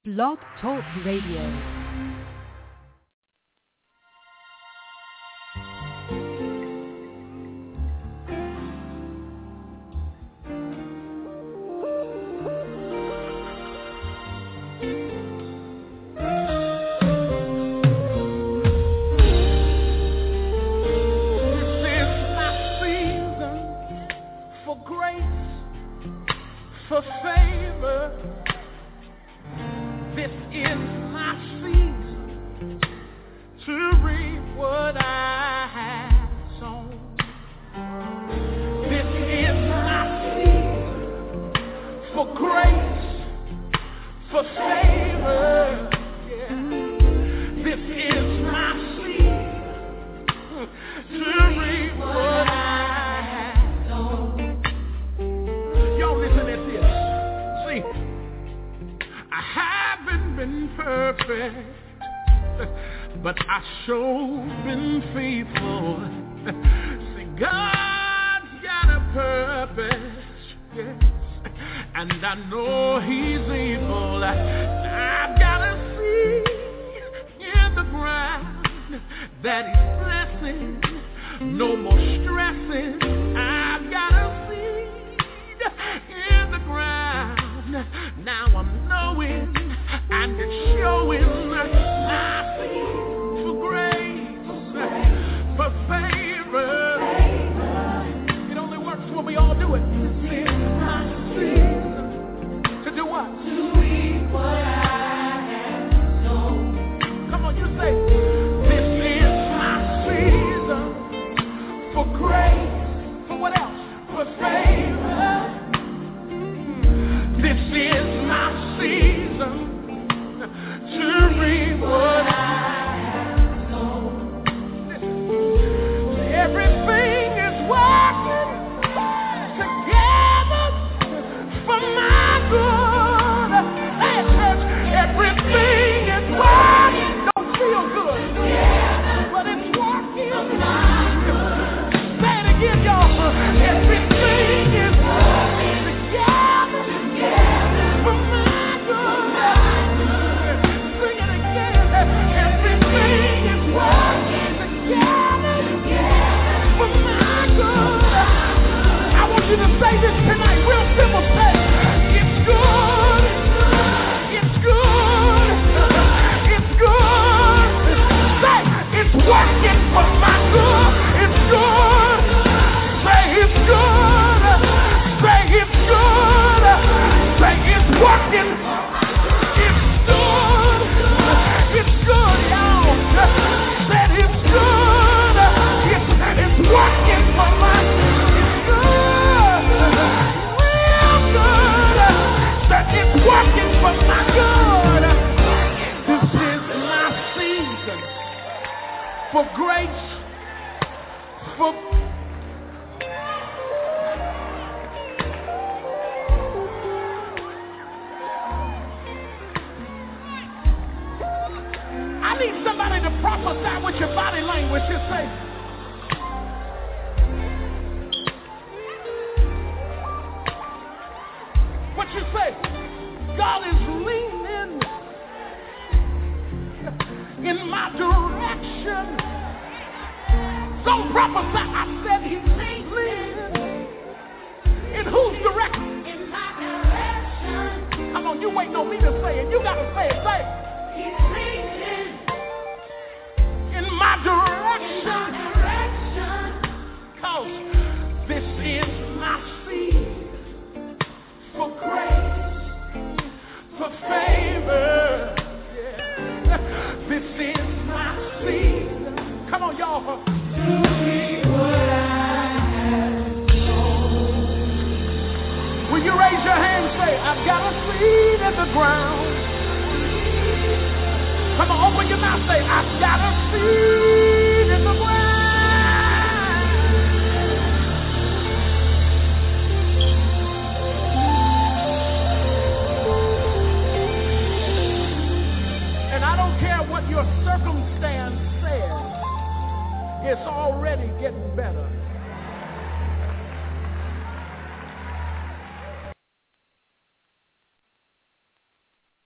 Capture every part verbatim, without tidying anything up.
Blog Talk Radio.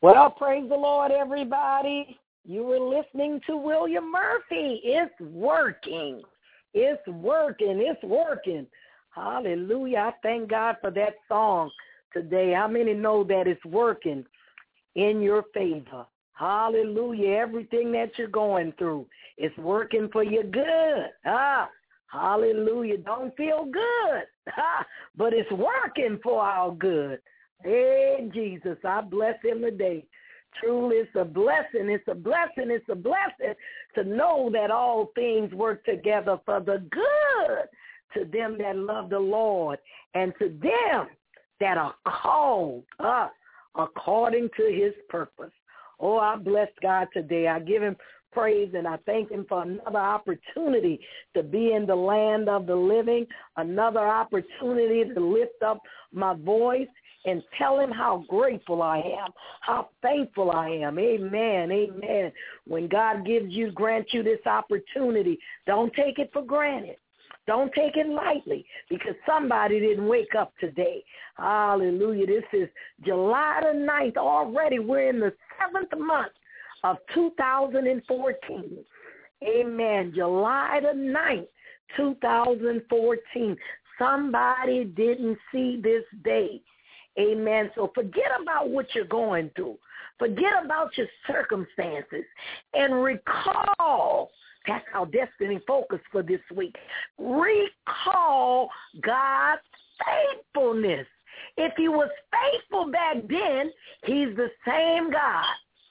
Well, praise the Lord, everybody. You were listening to William Murphy. It's working. It's working. It's working. Hallelujah. I thank God for that song today. How many know that it's working in your favor? Hallelujah. Everything that you're going through is working for your good. Ah, hallelujah. Don't feel good, ah, but it's working for our good. Hey, Jesus, I bless him today. Truly, it's a blessing. It's a blessing. It's a blessing to know that all things work together for the good to them that love the Lord and to them that are called uh, according to his purpose. Oh, I bless God today. I give him praise and I thank him for another opportunity to be in the land of the living, another opportunity to lift up my voice and tell him how grateful I am, how thankful I am. Amen, amen. When God gives you, grants you this opportunity, don't take it for granted. Don't take it lightly because somebody didn't wake up today. Hallelujah. This is July the ninth already. We're in the seventh month of two thousand fourteen. Amen. July the ninth, two thousand fourteen. Somebody didn't see this day. Amen. So forget about what you're going through. Forget about your circumstances and recall. That's our destiny focus for this week. Recall God's faithfulness. If he was faithful back then, he's the same God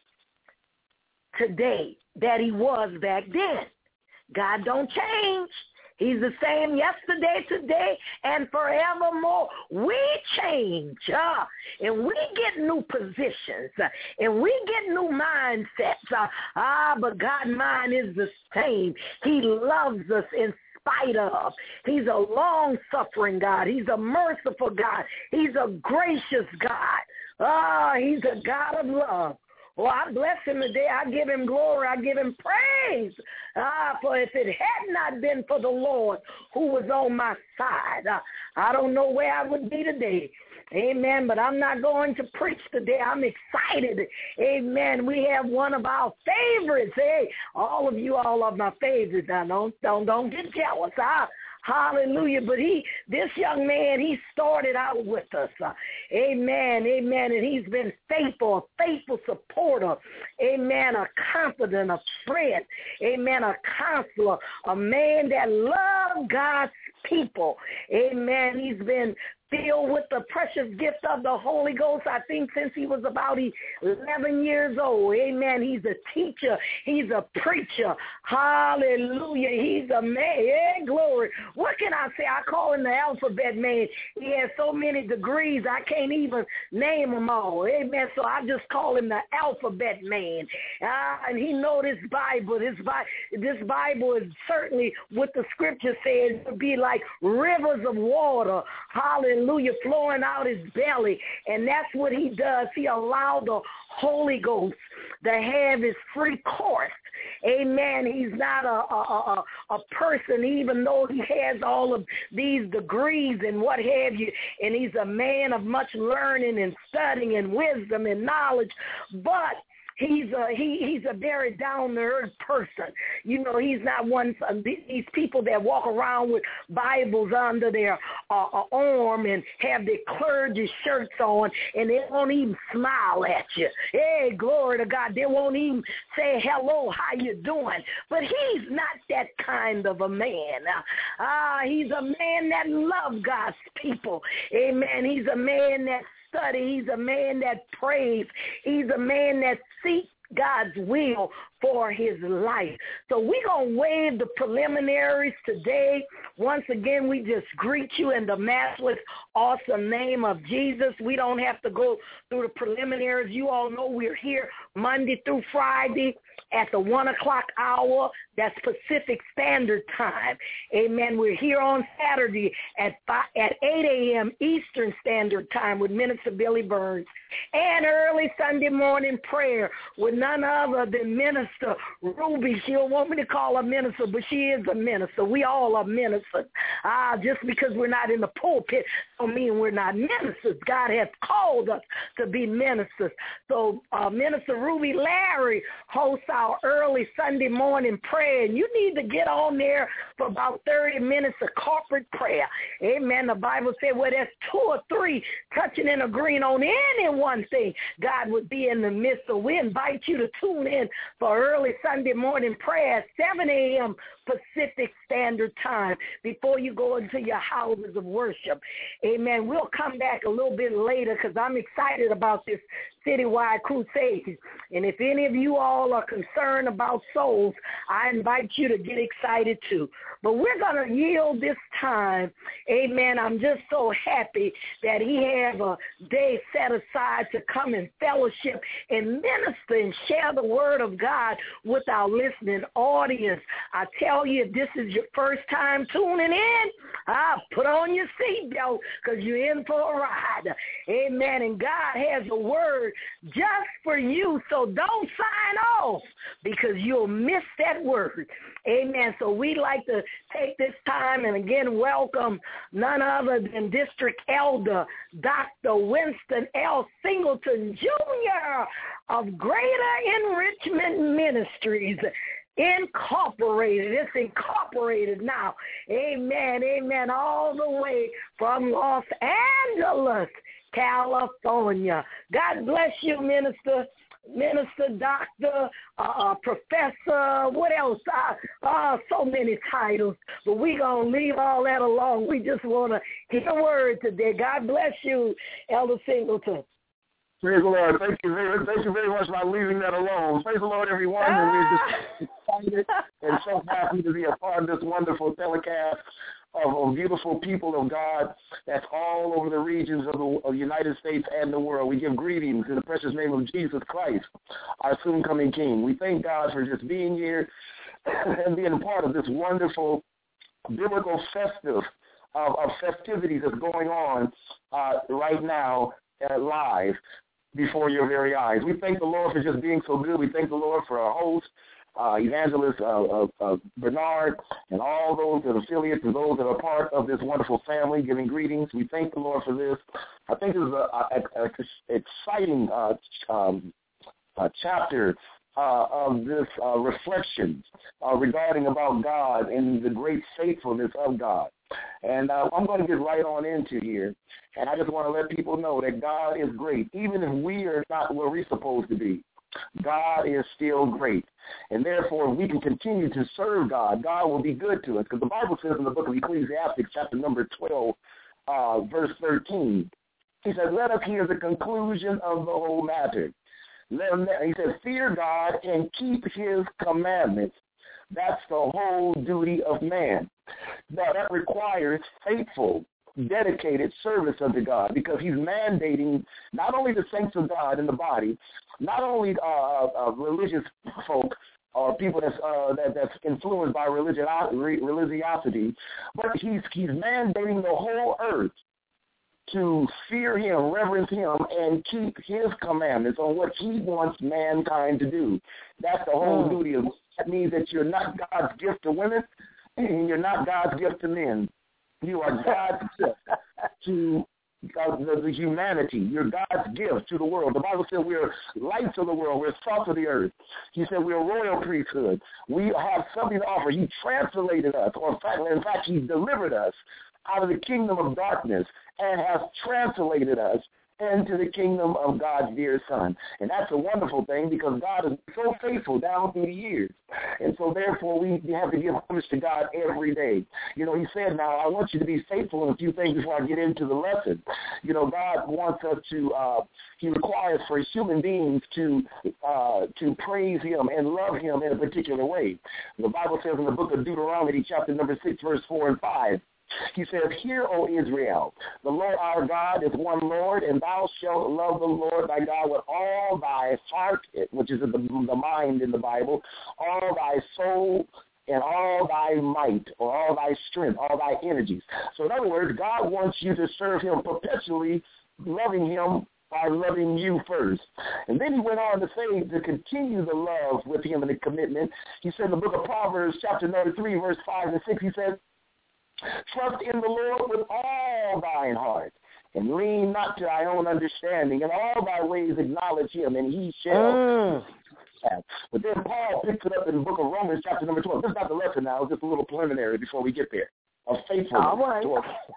today that he was back then. God don't change. He's the same yesterday, today, and forevermore. We change, uh, and we get new positions, uh, and we get new mindsets. Uh, ah, but God's mind is the same. He loves us in spite of. He's a long-suffering God. He's a merciful God. He's a gracious God. Ah, he's a God of love. Well, I bless him today. I give him glory. I give him praise. Ah, for if it had not been for the Lord who was on my side, uh, I don't know where I would be today. Amen. But I'm not going to preach today. I'm excited. Amen. We have one of our favorites. Hey, all of you all are my favorites. Now, don't, don't, don't get jealous. I, Hallelujah. But he, this young man, he started out with us. Uh, amen. Amen. And he's been faithful, a faithful supporter. Amen. A confidant, a friend. Amen. A counselor, a man that loved God's people. Amen. He's been filled with the precious gift of the Holy Ghost, I think, since he was about eleven years old. Amen. He's a teacher. He's a preacher. Hallelujah. He's a man. Yeah, glory. What can I say? I call him the alphabet man. He has so many degrees, I can't even name them all. Amen. So I just call him the alphabet man. Uh, and he know this Bible. This, Bi- this Bible is certainly what the scripture says. It would be like rivers of water. Hallelujah. Hallelujah, flowing out his belly. And that's what he does. He allowed the Holy Ghost to have his free course. Amen. He's not a, a, a, a person, even though he has all of these degrees and what have you. And he's a man of much learning and studying and wisdom and knowledge. But He's a, he, he's a very down-to-earth person. You know, he's not one of these people that walk around with Bibles under their uh, arm and have their clergy shirts on, and they won't even smile at you. Hey, glory to God. They won't even say, hello, how you doing? But he's not that kind of a man. Ah, uh, he's a man that loves God's people. Amen. He's a man that study. He's a man that prays. He's a man that seeks God's will for his life. So we're going to waive the preliminaries today. Once again, we just greet you in the matchless, awesome name of Jesus. We don't have to go through the preliminaries. You all know we're here Monday through Friday at the one o'clock hour. That's Pacific Standard Time. Amen. We're here on Saturday at five, at eight a.m. Eastern Standard Time with Minister Billy Burns. And early Sunday morning prayer with none other than Minister Ruby. She don't want me to call her minister, but she is a minister. We all are ministers. Ah, just because we're not in the pulpit don't mean we're not ministers. God has called us to be ministers. So uh, Minister Ruby Larry hosts our early Sunday morning prayer. And you need to get on there for about thirty minutes of corporate prayer. Amen. The Bible said, well, there's two or three touching and agreeing on any one thing, God would be in the midst. So we invite you to tune in for early Sunday morning prayer at seven a.m. Pacific Standard Time before you go into your houses of worship. Amen. We'll come back a little bit later because I'm excited about this citywide crusade. And if any of you all are concerned about souls, I invite you to get excited too. But we're going to yield this time. Amen. I'm just so happy that he has a day set aside to come and fellowship and minister and share the word of God with our listening audience. I tell you, if this is your first time tuning in, ah, put on your seatbelt because you're in for a ride. Amen. And God has a word just for you, so don't sign off because you'll miss that word. Amen. So we'd like to take this time and again welcome none other than District Elder Doctor Winston L. Singleton, Junior of Greater Enrichment Ministries Incorporated. It's incorporated now. Amen. Amen. All the way from Los Angeles, California. God bless you, Minister. Minister, doctor, uh, uh, professor, what else? Uh, uh, so many titles. But we're going to leave all that alone. We just want to hear a word today. God bless you, Elder Singleton. Praise the Lord. Thank you very, thank you very much for leaving that alone. Praise the Lord, everyone. Ah. And we're just excited and so happy to be a part of this wonderful telecast of, of beautiful people of God that's all over the regions of the of United States and the world. We give greetings in the precious name of Jesus Christ, our soon-coming King. We thank God for just being here and being a part of this wonderful biblical festive of, of festivities that's going on uh, right now uh, live before your very eyes. We thank the Lord for just being so good. We thank the Lord for our host, Uh, Evangelist uh, uh, uh, Bernard, and all those that are affiliates and those that are part of this wonderful family, giving greetings. We thank the Lord for this. I think this is an exciting uh, um, uh, chapter uh, of this uh, reflection uh, regarding about God and the great faithfulness of God. And uh, I'm going to get right on into here, and I just want to let people know that God is great, even if we are not where we're supposed to be. God is still great. And therefore, we can continue to serve God. God will be good to us. Because the Bible says in the book of Ecclesiastes, chapter number twelve, uh, verse thirteen, he says, let us hear the conclusion of the whole matter. Let him, he says, fear God and keep his commandments. That's the whole duty of man. Now, that requires faithful, dedicated service unto God, because he's mandating not only the saints of God in the body, not only uh, uh, religious folk or people that's, uh, that, that's influenced by religion, religiosity, but he's, he's mandating the whole earth to fear him, reverence him, and keep his commandments on what he wants mankind to do. That's the whole mm. duty of that means that you're not God's gift to women, and you're not God's gift to men. You are God's gift to uh, the, the humanity. You're God's gift to the world. The Bible said we're lights of the world. We're salt of the earth. He said we're a royal priesthood. We have something to offer. He translated us, or in fact, in fact, he delivered us out of the kingdom of darkness and has translated us into the kingdom of God's dear Son. And that's a wonderful thing because God is so faithful down through the years. And so therefore we have to give homage to God every day. You know, he said, now I want you to be faithful in a few things before I get into the lesson. You know, God wants us to, uh, he requires for human beings to uh, to praise him and love him in a particular way. The Bible says in the book of Deuteronomy, chapter number six, verse four and five, He says, hear, O Israel, the Lord our God is one Lord, and thou shalt love the Lord thy God with all thy heart, which is the, the mind in the Bible, all thy soul, and all thy might, or all thy strength, all thy energies. So in other words, God wants you to serve him perpetually, loving him by loving you first. And then he went on to say to continue the love with him and the commitment. He said in the book of Proverbs, chapter number three, verse five and six, he says, trust in the Lord with all thine heart, and lean not to thy own understanding. In all thy ways acknowledge him, and he shall. Mm. But then Paul picks it up in the book of Romans, chapter number twelve. This is not the lesson now. It's just a little preliminary before we get there. Of faithfulness. All right.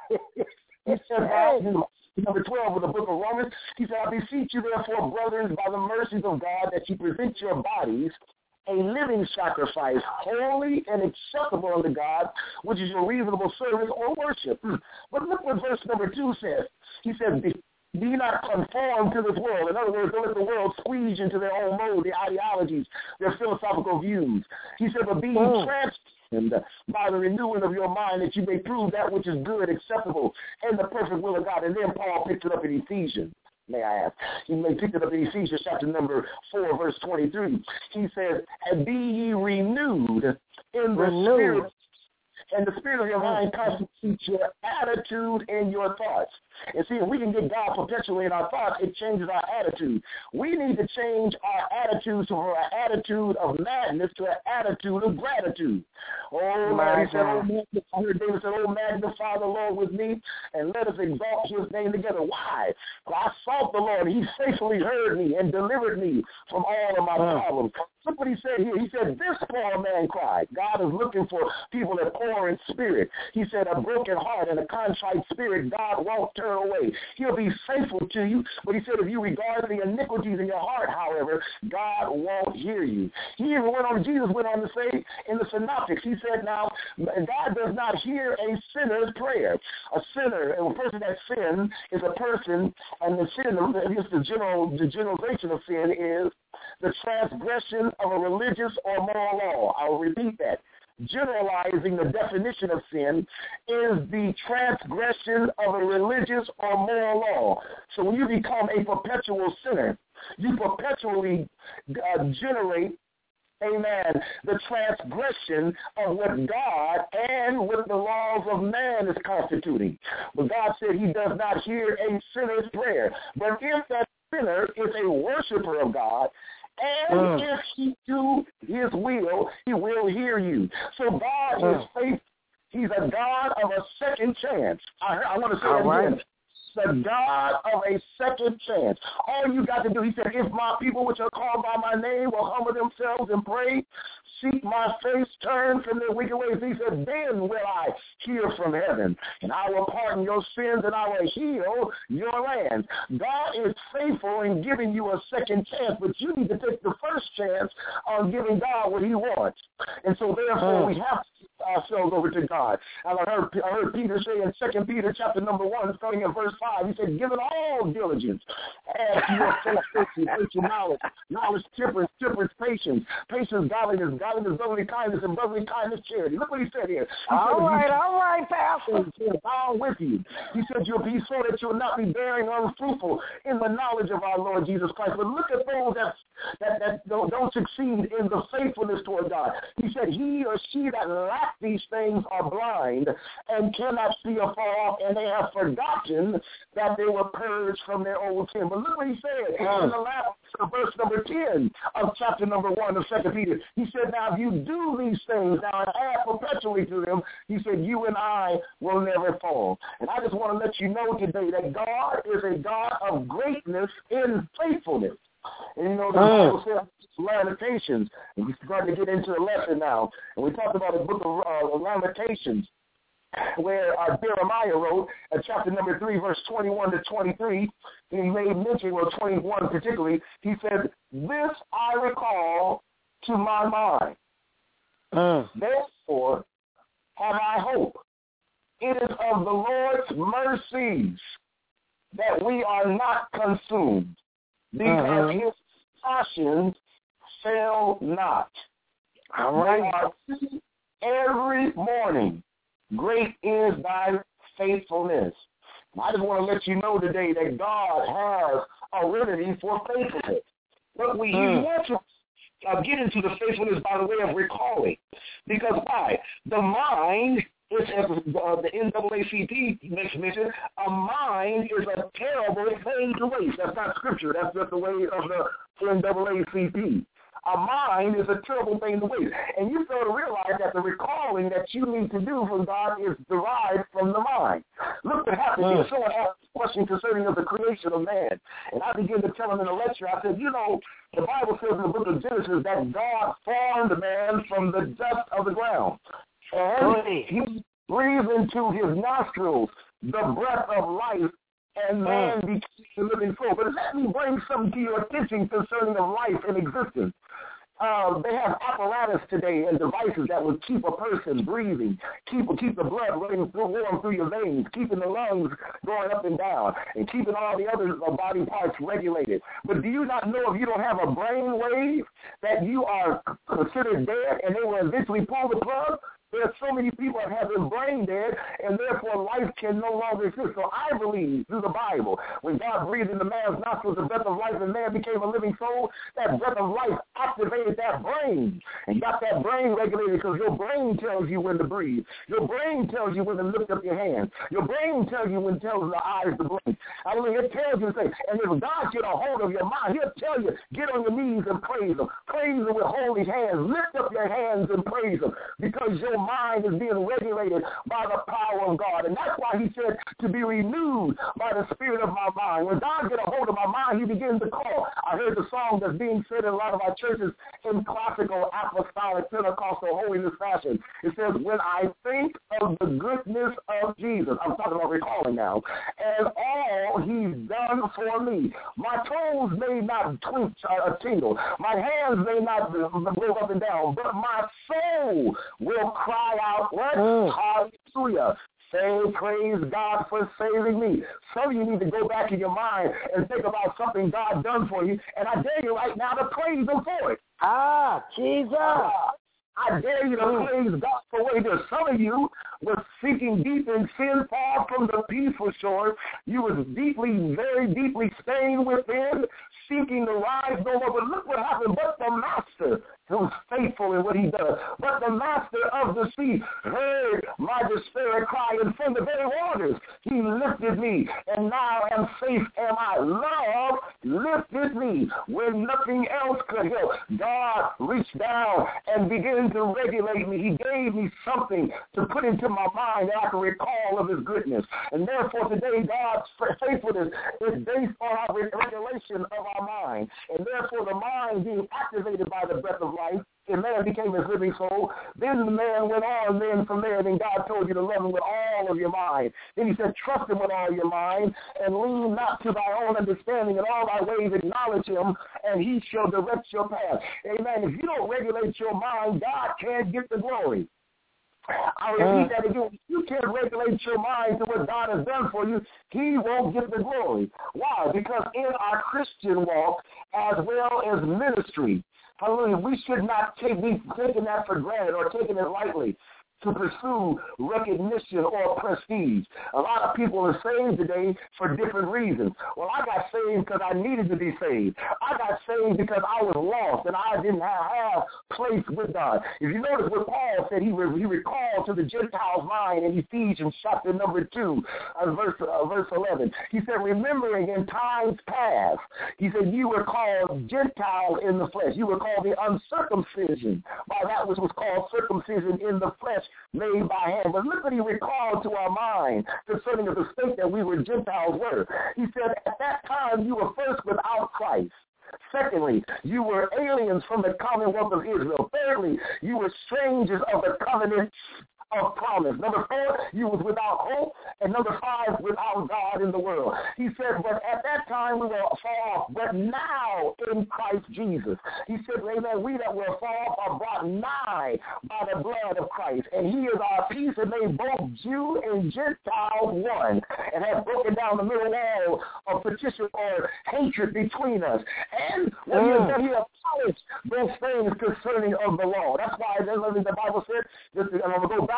He said, hey. Number twelve of the book of Romans, he said, I beseech you therefore, brethren, by the mercies of God, that you present your bodies a living sacrifice, holy and acceptable unto God, which is your reasonable service or worship. But look what verse number two says. He says, be, be not conformed to this world. In other words, don't let the world squeeze into their own mold, their ideologies, their philosophical views. He said, but be oh. transformed by the renewing of your mind, that you may prove that which is good, acceptable, and the perfect will of God. And then Paul picked it up in Ephesians. May I ask? He may pick it up in Ephesians chapter number four, verse twenty-three. He says, and be ye renewed in the renewed. Spirit, and the spirit of your mind constitutes your attitude and your thoughts. And see, if we can get God perpetually in our thoughts, it changes our attitude. We need to change our attitude from an attitude of madness to an attitude of gratitude. Oh, man, he said, oh, man, I heard David said, oh, magnify the Lord with me, and let us exalt his name together. Why? I sought the Lord, and he faithfully heard me and delivered me from all of my problems. Look what he said here. He said, this poor man cried. God is looking for people that poor in spirit. He said, a broken heart and a contrite spirit, God won't turn away. He'll be faithful to you. But he said, if you regard the iniquities in your heart, however, God won't hear you. He even went on, Jesus went on to say in the Synoptics, he said, now, God does not hear a sinner's prayer. A sinner, a person that sins is a person, and the sin, I guess the general, the generalization of sin is the transgression of a religious or moral law. I'll repeat that. Generalizing the definition of sin is the transgression of a religious or moral law. So when you become a perpetual sinner, you perpetually uh, generate, amen, the transgression of what God and what the laws of man is constituting. But God said he does not hear a sinner's prayer. But if that sinner is a worshiper of God, and uh. if he do his will, he will hear you. So God uh. is faithful. He's a God of a second chance. I, I want to say All that again. Right. The God of a second chance. All you got to do, he said, if my people which are called by my name will humble themselves and pray, seek my face, turn from their wicked ways, he said, then will I hear from heaven, and I will pardon your sins, and I will heal your land. God is faithful in giving you a second chance, but you need to take the first chance on giving God what he wants. And so therefore, oh. we have to give ourselves over to God. And I heard, I heard Peter say in Second Peter chapter number one, starting in verse five, he said, give it all diligence. Add to your faith, spiritual knowledge, knowledge, temperance, temperance, patience, patience, godliness, godliness, brotherly kindness, and brotherly kindness, charity. Look what he said here. He all said, right, all right, Pastor. Bound with you. He said, you'll be so that you'll not be bearing unfruitful in the knowledge of our Lord Jesus Christ. But look at those that, that, that don't, don't succeed in the faithfulness toward God. He said, he or she that lack these things are blind and cannot see afar off, and they have forgotten that they were purged from their old sin. But look what he said yeah. in the last verse number ten of chapter number one of Second Peter. He said, now if you do these things now and add perpetually to them, he said, you and I will never fall. And I just want to let you know today that God is a God of greatness in faithfulness. And you know, the Bible says Lamentations, and we're starting to get into the lesson now. And we talked about the book of uh, Lamentations, where uh, Jeremiah wrote at chapter number three, verse twenty-one to twenty-three, and he made mention, well, twenty-one particularly, he said, this I recall to my mind. Uh. Therefore have I hope. It is of the Lord's mercies that we are not consumed, because uh-huh. his passions fail not. All right. They are every morning. Great is thy faithfulness. I just want to let you know today that God has a remedy for faithfulness. But we mm. want to uh, get into the faithfulness by the way of recalling. Because why? The mind is, as uh, the N double A C P makes mention, a mind is a terrible thing to waste. That's not scripture. That's just the way of the N double A C P. A mind is a terrible thing to waste. And you fail to realize that the recalling that you need to do from God is derived from the mind. Look what happened here. Mm. Someone asked a question concerning of the creation of man. And I began to tell him in a lecture, I said, you know, the Bible says in the book of Genesis that God formed man from the dust of the ground. And he breathed into his nostrils the breath of life, and man became a living soul. But let me bring something to your attention concerning of life and existence. Uh, they have apparatus today and devices that will keep a person breathing, keep keep the blood running through, warm through your veins, keeping the lungs going up and down, and keeping all the other uh, body parts regulated. But do you not know if you don't have a brain wave that you are considered dead, and they will eventually pull the plug? There are so many people that have their brain dead, and therefore life can no longer exist. So I believe through the Bible, when God breathed into man's nostrils the breath of life and man became a living soul, that breath of life activated that brain and got that brain regulated, because your brain tells you when to breathe. Your brain tells you when to lift up your hands. Your brain tells you when it tells the eyes to blink. I mean, it tells you, say, and if God get a hold of your mind, he'll tell you, get on your knees and praise him. Praise him with holy hands. Lift up your hands and praise him, because your mind is being regulated by the power of God. And that's why he said to be renewed by the spirit of my mind. When God get a hold of my mind, he begins to call. I heard the song that's being said in a lot of our churches in classical, apostolic, Pentecostal holiness fashion. It says, when I think of the goodness of Jesus, I'm talking about recalling now, and all he's done for me. My toes may not twitch or uh, tingle. My hands may not move up and down, but my soul will cry out, what? Mm. Hallelujah. Say, praise God for saving me. Some of you need to go back in your mind and think about something God done for you, and I dare you right now to praise him for it. Ah, Jesus. Uh, I dare you to mm. praise God for what he did. Some of you were sinking deep in sin, far from the peaceful shore. You was deeply, very deeply stained within, seeking to rise no more. But look what happened. But the master who's faithful in what he does. But the master of the sea heard my despair cry, and from the very waters he lifted me, and now am safe am I. Love lifted me when nothing else could help. God reached down and began to regulate me. He gave me something to put into my mind that I can recall of his goodness. And therefore today God's faithfulness is based on our regulation of our mind. And therefore the mind being activated by the breath of life, and man became his living soul. Then the man went on, then from there, then God told you to love him with all of your mind. Then he said, trust him with all your mind, and lean not to thy own understanding. In all thy ways acknowledge him, and he shall direct your path. Amen. If you don't regulate your mind, God can't get the glory. I'll repeat that again. If you can't regulate your mind to what God has done for you, he won't get the glory. Why? Because in our Christian walk, as well as ministry, hallelujah, we should not take, be taking that for granted or taking it lightly to pursue recognition or prestige. A lot of people are saved today for different reasons. Well, I got saved because I needed to be saved. I got saved because I was lost and I didn't have place with God. If you notice what Paul said, he, re- he recalled to the Gentiles' mind in Ephesians chapter number two, uh, verse, uh, verse eleven. He said, remembering in times past, he said, you were called Gentiles in the flesh. You were called the uncircumcision by that which was called circumcision in the flesh, made by hand. But look what he recalled to our mind concerning the state that we were Gentiles were. He said, at that time you were first without Christ. Secondly, you were aliens from the commonwealth of Israel. Thirdly, you were strangers of the covenant of promise. Number four, you was without hope. And number five, without God in the world. He said, but at that time we were far off, but now in Christ Jesus. He said, amen, we that were far off are brought nigh by the blood of Christ. And he is our peace, and made both Jew and Gentile one, and has broken down the middle wall of petition or hatred between us. And what he has done, he abolished those things concerning of the law. That's why the Bible said, this, and I'm going to go back to Ephesians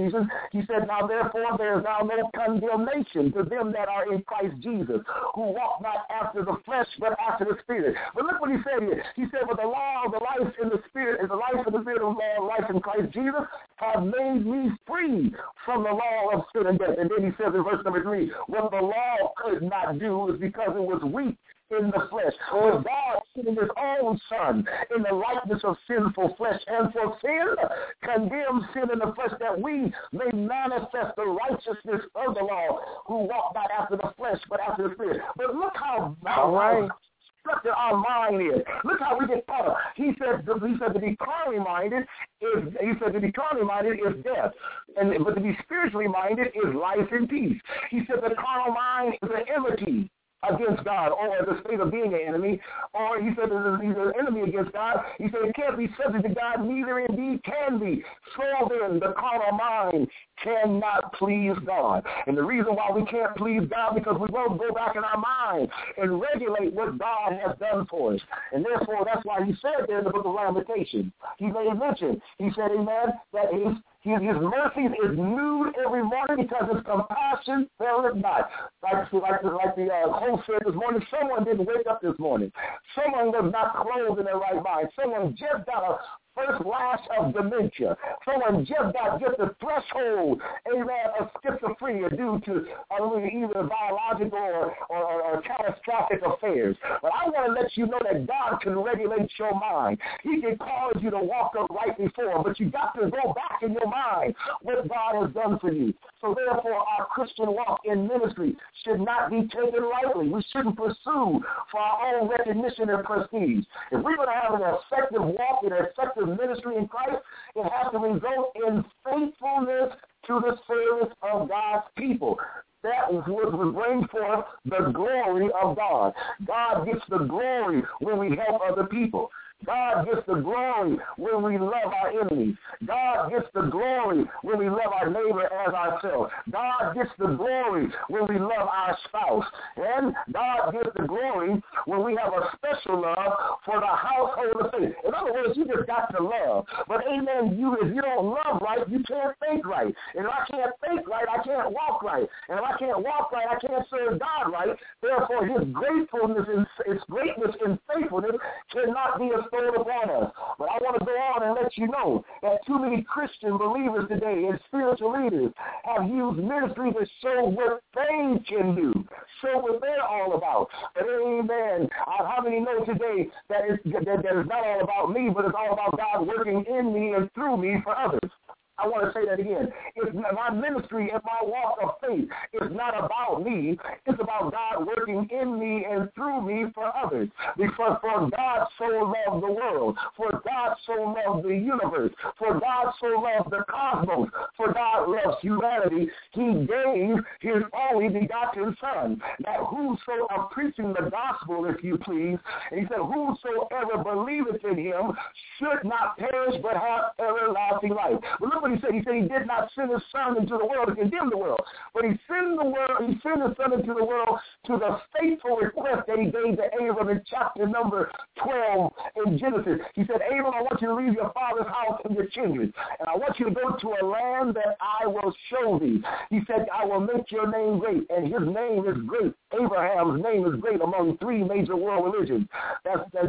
Ephesians. He said, now therefore there is now no condemnation to them that are in Christ Jesus, who walk not after the flesh, but after the Spirit. But look what he said here. He said, but the law of the life in the Spirit is the life of the Spirit of law, life in Christ Jesus, have made me free from the law of sin and death. And then he says in verse number three, what the law could not do is because it was weak in the flesh. For God sending his own Son in the likeness of sinful flesh, and for sin condemned sin in the flesh, that we may manifest the righteousness of the law, who walk not after the flesh, but after the Spirit. But look how, how right. structured our mind is. Look how we get caught up. He said, he said to be carnally minded is, he said to be carnally minded is death, and but to be spiritually minded is life and peace. He said the carnal mind is an enmity against God, or the state of being an enemy, or he said he's an enemy against God. He said it can't be subject to God, neither indeed can be. So then the carnal mind cannot please God. And the reason why we can't please God, because we won't go back in our mind and regulate what God has done for us. And therefore, that's why he said there in the book of Lamentations, he made mention, he said, amen, that his His, his mercies is new every morning, because his compassion faileth not. Like, like, like the uh, host said this morning, someone didn't wake up this morning. Someone was not clothed in their right mind. Someone just got a first lash of dementia. Someone just got just a threshold, amen, of schizophrenia due to uh, either biological or, or, or catastrophic affairs. But I want to let you know that God can regulate your mind. He can cause you to walk up right before him, but you got to go back in your mind what God has done for you. So therefore, our Christian walk in ministry should not be taken lightly. We shouldn't pursue for our own recognition and prestige. If we're going to have an effective walk and an effective ministry in Christ, it has to result in faithfulness to the service of God's people. That is what will bring forth the glory of God. God gets the glory when we help other people. God gets the glory when we love our enemies. God gets the glory when we love our neighbor as ourselves. God gets the glory when we love our spouse. And God gets the glory when we have a special love for the household of faith. In other words, you just got to love. But amen, you if you don't love right, you can't think right. And if I can't think right, I can't walk right. And if I can't walk right, I can't serve God right. Therefore, his gratefulness and his greatness and faithfulness cannot be bestowed upon us. But I want to go on and let you know that too many Christian believers today and spiritual leaders have used ministry to show what they can do, show what they're all about. But amen, how many know today that it's, that, that it's not all about me, but it's all about God working in me and through me for others? I want to say that again. It's my ministry and my walk of faith is not about me. It's about God working in me and through me for others. Because for God so loved the world, for God so loved the universe, for God so loved the cosmos, for God loves humanity, he gave his only begotten Son, that whoso are preaching the gospel, if you please, and he said, whosoever believeth in him should not perish but have everlasting life. But look what he said. He said he did not send his Son into the world to condemn the world, but he sent the world. He sent his Son into the world to the faithful request that he gave to Abram in chapter number twelve in Genesis. He said, Abram, I want you to leave your father's house and your children, and I want you to go to a land that I will show thee. He said, I will make your name great, and his name is great. Abraham's name is great among three major world religions. That's, that's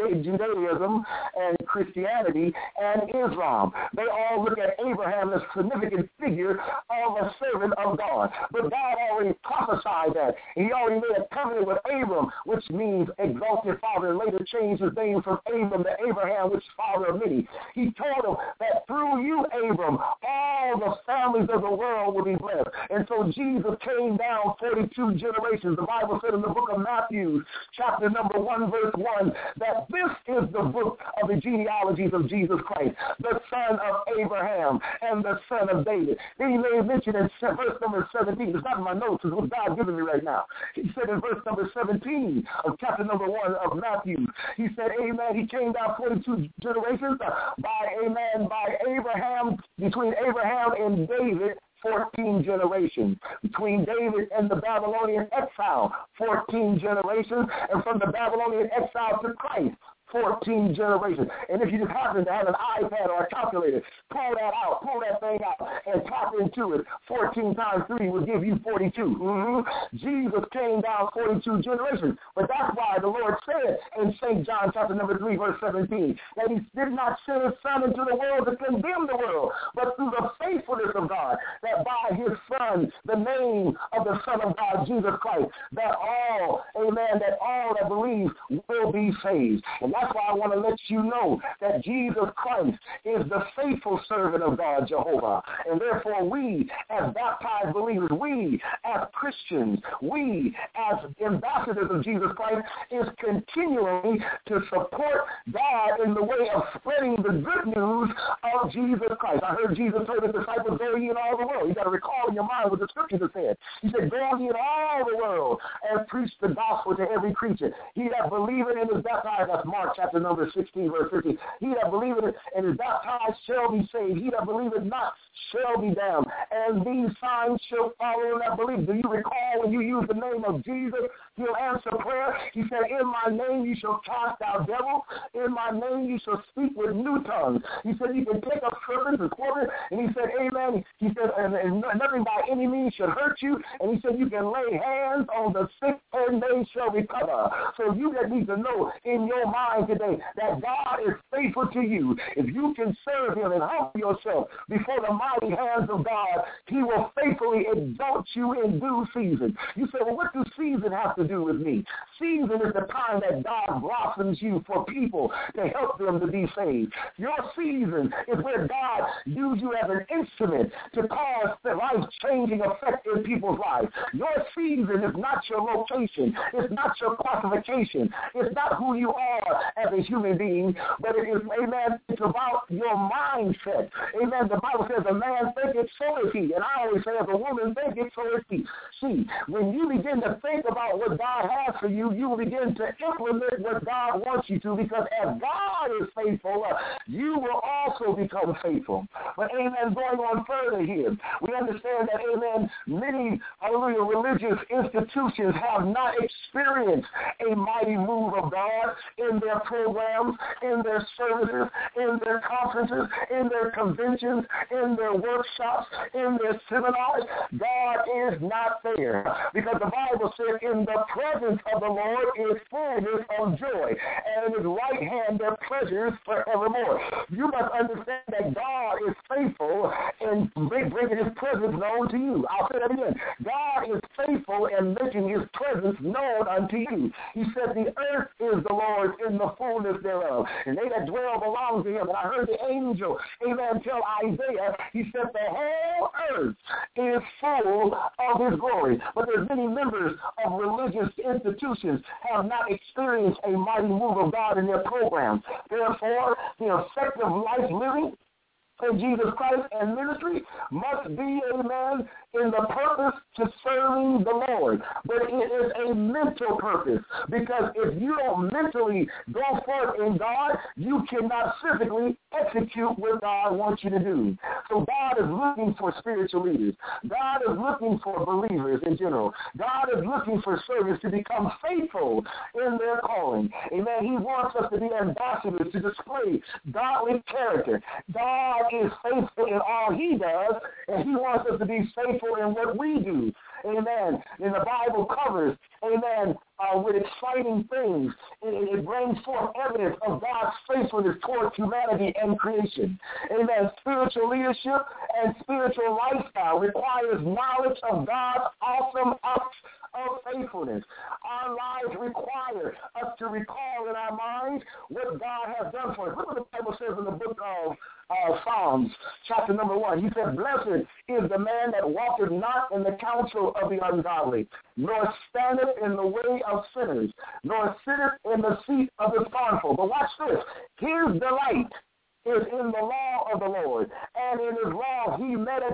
Judaism and Christianity and Islam. They all look at Abraham as a significant figure of a servant of God. But God already prophesied that. He already made a covenant with Abram, which means exalted father, and later changed his name from Abram to Abraham, which is father of many. He told him that through you, Abram, all the families of the world will be blessed. And so Jesus came down forty-two generations. The Bible said in the book of Matthew, chapter number one, verse one, that this is the book of the genealogies of Jesus Christ, the son of Abraham and the son of David. Then he made mention in verse number seventeen. It's not in my notes. It's what God's giving me right now. He said in verse number seventeen of chapter number one of Matthew, he said, amen, he came down forty-two generations by, amen, by Abraham, between Abraham and David, fourteen generations. Between David and the Babylonian exile, fourteen generations. And from the Babylonian exile to Christ, fourteen generations. And if you just happen to have an iPad or a calculator, pull that out, pull that thing out, and tap into it. fourteen times three will give you forty-two. Mm-hmm. Jesus came down forty-two generations. But that's why the Lord said in Saint John chapter number three, verse seventeen, that he did not send his son into the world to condemn the world, but through the faithfulness of God, that by his son, the name of the Son of God, Jesus Christ, that all, amen, that all that believe will be saved. And that's why I want to let you know that Jesus Christ is the faithful servant of God, Jehovah. And therefore we, as baptized believers, we, as Christians, we, as ambassadors of Jesus Christ, is continually to support God in the way of spreading the good news of Jesus Christ. I heard Jesus told his disciples, go ye in all the world. You got to recall in your mind what the scriptures have said. He said, go ye in all the world and preach the gospel to every creature. He that believeth and is baptized, that's Mark chapter number sixteen, verse fifty. He that believeth and is baptized shall be saved. He that believeth not shall be damned. And these signs shall follow that believe. Do you recall when you use the name of Jesus, he'll answer prayer? He said, in my name you shall cast out devils. In my name you shall speak with new tongues. He said, you can take up serpents and scorpions. And he said, amen. He said, and, and nothing by any means should hurt you. And he said, you can lay hands on the sick and they shall recover. So you that need to know in your mind today that God is faithful to you. If you can serve him and humble yourself before the mighty hands of God, he will faithfully exalt you in due season. You say, well, what does season have to do with me? Season is the time that God blossoms you for people to help them to be saved. Your season is where God uses you as an instrument to cause the life-changing effect in people's lives. Your season is not your location. It's not your classification. It's not who you are as a human being, but it is, amen, it's about your mindset. Amen. The Bible says a man thinketh, so is he. And I always say, as a woman thinketh, so is he. See, when you begin to think about what God has for you, you will begin to implement what God wants you to, because as God is faithful, uh, you will also become faithful. But, amen, going on further here, we understand that, amen, many, hallelujah, religious institutions have not experienced a mighty move of God in their programs, in their services, in their conferences, in their conventions, in their workshops, in their seminars. God is not there, because the Bible says in the presence of the Lord is fullness of joy, and in his right hand there are pleasures forevermore. You must understand that God is faithful in bringing his presence known to you. I'll say that again. God is faithful in making his presence known unto you. He said the earth is the Lord's in the fullness thereof, and they that dwell belong to him. And I heard the angel, amen, tell Isaiah, he said the whole earth is full of his glory. But there's many members of religious institutions have not experienced a mighty move of God in their programs. Therefore, the effective life living in Jesus Christ and ministry must be, amen, in the purpose to serving the Lord. But it is a mental purpose, because if you don't mentally go forth in God, you cannot physically execute what God wants you to do. So God is looking for spiritual leaders. God is looking for believers in general. God is looking for servants to become faithful in their calling. Amen. He wants us to be ambassadors to display godly character. God is faithful in all he does, and he wants us to be faithful in what we do. Amen. And the Bible covers, amen, uh, with exciting things. It, it brings forth evidence of God's faithfulness towards humanity and creation. Amen. Spiritual leadership and spiritual lifestyle requires knowledge of God's awesome acts of faithfulness. Our lives require us to recall in our minds what God has done for us. Look what the Bible says in the book of uh, Psalms, chapter number one. He said, blessed is the man that walketh not in the counsel of the ungodly, nor standeth in the way of sinners, nor sitteth in the seat of the scornful. But watch this. His delight is in the law of the Lord, and in his law he meditates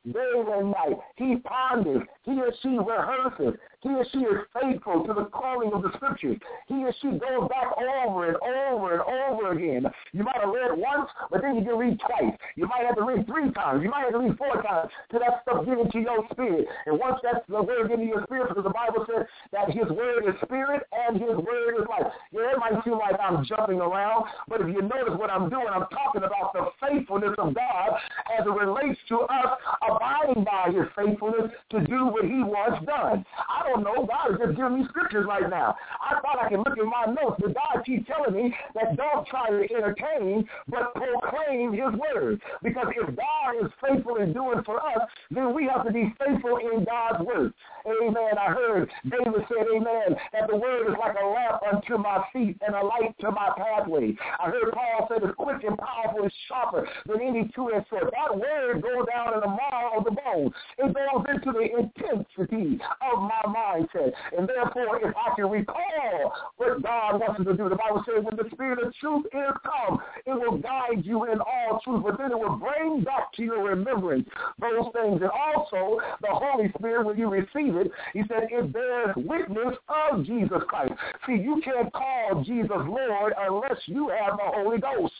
day and night. He ponders. He or she rehearses. He or she is faithful to the calling of the scriptures. He or she goes back over and over and over again. You might have read once, but then you can read twice. You might have to read three times. You might have to read four times till that stuff get into your spirit. And once that's the word get into your spirit, because the Bible says that his word is spirit and his word is life. Yeah, it might seem like I'm jumping around, but if you notice what I'm doing, I'm talking about the faithfulness of God as it relates to us abiding by his faithfulness to do what he wants done. I don't know. God is just giving me scriptures right now. I thought I could look at my notes, but God keeps telling me that don't try to entertain, but proclaim his word. Because if God is faithful in doing for us, then we have to be faithful in God's word. Amen. I heard David said, amen, that the word is like a lamp unto my feet and a light to my pathway. I heard Paul say it's quick and powerful and sharper than any two-edged sword. That word goes down in the marrow of the bone. It goes into the intensity of my mindset. And therefore, if I can recall what God wants us to do, the Bible says when the spirit of truth is come, it will guide you in all truth, but then it will bring back to your remembrance those things. And also, the Holy Spirit, when you receive it, he said it bears witness of Jesus Christ. See, you can't call Jesus Lord unless you have the Holy Ghost.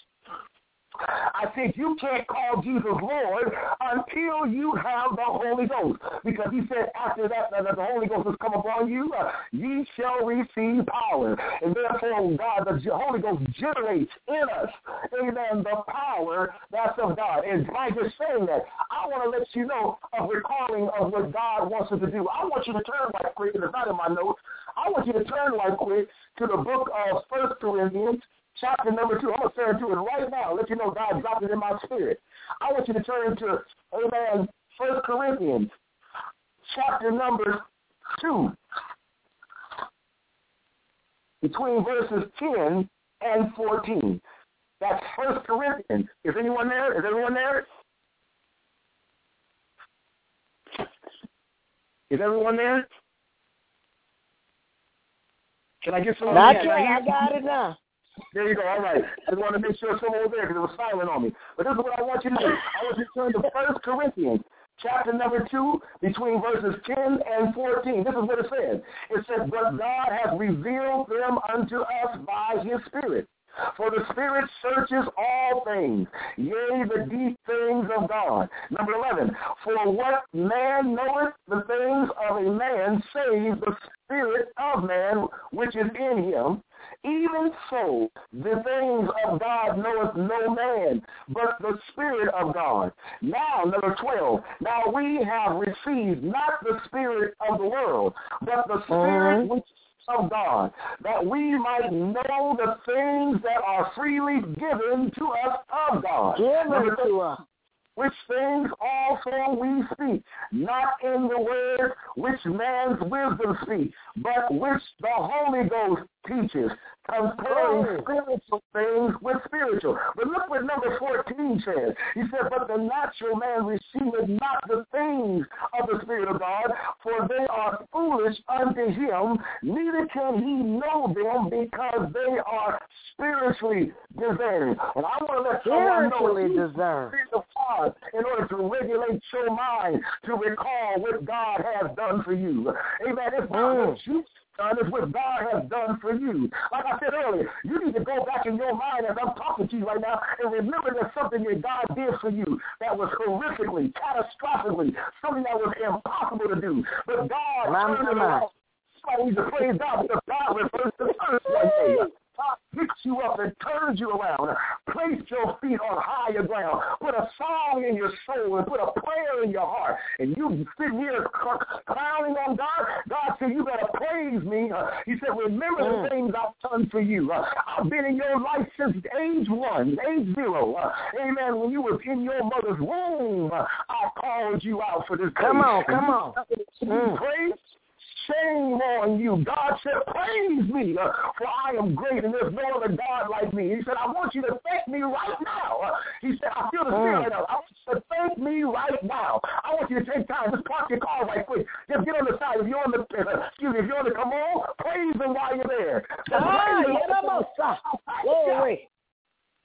I said you can't call Jesus Lord until you have the Holy Ghost. Because he said after that, that the Holy Ghost has come upon you, uh, ye shall receive power. And therefore, God, the Holy Ghost generates in us, amen, the power that's of God. And by just saying that, I want to let you know of recalling of what God wants us to do. I want you to turn right quick, and it's not in my notes, I want you to turn right quick to the book of First Corinthians, chapter number two. I'm going to turn to it right now. Let you know God dropped it in my spirit. I want you to turn to, amen, First Corinthians, chapter number two, between verses ten and fourteen. That's First Corinthians. Is anyone there? Is everyone there? Is everyone there? Can I get someone? Not yet. I got it now. There you go. All right. I just wanted to make sure someone was there because it was silent on me. But this is what I want you to do. I want you to turn to First Corinthians, chapter number two, between verses ten and fourteen. This is what it says. It says, but God has revealed them unto us by his Spirit. For the Spirit searches all things, yea, the deep things of God. Number eleven, for what man knoweth the things of a man, save the spirit of man which is in him. Even so, the things of God knoweth no man, but the Spirit of God. Now, number twelve, now we have received not the spirit of the world, but the Spirit which of God, that we might know the things that are freely given to us of God. Given to us. Which things also we speak, not in the word which man's wisdom speaks, but which the Holy Ghost teaches, comparing spiritual things with spiritual. But look what number fourteen says. He said, but the natural man receiveth not the things of the Spirit of God, for they are foolish unto him, neither can he know them because they are spiritually discerned. And I want to let someone know spiritually discerned in order to regulate your mind to recall what God has done for you. Amen. It's not what you done, it's what God has done for you. Like I said earlier, you need to go back in your mind as I'm talking to you right now and remember there's something that God did for you that was horrifically, catastrophically, something that was impossible to do. But God turned it around. Somebody needs to praise God because God reversed the curse one day. God picks you up and turns you around, placed your feet on higher ground, put a song in your soul and put a prayer in your heart, and you sit here clowning on God. God said, you better praise me. Uh, he said, remember mm. the things I've done for you. Uh, I've been in your life since age one, age zero. Uh, amen. When you was in your mother's womb, uh, I called you out for this. Come day. on, come on. Mm. Praise. Shame on you. God said, praise me, uh, for I am great and there's no other God like me. He said, I want you to thank me right now. Uh, he said, I feel the Spirit right now. I want you to thank me right now. I want you to take time. Just park your car right quick. Just get on the side. If you're on the, uh, excuse me, if you're on the come on, praise him while you're there. Ah, yeah,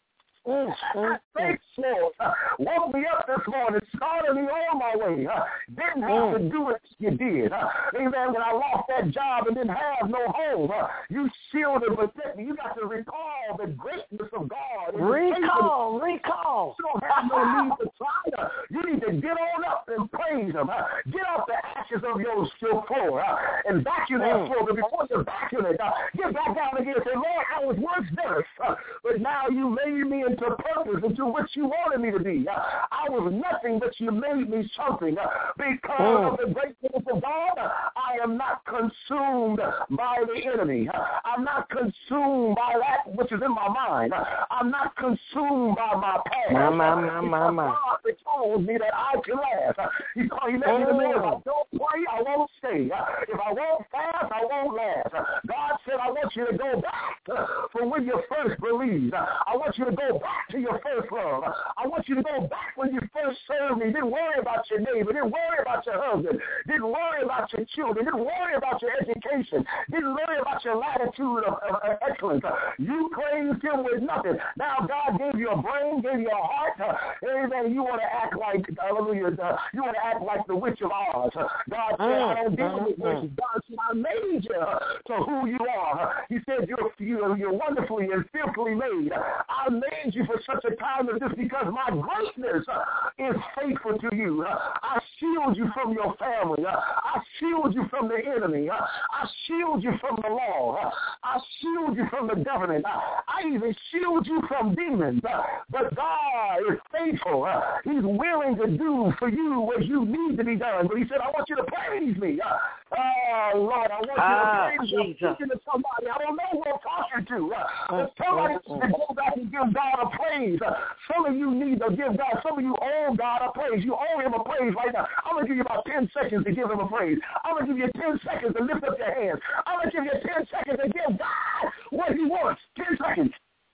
Mm, mm, Thanks, Lord. Uh, woke me up this morning, started me on my way. Uh, didn't have mm. to do it, you did. Uh, amen. When I lost that job and didn't have no home, uh, you shielded and protected me. You got to recall the greatness of God. Recall, recall. You don't have no need to try to. You need to get on up and praise Him. Uh, get off the ashes of your, your floor uh, and vacuum that mm. floor. But before you vacuum it, uh, get back down again and say, Lord, I was once this, uh, but now you made me into purpose, into what you wanted me to be. Uh, I was nothing, but you made me something. Uh, because mm. of the greatness of God, uh, I am not consumed by the enemy. Uh, I'm not consumed by that which is in my mind. Uh, I'm not consumed by my past. My, my, my, my, my. God told me that I can last. Uh, he, he let me know if I don't pray, I won't stay. Uh, if I won't fast, I won't last. Uh, God said, I want you to go back uh, from when you first believed. Uh, I want you to go back to your first love. Uh, I want you to go back when you first served me. Didn't worry about your neighbor. Didn't worry about your husband. Didn't worry about your children. Didn't worry about your education. Didn't worry about your latitude of, of, of excellence. Uh, you praised Him with nothing. Now God gave you a brain, gave you a heart. Uh, everything you want to act like, hallelujah, uh, you want to act like the Witch of Oz. Uh, God said, mm, I don't deal mm, with witches. Mm. God said, I made you uh, to who you are. Uh, he said, you're, you're, you're wonderfully and fearfully made. Uh, I made you for such a time as this because my greatness uh, is faithful to you. Uh, I shield you from your family. Uh, I shield you from the enemy. Uh, I shield you from the law. Uh, I shield you from the government. Uh, I even shield you from demons. Uh, but God is faithful. Uh, he's willing to do for you what you need to be done. But He said, I want you to praise me. Uh, oh, Lord, I want you ah, to praise me. I'm speaking to somebody. I don't know who I'm talking to. Uh, somebody needs to go back and give God a praise. Uh, some of you need to give God, some of you owe God a praise. You owe Him a praise right now. I'm going to give you about ten seconds to give Him a praise. I'm going to give you ten seconds to lift up your hands. I'm going to give you ten seconds to give God what He wants. ten seconds.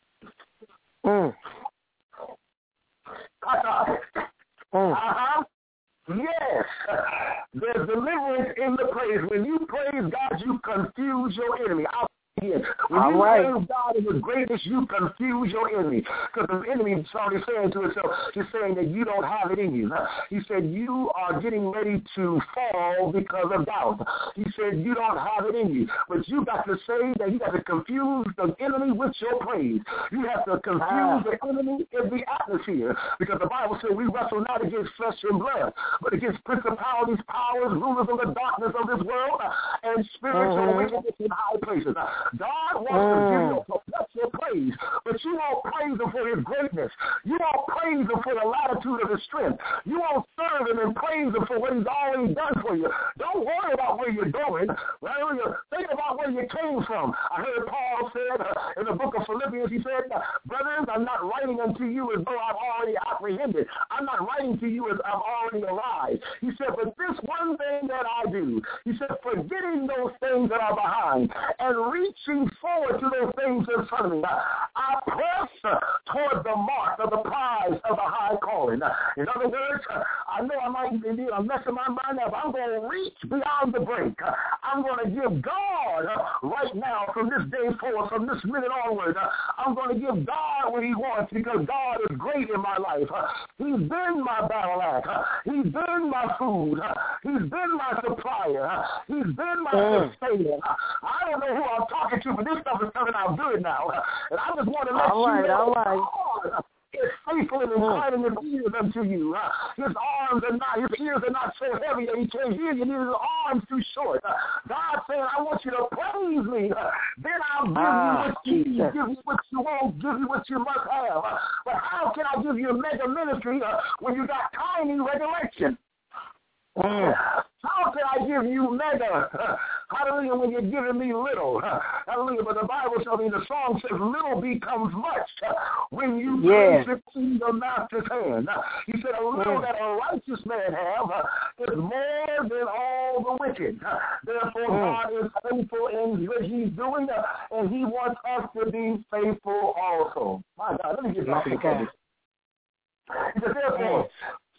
Mm. Uh-huh. Mm. Uh-huh. Yes. There's deliverance in the praise. When you praise God, you confuse your enemy. I'll When All you right. praise God in His greatness, you confuse your enemy. Because the enemy is already saying to itself, he's saying that you don't have it in you. He said you are getting ready to fall because of doubt. He said you don't have it in you. But you got to say that you got to confuse the enemy with your praise. You have to confuse ah. the enemy in the atmosphere. Because the Bible said we wrestle not against flesh and blood, but against principalities, powers, rulers of the darkness of this world, and spiritual mm-hmm. wickedness in high places. God wants mm. to give you a perpetual praise, but you won't praise Him for His greatness. You won't praise Him for the latitude of His strength. You won't serve Him and praise Him for what He's already done for you. Don't worry about where you're going. Think about where you came from. I heard Paul said uh, in the book of Philippians, he said, brothers, I'm not writing unto you as though I've already apprehended. I'm not writing to you as I've already arrived. He said, but this one thing that I do, he said, forgetting those things that are behind and reaching forward to those things in front of me, I press toward the mark of the prize of the high calling. In other words, I know I might be I'm messing my mind up. I'm going to reach beyond the break. I'm going to give God right now from this day forward, from this minute onward, I'm going to give God what He wants because God is great in my life. He's been my battle axe. He's been my food. He's been my supplier. He's been my mm. sustainer. I don't know who I'm talking to, but this stuff is coming out good now. And I just want to let all you right, know all right. God is faithful and inclining His ears unto you. His arms are not, His ears are not so heavy that He can't hear you. His arms too short. God saying, I want you to praise me. Then I'll give ah, you what you need, give you what you want, give you what you must have. But how can I give you a mega ministry uh, when you got tiny resurrection? Mm. How can I give you mega? Uh, hallelujah, when you're giving me little. Uh, hallelujah, but the Bible tells me the song says little becomes much uh, when you yeah. place it in the master's hand. Uh, he said a little mm. that a righteous man have uh, is more than all the wicked. Uh, therefore, mm. God is faithful in what He's doing, uh, and He wants us to be faithful also. My God, let me get back to the He said, therefore,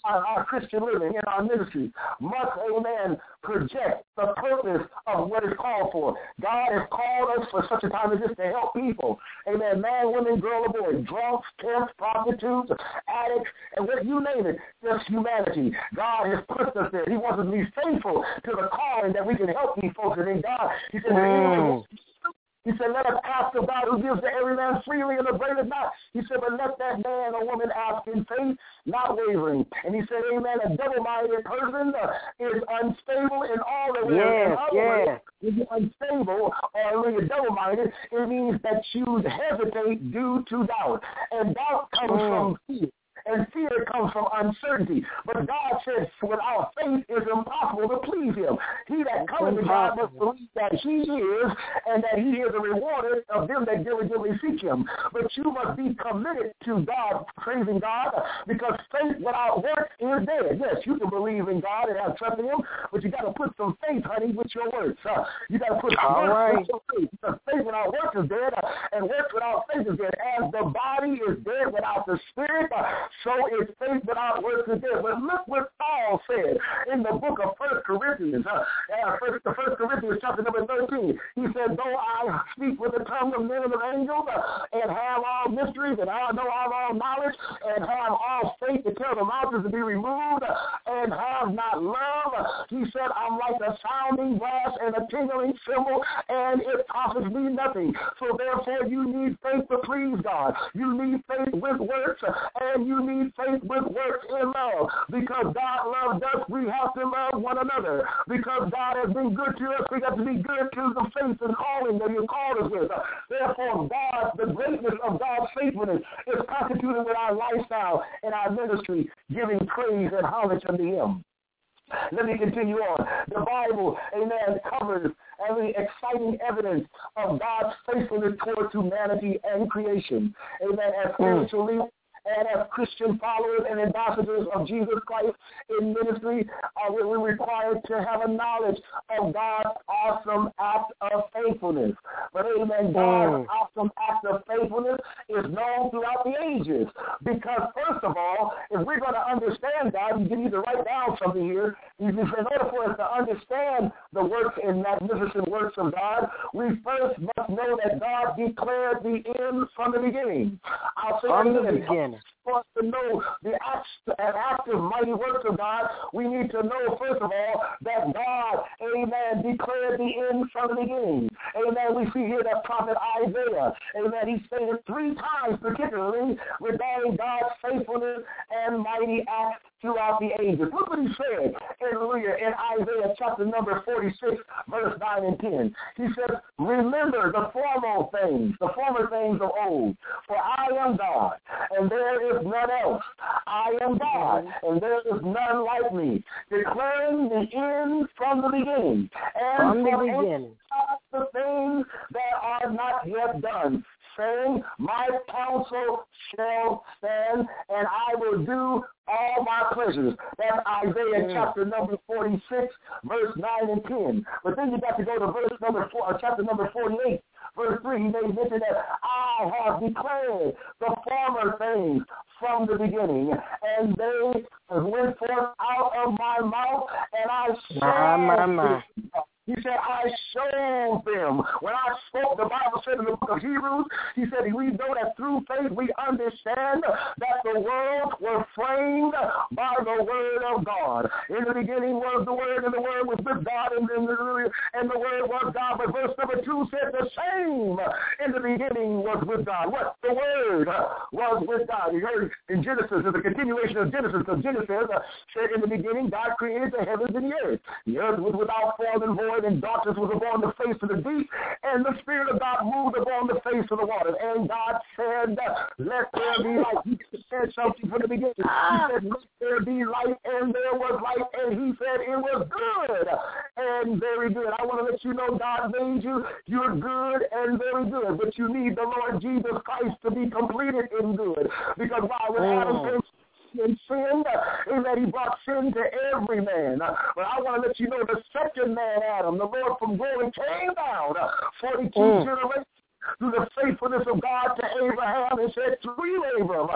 our, our Christian living, in our ministry, must, amen, project the purpose of what is called for. God has called us for such a time as this to help people. Amen. Man, women, girl, or boy, drunks, pimps, prostitutes, addicts, and what you name it, just humanity. God has put us there. He wants us to be faithful to the calling that we can help these folks. And in God, he said, mm. He said, let us ask of God who gives to every man freely and upbraideth not. He said, but let that man or woman ask in faith, not wavering. And he said, amen, a double-minded person uh, is unstable in all their ways. Yes, yes. When you're unstable or when you're double-minded, it means that you hesitate due to doubt. And doubt comes mm. from fear. And fear comes from uncertainty. But God says, without faith, it's impossible to please him. He that cometh to God must believe that he is, and that he is a rewarder of them that diligently seek him. But you must be committed to God, praising God, because faith without works is dead. Yes, you can believe in God and have trust in him, but you got to put some faith, honey, with your works. Uh, you got to put some All works right. with your faith. Because faith without works is dead, uh, and works without faith is dead. As the body is dead without the spirit, uh, so is faith without works is dead. But look what Paul said in the book of First Corinthians, uh, uh, first, the First Corinthians chapter number thirteen. He said, though I speak with the tongue of men and of angels, uh, and have all mysteries, and I know all, all knowledge, and have all faith to tell the mountains to be removed, uh, and have not love, uh, he said, I'm like a sounding brass and a tingling cymbal, and it profits me nothing. So therefore you need faith to please God. You need faith with works, uh, and you need faith with works in love. Because God loved us, we have to love one another. Because God has been good to us, we got to be good to the faith and calling that he called us with. Therefore, God, the greatness of God's faithfulness is constituted with our lifestyle and our ministry, giving praise and homage unto him. Let me continue on. The Bible, amen, covers every exciting evidence of God's faithfulness towards humanity and creation. Amen. As spiritual leaders, and as Christian followers and ambassadors of Jesus Christ in ministry, uh, we're required to have a knowledge of God's awesome act of faithfulness. But amen, God's mm. awesome act of faithfulness is known throughout the ages. Because first of all, if we're going to understand God, you need to write down something here. In order for us to understand the works and magnificent works of God, we first must know that God declared the end from the beginning. I'll say from it the again. beginning. For us to know the acts and active mighty works of God, we need to know, first of all, that God, amen, declared the end from the beginning. Amen. We see here that prophet Isaiah, amen, he stated three times particularly regarding God's faithfulness and mighty acts throughout the ages. Look what he said, hallelujah, in Isaiah chapter number forty-six, verse nine and ten. He says, remember the former things, the former things of old, for I am God, and there is none else. I am God, and there is none like me, declaring the end from the beginning, and from the beginning, the things that are not yet done, saying, my counsel shall stand, and I will do all my pleasures. That's Isaiah yeah. chapter number forty-six, verse nine and ten. But then you got to go to verse number four, or chapter number forty-eight, verse three. He made mention that I have declared the former things from the beginning, and they went forth out of my mouth, and I shall my, my, my. He said, I showed them. When I spoke, the Bible said in the book of Hebrews, he said, we know that through faith we understand that the worlds were framed by the word of God. In the beginning was the word, and the word was with God, and, and, the, and the word was God. But verse number two said the same. In the beginning was with God. What? The word was with God. You heard in Genesis, it's a continuation of Genesis. So Genesis uh, said in the beginning, God created the heavens and the earth. The earth was without form and void, and darkness was upon the face of the deep, and the Spirit of God moved upon the face of the waters. And God said, let there be light. He said something from the beginning. He said, let there be light, and there was light, and he said it was good and very good. I want to let you know God made you. You're good and very good, but you need the Lord Jesus Christ to be completed in good. Because while when Adam came and sin, is that he brought sin to every man. But I want to let you know the second man, Adam, the Lord from glory, came down forty-two mm. generations through the faithfulness of God to Abraham, and said through Abraham, all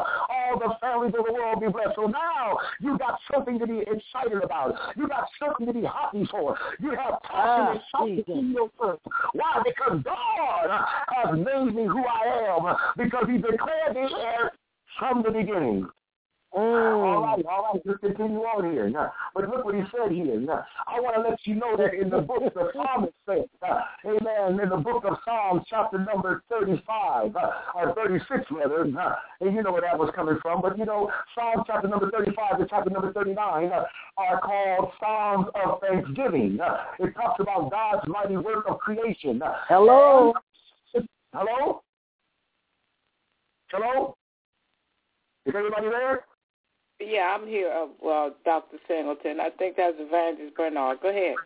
all the families of the world be blessed. So now you got something to be excited about. You got something to be happy for. You have passion Ah, and something in your earth. Why? Because God has made me who I am, because he declared me as from the beginning. Mm. All right, all right, let's continue on here. Now, but look what he said here. Now, I want to let you know that in the book of the Psalmist says, uh, amen, in the book of Psalms, chapter number thirty-five, uh, or thirty-six rather, uh, and you know where that was coming from, but you know, Psalms chapter number thirty-five and chapter number thirty-nine uh, are called Psalms of Thanksgiving. Uh, it talks about God's mighty work of creation. Uh, Hello? and, hello? Hello? Is everybody there? Yeah, I'm here, uh, well, Doctor Singleton. I think that's Evangelist Bernard. Go ahead.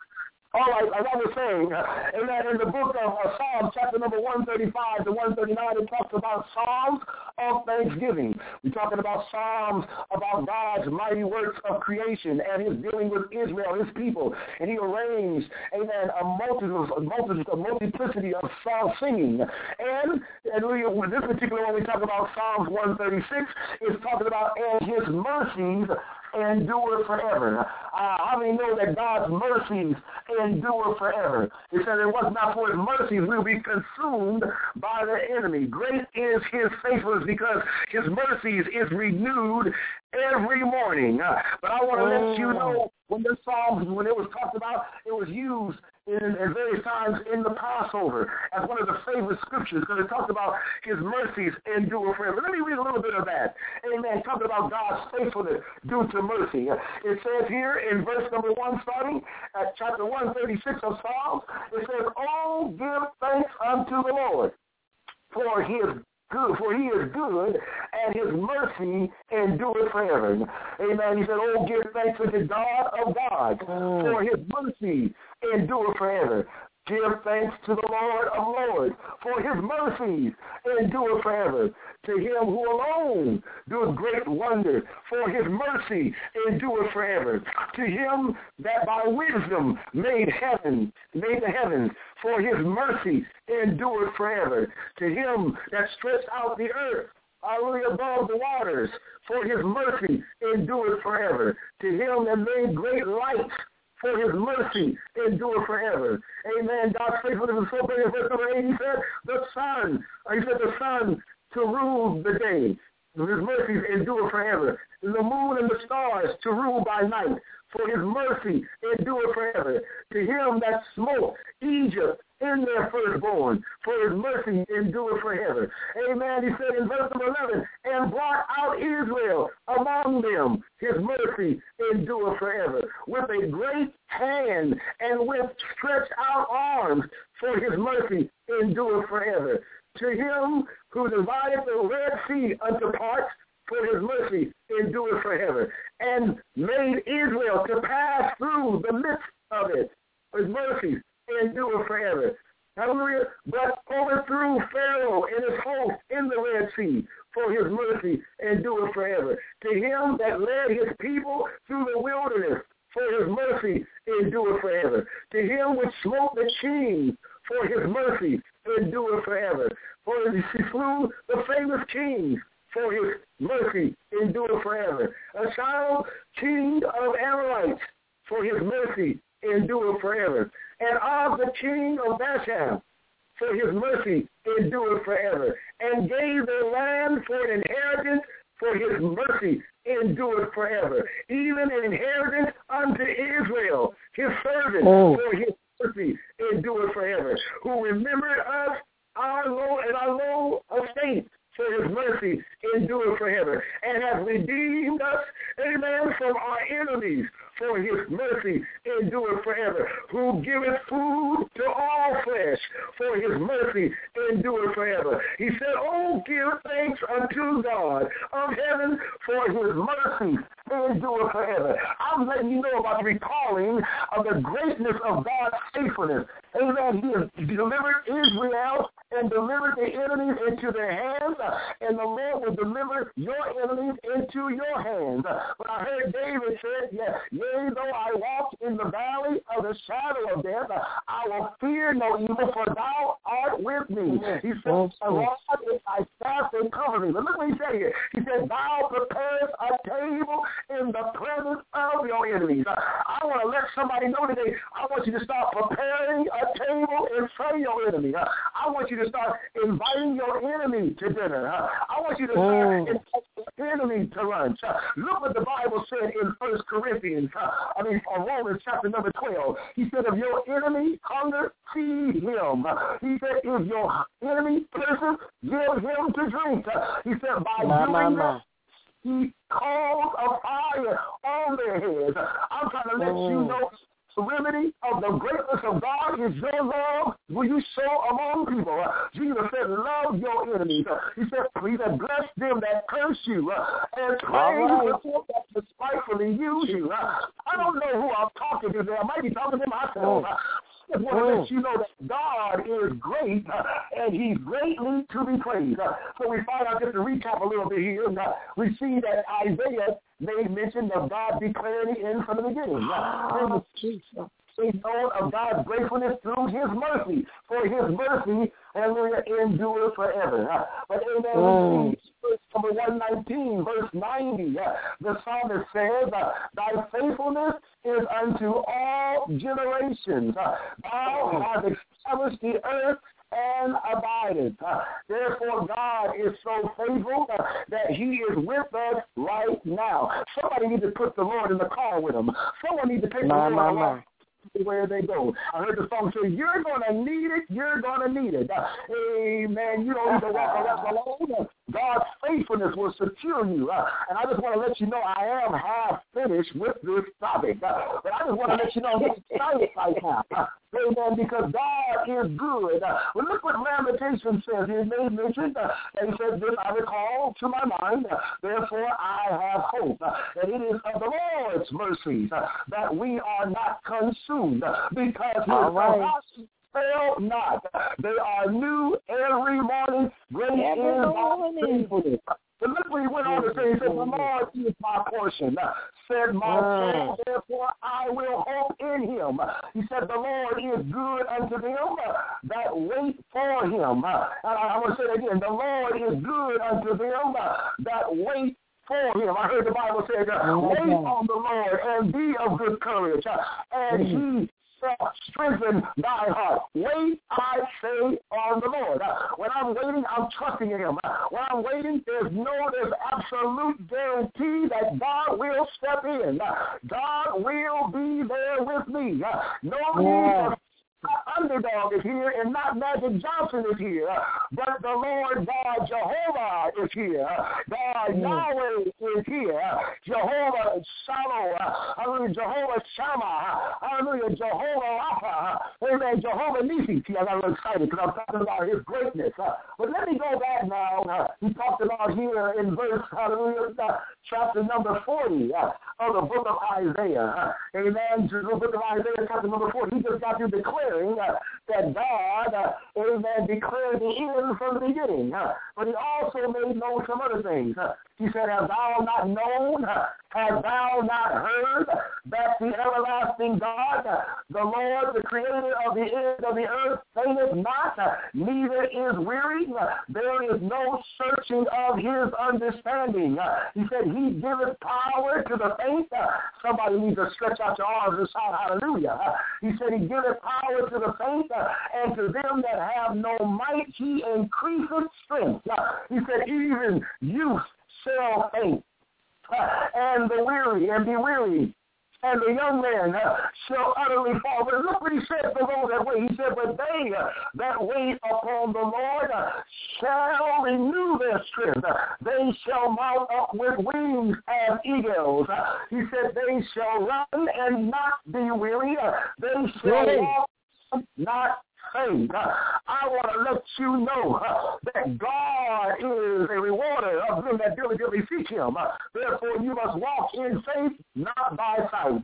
All right, as I was saying, uh, in, that, in the book of uh, Psalms, chapter number one thirty-five to one thirty-nine, it talks about Psalms of Thanksgiving. We're talking about Psalms about God's mighty works of creation and his dealing with Israel, his people. And he arranged, amen, a multitude, a multitude, a multiplicity of psalm singing. And, and we, with this particular one, we talk about Psalms one thirty-six, it's talking about and his mercies endure forever. Uh, how many know that God's mercies endure forever? He said it was not for his mercies we will be consumed by the enemy. Great is his faithfulness because his mercies is renewed every morning. Uh, but I want to mm. let you know when the Psalms, when it was talked about, it was used in, in various times in the Passover as one of the favorite scriptures because it talks about his mercies endure forever. Let me read a little bit of that. Amen. Talking about God's faithfulness due to mercy. It says here in verse number one, starting at chapter one thirty-six of Psalms, it says, "Oh, give thanks unto the Lord, for his good, for he is good, and his mercy endureth forever." Amen. He said, "Oh, give thanks unto God of gods, for his mercy endureth forever. Give thanks to the Lord of lords, for his mercies endure forever. To him who alone doeth great wonders, for his mercy endure forever. To him that by wisdom made heaven, made the heavens, for his mercy endure forever. To him that stretched out the earth, hallelujah, above the waters, for his mercy endure forever. To him that made great lights, for his mercy endure forever. Amen. God's faithfulness is so great. In verse number eight, he said, the sun, he said the sun to rule the day. His mercies endure forever. The moon and the stars to rule by night. For his mercy endure forever. To him that smote Egypt in their firstborn, for his mercy endure forever. Amen. He said in verse number eleven, and brought out Israel among them, his mercy endure forever. With a great hand and with stretched out arms, for his mercy endure forever. To him who divided the Red Sea unto parts, for his mercy endure forever, and made Israel to pass through the midst of it. His mercies endure forever. Hallelujah. But overthrew Pharaoh and his host in the Red Sea, for his mercy endure forever. To him that led his people through the wilderness, for his mercy endure forever. To him which smote the kings, for his mercy endure forever. For he slew the famous kings, for his mercy endure forever. A child king of Amorites, for his mercy endure forever. And of the king of Bashan, for his mercy endure forever. And gave their land for an inheritance, for his mercy endure forever. Even an inheritance unto Israel, his servant, oh. for his mercy endure forever. Who remembered us our low and our low estate, for his mercy endure forever, and hath redeemed us, amen, from our enemies, for his mercy endure forever, who giveth food to all flesh, for his mercy endure forever. He said, oh, give thanks unto God of heaven, for his mercy endure forever. I'm letting you know about the recalling of the greatness of God's faithfulness. Amen. He has delivered Israel, and deliver the enemies into their hands, and the Lord will deliver your enemies into your hands. But I heard David say, yeah, yea, though I walk in the valley of the shadow of death, I will fear no evil, for thou art with me. He said, the Lord is thy staff and cover me. But look what he said here. He said, thou preparest a table in the presence of your enemies. I want to let somebody know today, I want you to start preparing a table in front of your enemy. I want you to start inviting your enemy to dinner. I want you to start inviting your enemy to lunch. Look what the Bible said in First Corinthians, I mean, Romans chapter number twelve. He said, if your enemy hunger, feed him. He said, if your enemy thirsts, give him to drink. He said, by my, doing that, he calls a fire on their heads. I'm trying to let oh. you know the remedy of the greatness of God is your love will you show among people. Uh, Jesus said, love your enemies. Uh, he said, he said, bless them that curse you uh, and pray right. for them that despitefully use you. Uh, I don't know who I'm talking to there. I might be talking to myself. Uh, I just want to let you know that God is great, uh, and he's greatly to be praised. Uh, so we find out, just to recap a little bit here, uh, we see that Isaiah made mention of God declaring the end from the beginning. Uh, They know of God's gratefulness through his mercy, for his mercy, hallelujah, endures forever. Uh, but amen, oh. verse number one nineteen, verse ninety, uh, the psalmist says, uh, thy faithfulness is unto all generations. Uh, thou hast established the earth and abideth. Uh, therefore, God is so faithful uh, that he is with us right now. Somebody needs to put the Lord in the car with him. Someone needs to take my, the Lord along where they go. I heard the song say, you're going to need it, you're going to need it. Uh, amen. You don't need to walk around alone. God's faithfulness will secure you. Uh, and I just want to let you know I am half finished with this topic. Uh, but I just want to let you know I'm excited right now. Uh, amen. Because God is good. Uh, well, look what Lamentation says. He made mention, uh, and he says, this I recall to my mind, uh, therefore I have hope. Uh, and it is of the Lord's mercies uh, that we are not consumed, uh, because his compassion fail not. They are new every morning. Great is thy faithfulness. But look what he went on to say. He said, the Lord is my portion. Said my soul, therefore I will hope in him. He said, the Lord is good unto them that wait for him. And I want to say it again. The Lord is good unto them that wait for him. I heard the Bible say, wait on the Lord and be of good courage. And he strengthen thy heart. Wait, I say, on the Lord. Uh, when I'm waiting, I'm trusting in him. Uh, when I'm waiting, there's no, there's absolute guarantee that God will step in. Uh, God will be there with me. Uh, no yeah. need Underdog is here, and not Magic Johnson is here, but the Lord God Jehovah is here. God mm. Yahweh is here. Jehovah Shalom. Hallelujah. Jehovah Shammah. Hallelujah. Jehovah Rapha. Amen. Jehovah Nissi. See, I got a little excited because I'm talking about his greatness. But let me go back now. He talked about here in verse, hallelujah, chapter number forty of the book of Isaiah. Amen. The book of Isaiah, chapter number forty. He just got to declare Uh, that God, uh, amen, declared the end from the beginning. Uh, but he also made known some other things. Uh, he said, have thou not known, uh, have thou not heard that the everlasting God, uh, the Lord, the creator of the end of the earth, fainteth not, uh, neither is weary. Uh, there is no searching of his understanding. Uh, he said, he giveth power to the faint. Uh, somebody needs to stretch out your arms and shout hallelujah. Uh, he said, he giveth power to the faint, uh, and to them that have no might, he increaseth strength. Uh, he said, even youth shall faint, uh, and the weary, and be weary, and the young man uh, shall utterly fall. But look what he said for those that wait. He said, but they uh, that wait upon the Lord uh, shall renew their strength. Uh, they shall mount up with wings as eagles. Uh, he said, they shall run and not be weary. Uh, they shall walk not faint. Uh, I want to let you know uh, that God is a rewarder of them that diligently seek him. Uh, therefore, you must walk in faith, not by sight. Uh,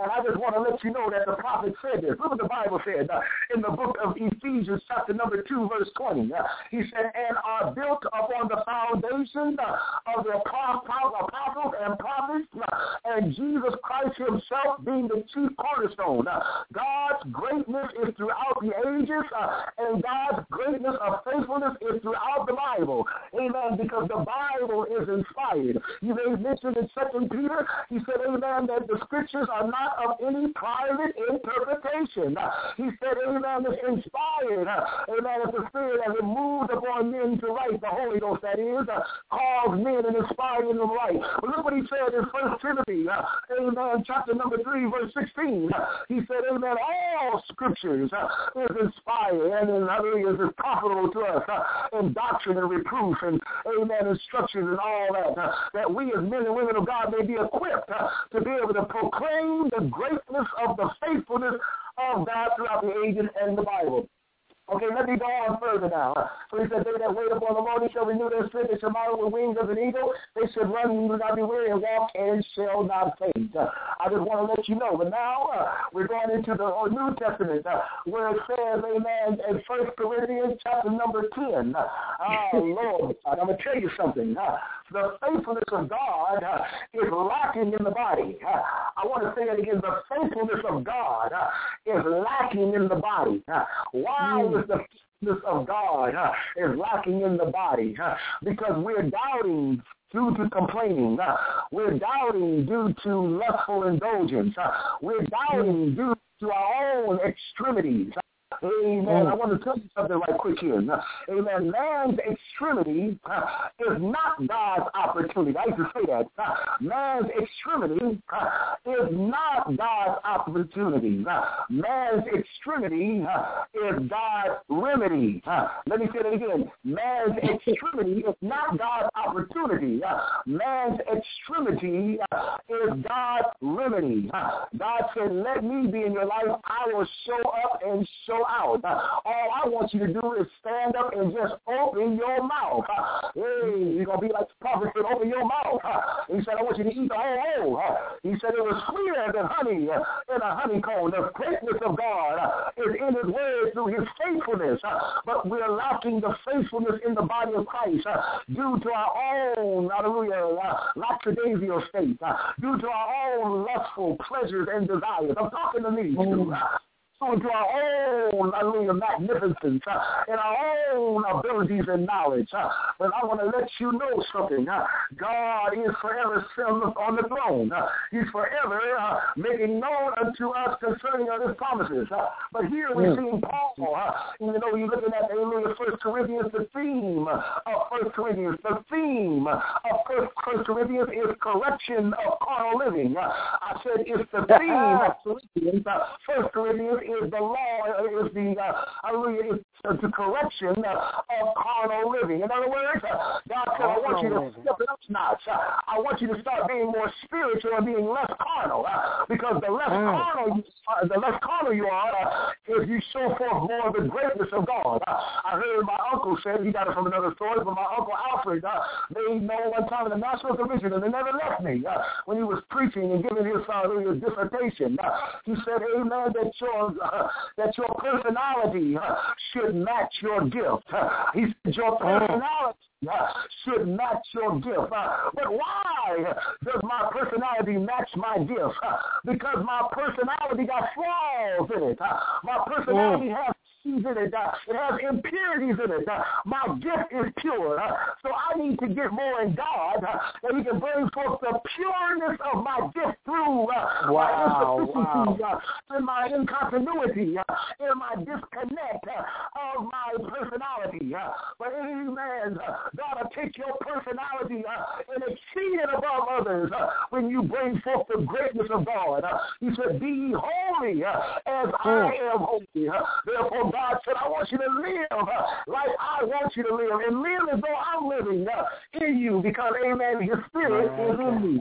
And I just want to let you know that the prophet said this. Look what the Bible said uh, in the book of Ephesians, chapter number two, verse twenty. Uh, he said, and are built upon the foundation uh, of the apostles and prophets, uh, and Jesus Christ himself being the chief cornerstone. Uh, God's greatness is throughout the ages, uh, and God's greatness of faithfulness is throughout the Bible. Amen, because the Bible is inspired. You may mention in Second Peter, he said, amen, that the scriptures are not of any private interpretation. Uh, he said, amen, it's inspired. Uh, amen, it's the Spirit as it moved upon men to write, the Holy Ghost, that is, uh, calls men and inspired them to write. But look what he said in First Timothy, uh, amen, chapter number three, verse sixteen. Uh, he said, amen, all scriptures uh, is inspired and in other words is profitable to us uh, in doctrine and reproof and, amen, instructions and all that, uh, that we as men and women of God may be equipped uh, to be able to proclaim the greatness of the faithfulness of God throughout the ages and the Bible. Okay, let me go on further now. So he said, they that wait upon the Lord, he shall renew their strength. They shall mount with wings as an eagle. They shall run and will not be weary, and walk and shall not faint. Uh, I just want to let you know. But now uh, we're going into the uh, New Testament uh, where it says, amen, in First Corinthians chapter number ten. Uh, oh, Lord, I'm going to tell you something. Uh, the faithfulness of God uh, is lacking in the body. Uh, I want to say it again. The faithfulness of God uh, is lacking in the body. Uh, why? Mm. The faithfulness of God uh, is lacking in the body uh, because we're doubting due to complaining. Uh, we're doubting due to lustful indulgence. Uh, we're doubting due to our own extremities. Amen. Mm. I want to tell you something right quick here. Amen. Man's extremity uh, is not God's opportunity. I used to say that. Uh, man's extremity uh, is not God's opportunity. Uh, man's extremity uh, is God's remedy. Uh, let me say that again. Man's extremity is not God's opportunity. Uh, man's extremity uh, is God's remedy. Uh, God said, let me be in your life. I will show up and show out. Uh, all I want you to do is stand up and just open your mouth. Uh, hey, you're going to be like the prophet said, open your mouth. Uh, he said, I want you to eat the whole whole. Uh, he said it was sweeter than honey uh, in a honeycomb. The greatness of God uh, is in his word through his faithfulness. Uh, but we're lacking the faithfulness in the body of Christ uh, due to our own, hallelujah, uh, lackadaisical state, uh, due to our own lustful pleasures and desires. I'm talking to me too. Uh, to our own, hallelujah, magnificence uh, and our own abilities and knowledge. Uh, but I want to let you know something. Uh, God is forever on the throne. Uh, he's forever uh, making known unto us concerning of his promises. Uh, but here we're seeing Paul, uh, even though you're looking at, hallelujah, First Corinthians, the theme of First Corinthians, the theme of First Corinthians is correction of carnal living. Uh, I said it's the theme of Corinthians. Uh, First Corinthians is the law, is the, uh, hallelujah, is uh, the correction uh, of carnal living. In other words, uh, God said, I want you to step it up notch. Uh, I want you to start being more spiritual and being less carnal, uh, because the less mm. carnal you are, the less carnal you are, uh, if you show forth more of the greatness of God. Uh, I heard my uncle say, he got it from another story, but my uncle Alfred uh, made known one time in the National Convention, and they never left me, uh, when he was preaching and giving his, uh, his dissertation. Uh, he said, amen, that your Uh, that your personality uh, should match your gift. Uh, he said your personality uh, should match your gift. Uh, but why does my personality match my gift? Uh, because my personality got flaws in it. Uh, my personality mm. has in it. Uh, it has impurities in it. Uh, my gift is pure. Uh, so I need to get more in God uh, that he can bring forth the pureness of my gift through uh, wow, my insufficiency wow. uh, and my incontinuity uh, and my disconnect uh, of my personality. Uh, but amen, uh, God will take your personality uh, and exceed it above others uh, when you bring forth the greatness of God. Uh, he said, be ye holy uh, as mm. I am holy. Uh, therefore, God said, I want you to live uh, like I want you to live, and live as though I'm living uh, in you, because, amen, his spirit okay. is in me.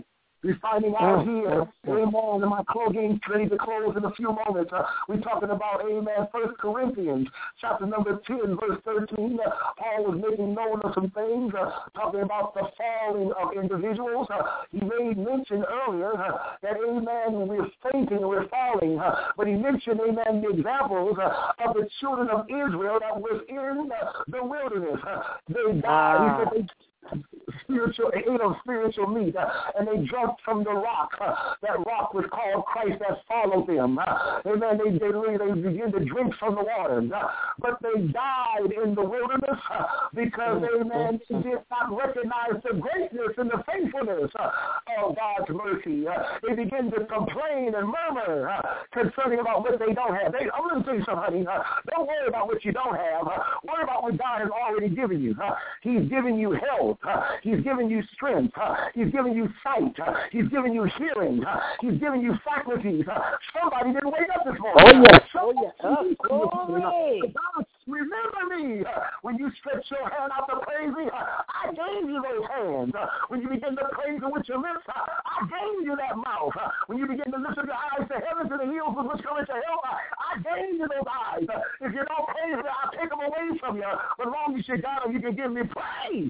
We're finding out here, amen, and my closing ready to close in a few moments. Uh, we're talking about, amen, First Corinthians, chapter number ten, verse thirteen. Uh, Paul was making known of some things, uh, talking about the falling of individuals. Uh, he made mention earlier uh, that, amen, we're fainting and we're falling. Uh, but he mentioned, amen, the examples uh, of the children of Israel that was in uh, the wilderness. Uh, they died. He said they spiritual, ate of spiritual meat, uh, and they drank from the rock. Uh, that rock was called Christ that followed them. Uh, amen. They, they, they began to drink from the waters. Uh, but they died in the wilderness uh, because, amen, they did not recognize the greatness and the faithfulness uh, of God's mercy. Uh, they began to complain and murmur uh, concerning about what they don't have. They, I'm going to tell you something, honey. Uh, don't worry about what you don't have. Uh, worry about what God has already given you. Uh, he's given you health. Uh, he's given you strength. Uh, he's given you sight. Uh, he's given you hearing. Uh, he's given you faculties. Uh, somebody didn't wake up this morning. Oh, yes. Uh, oh, yes. Oh, glory. God, remember me uh, when you stretch your hand out to praise me. Uh, I gave you those hands. Uh, when you begin to praise me with your lips, uh, I gave you that mouth. Uh, when you begin to lift up your eyes to heaven, to the hills with which coming to help, uh, I gave you those eyes. Uh, if you don't praise me, I'll take them away from you. But as long as you got them, you can give me praise.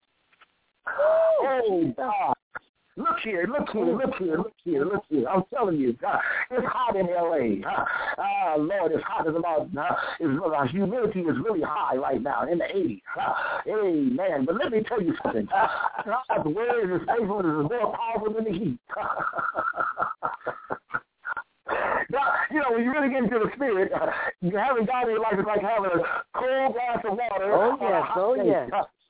Oh, God. Look here, look here, look here, look here, look here. I'm telling you, God, it's hot in L A. Ah, uh, Lord, it's hot. It's about, uh, it's, uh, humidity is really high right now, in the eighties. Uh, amen. But let me tell you something. God's word is faithfulness is more powerful than the heat. Now, you know, when you really get into the spirit, uh, having God in your life is like having a cold glass of water. Oh, yes, oh, yes.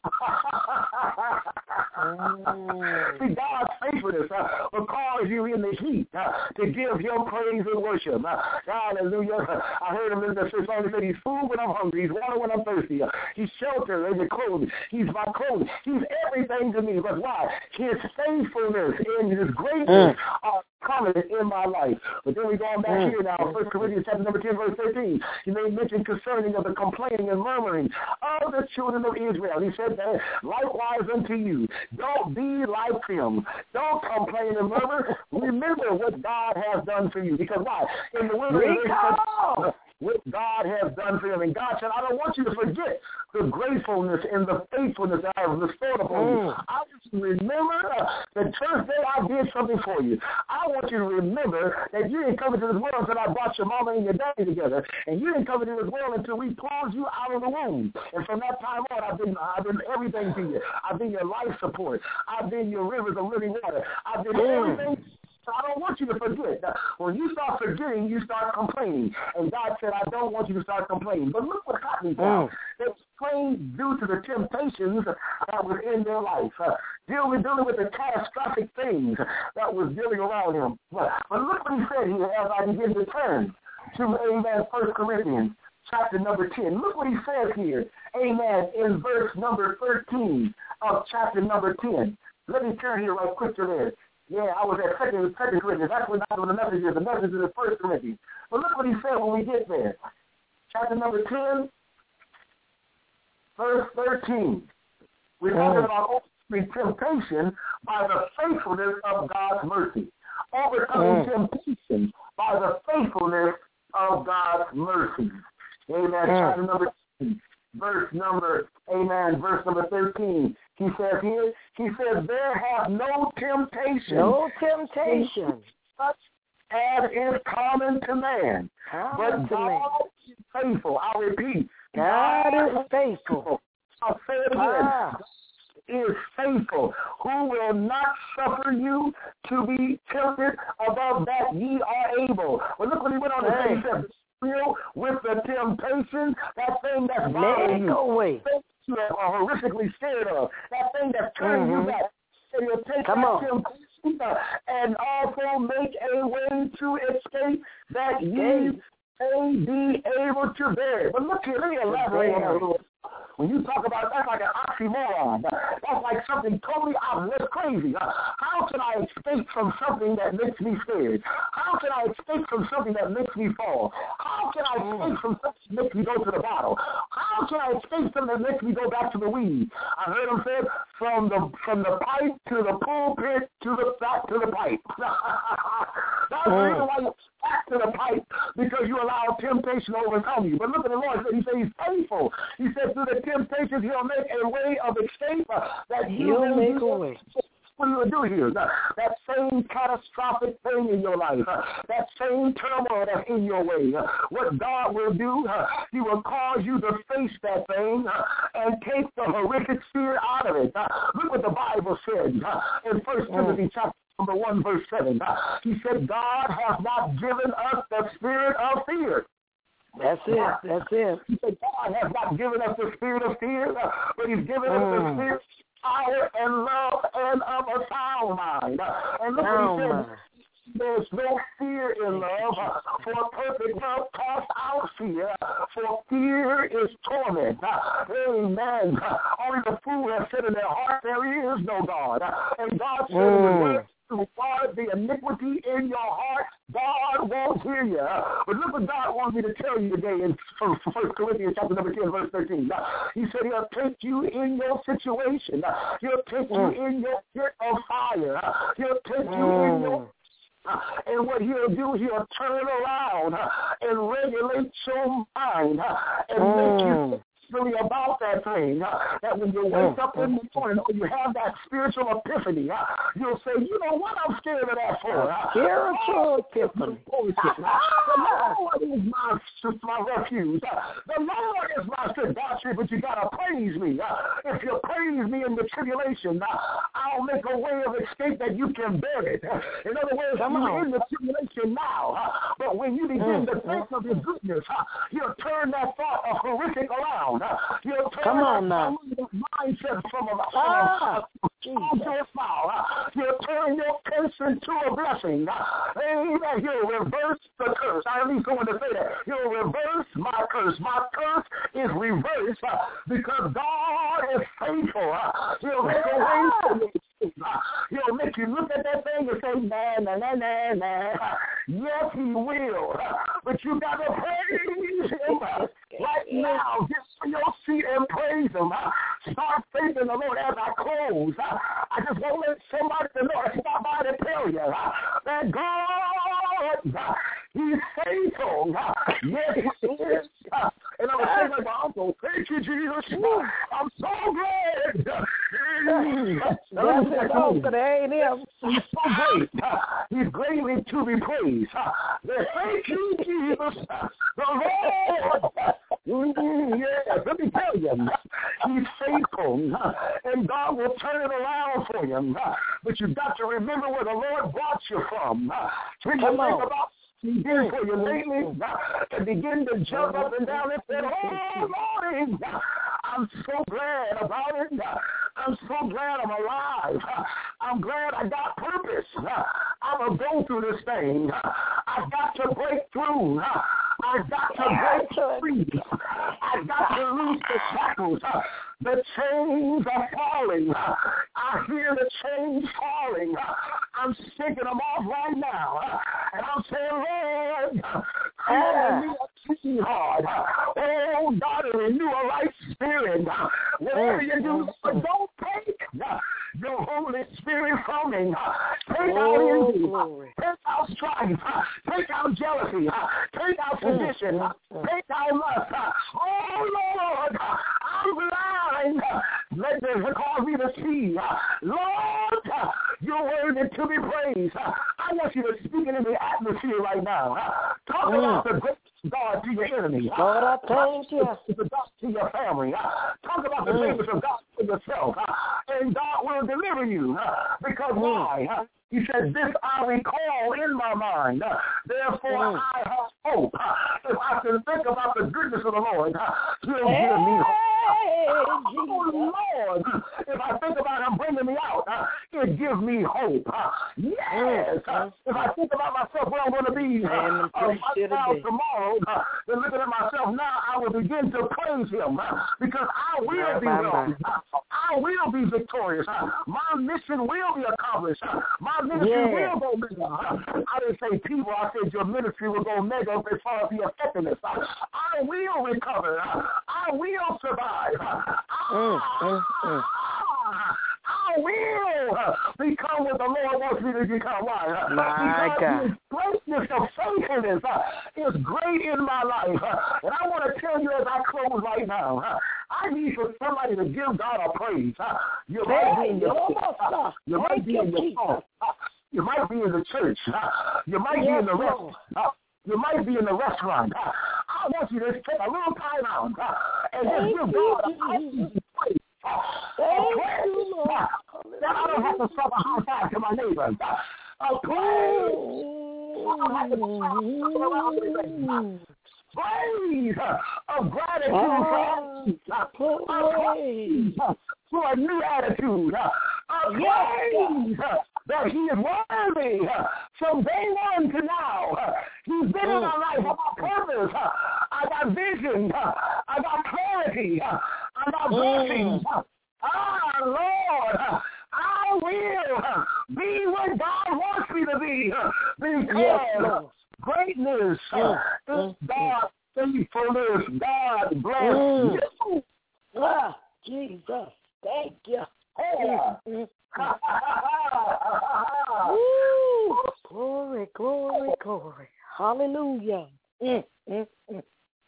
mm. See, God's faithfulness uh, will cause you in the heat uh, to give him praise and worship. Uh, hallelujah. I heard him in the song that said, he's food when I'm hungry. He's water when I'm thirsty. Uh, he's shelter and clothing. He's my clothing. He's everything to me. But why? His faithfulness and his greatness mm. are prominent in my life. But then we go on back mm. here now, First Corinthians chapter number ten, verse thirteen. He made mention concerning of the complaining and murmuring of the children of Israel. He said that likewise unto you, don't be like them. Don't complain and murmur. Remember what God has done for you. Because why? In the wilderness, what God has done for him. And God said, I don't want you to forget the gratefulness and the faithfulness that I have bestowed upon you. Mm. I want you to remember uh, the first day I did something for you. I want you to remember that you didn't come into this world until I brought your mama and your daddy together. And you didn't come into this world until we pulled you out of the womb. And from that time on, I've been, I've been everything to you. I've been your life support. I've been your rivers of living water. I've been mm. everything. So I don't want you to forget. When you start forgetting, you start complaining. And God said, I don't want you to start complaining. But look what happened now. They complained due to the temptations that was in their life. Uh, dealing, dealing with the catastrophic things that was dealing around him. But, but look what he said here as I begin to turn to, amen, First Corinthians chapter number ten. Look what he says here, amen, in verse number thirteen of chapter number ten. Let me turn here right quick to there. Yeah, I was at Second, Second Corinthians. That's what the message is. The message is in First Corinthians. But look what he said when we get there. Chapter number ten, verse thirteen. We're talking about overcoming temptation by the faithfulness of God's mercy. Overcoming mm. temptation by the faithfulness of God's mercy. Amen. Mm. Chapter number ten, verse number, amen, verse number thirteen. He says here, he says, there have no temptation. No temptation. Such as is common to man. Common but to God man. is faithful. I'll repeat. God, God is faithful. I'll say it again. Ah. God is faithful, who will not suffer you to be tempted above that ye are able. Well, look what he went on to say. He said, with the temptation, that thing that's bothering you. Go away. You are horrifically scared of. That thing that's turning mm-hmm. you back. So you'll take Come that on. temptation and also make a way to escape that ye may be able to bear. But look here, let me elaborate on that a little. When you talk about that's like an oxymoron. That's like something totally opposite. That's crazy. How can I escape from something that makes me scared? How can I escape from something that makes me fall? How can I escape from something that makes me go to the bottle? How can I escape something that makes me go back to the weed? I heard him say from the from the pipe to the pulpit to the back to the pipe. That's the reason why you're back to the pipe, because you allow temptation to overcome you. But look at the Lord. He said he's faithful. He said through the temptations he'll make a way of escape uh, that He'll make a way. What do you do here? That, that same catastrophic thing in your life, uh, that same turmoil that's in your way, uh, what God will do, uh, he will cause you to face that thing uh, and take the horrific fear out of it. Uh, look what the Bible said uh, in First Timothy chapter number one, verse seven. Uh, he said, God has not given us the spirit of fear. That's it. That's it. He said, God has not given us the spirit of fear, uh, but he's given us the Mm. spirit power and love and of a sound mind. And look what he said. There's no fear in love, for perfect love casts out fear, for fear is torment. Amen. Only the fool has said in their heart, there is no God. And God said in the word, to guard the iniquity in your heart, God won't hear you. But look what God wants me to tell you today in First Corinthians chapter number ten, verse thirteen. He said he'll take you in your situation. He'll take you in your pit of fire. He'll take you in your and what he'll do, he'll turn around and regulate your mind and Mm. make you really about that thing, uh, that when you wake up in the morning or you have that spiritual epiphany, uh, you'll say, you know what I'm scared of that for? Uh, Spiritual epiphany. The Lord is my, my refuge. Uh, the Lord is my strength. God said, but you got to praise me. Uh, if you praise me in the tribulation, uh, I'll make a way of escape that you can bear it. Uh, in other words, Come you're on. in the tribulation now, uh, but when you begin Mm. to think of his goodness, uh, you'll turn that thought of horrific around. Uh, you'll turn Come on that now. mindset from a, from Ah, a, a, to a smile. Uh, you'll turn your curse into a blessing. Uh, amen. He'll reverse the curse. I need someone to say that. He'll reverse my curse. My curse is reversed uh, because God is faithful. Uh, he'll make a way for you. Uh, he'll make you look at that thing and say, nah, nah, nah, nah, nah. Yes, he will. Uh, but you got to praise him uh, right now. Get on your seat and praise him. Uh, start thanking the Lord as I close. Uh, I just want to let somebody to know, stop by to tell you uh, that God, uh, he's faithful. Uh, yes, he is. Uh, and I'm going to say, my uncle, thank you, Jesus. Uh, I'm so glad. Uh, That's it. Oh, but it ain't him. He's so great. Uh, he's greatly to be praised. Uh, thank you, Jesus. Uh, the Lord. Mm, yes, let me tell you, he's faithful, uh, and God will turn it around for you. Uh, but you've got to remember where the Lord brought you from. Uh, when you Come think on. about he did for you lately, uh, and begin to jump up and down and say, oh, Lord, uh, I'm so glad about it. Uh, I'm so glad I'm alive. Uh, I'm glad I got purpose. Uh, I'm going to go through this thing. Uh, I've got to break through. Uh, I've got to break free. I've got to loose the shackles. Uh, the chains are falling. Uh, I hear the chains falling. Uh, I'm shaking them off right now. Uh, and I'm saying, Lord, create me a clean heart. Oh, God, renew a right spirit. Whatever you do, but don't take your Holy Spirit from me. Take out envy. Take out strife. Take out jealousy. Take out sedition. Take out lust. Oh, Lord, I'm blind. Let them cause me to see. Lord, you're worthy to be praised. I want you to speak it in the atmosphere right now. Talk about the great God to your enemy. Lord, I thank you. The God to your family. Talk about the greatness of God to yourself. And God will deliver you. Because why? He said, this I recall in my mind. Therefore, I have hope. If I can think about the goodness of the Lord, he'll give me hope. Oh, Lord, if I think about him bringing me out, it gives me hope. Yes. If I think about myself where I'm going to be uh, now tomorrow, uh, then looking at myself now, I will begin to praise him because I will be well. I will be victorious. My mission will be accomplished. My ministry Yeah. will go mega. I didn't say people. I said your ministry will go mega as far as the effectiveness. I will recover. I will survive. Mm, mm, mm. I I will uh, become what the Lord wants me to become. Why? Uh, My God. His greatness of faithfulness uh, is great in my life. Uh, and I want to tell you as I close right now, uh, I need for somebody to give God a praise. Uh, you might be in your uh, you might be in your phone. Uh, you might be in the church. Uh, you might be in the restaurant. Uh, You might be in the restaurant. Uh, I want you to take a little time out uh, and just give God a praise. Uh, Thank you, Lord. Uh, that I don't have to stop a high five to my neighbors. Uh, a praise. Praise uh, of gratitude uh, for praise uh, for a new attitude. Uh, a praise uh, that he is worthy uh, from day one to now. Uh, he's been in our life. I got purpose. Uh, I got vision. Uh, I got clarity. Uh, I got blessings. Uh, ah, Lord, uh, I will uh, be what God wants me to be uh, because yes, greatness uh, is God's faithfulness. God bless mm. you. Ah, Jesus, thank you. Yeah. Mm. Woo. Glory, glory, glory. Hallelujah. Mm, mm, mm.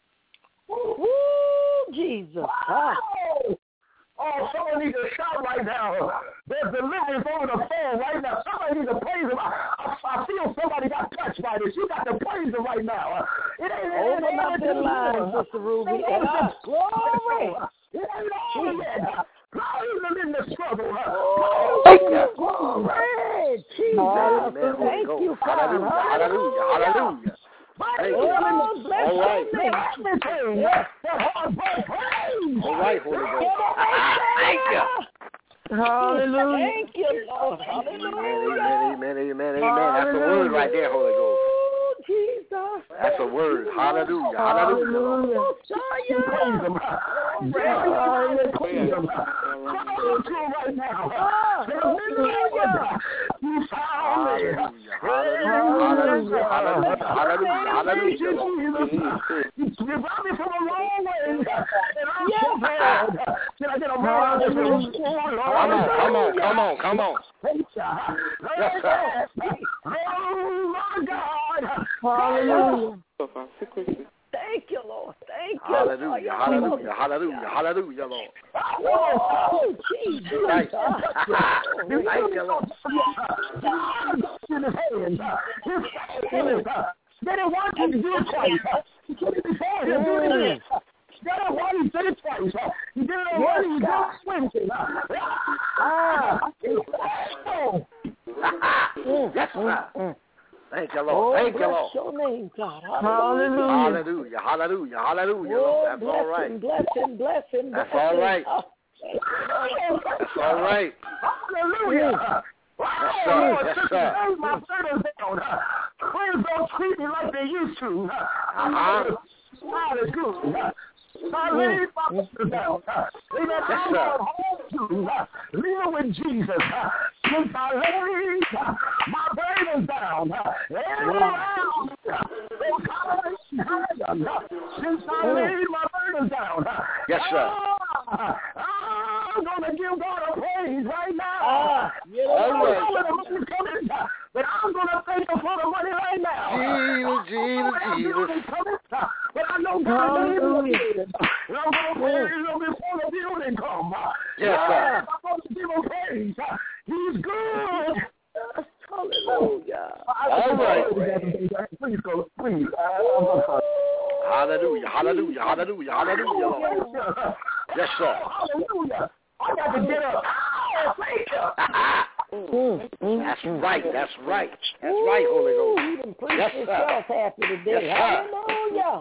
Woo, Jesus. Ah. Oh, someone needs to shout right now. There's deliverance over the phone right now. Somebody needs to praise him. I, I, I feel somebody got touched by this. You got to praise him right now. It ain't open up the line, Sister Ruby. Glory. It ain't over yet. Praise him in the struggle. Oh, thank you. Glory. Jesus. Amen. Thank Holy you, Ghost. Hallelujah. Hallelujah. Hallelujah. Thank you. Oh, bless All right. Everything. Yes. Praise. All right, Holy Ghost. Thank you. Hallelujah. Thank you, Lord. Hallelujah. Amen, amen, amen, amen, amen. That's a word right there, Holy Ghost. Oh, Jesus. That's a word. Hallelujah. Hallelujah. Right now. You found me. Hallelujah. Hallelujah. Hallelujah. Hallelujah. You brought me from a long way, and I'm so bad. Can I get a moment? Come on, come on, come on, come on. Yes, sir. Oh, my God. Hallelujah. Thank you, Lord. Thank you. Hallelujah. Hallelujah. Hallelujah. Hallelujah, Lord. Oh, Jesus. Right. Thank you, Lord. They didn't want you to do it twice. He did it before. He'll do it again. He did it once. He did it twice. He did it once. He did it Wednesday. Yes, sir. Thank you, Lord. Thank you, Lord. Your name, God. Hallelujah. Hallelujah. Hallelujah. Hallelujah, Lord. That's all right. Blessing, blessing, That's all right. That's all right. Hallelujah. Yes, sir. Yes, sir. My friends down. Friends don't treat me like they used to. Uh-huh. God is good. I laid my friends down. Leave it home to. Leave it with Jesus. Since I laid my burdens down. Every round. Since I laid my burdens down. Yes, sir. I'm going to give God a praise right now. Ah, yeah, all right. But I'm going to thank him for the money right now. Jesus, Jesus, Jesus. But I know God is going to and I'm going to praise him before the building comes. Yes, sir. I'm going to give him praise. He's good. Hallelujah. All right. Please go, please. Hallelujah, hallelujah, hallelujah, hallelujah, Lord. Yes, sir. Hallelujah. I got to get up. That's right, that's right. That's right, Holy Ghost. Yes, sir. Happy today. Yes, sir. Hallelujah.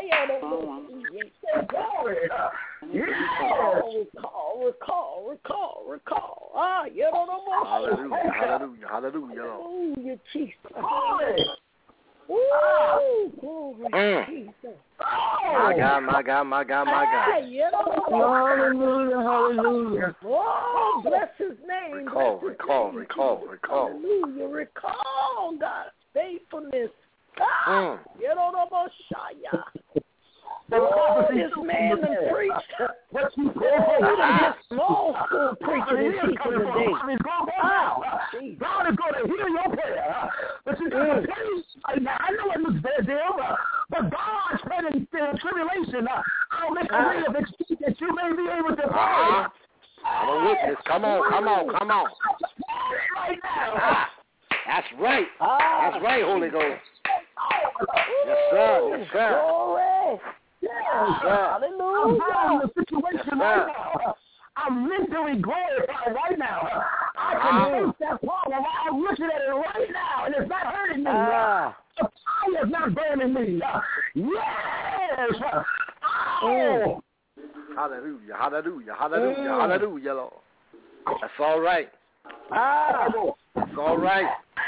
Recall, recall, recall, recall. Ah, you don't know more. Hallelujah, hallelujah, hallelujah, Lord. Hallelujah, Jesus. Ooh, glory, Mm. Jesus. My God, my God, my God, my God. Hallelujah, hallelujah. Oh, bless his name. Recall, bless his recall, name. recall, recall. Hallelujah, recall God's faithfulness. Mm. You don't know more, Shia. Oh, this man done preached. What you Oh, he done just small school preaching and teaching today. I mean, go go Ah, now. God is going to hear your prayer. But you got to praise right now. I know it looks bad, Jim, but God said in uh, tribulation, uh, I'll make a way of escape that you may be able to pray. Uh-huh. I'm a witness. Come on, come on, come on. Right now. Ah, that's right. Ah. That's right, Holy Ghost. Yes, sir. Yes, sir. Glory. Yes, sir. I'm Hallelujah. in the situation right now. I'm mentally glorified right now. I can face that problem. I'm looking at it right now, and it's not hurting me. Ah. The fire is not burning me. Yes. Oh. Hallelujah, hallelujah, hallelujah, mm. hallelujah, Lord. That's all right. Ah. That's all right.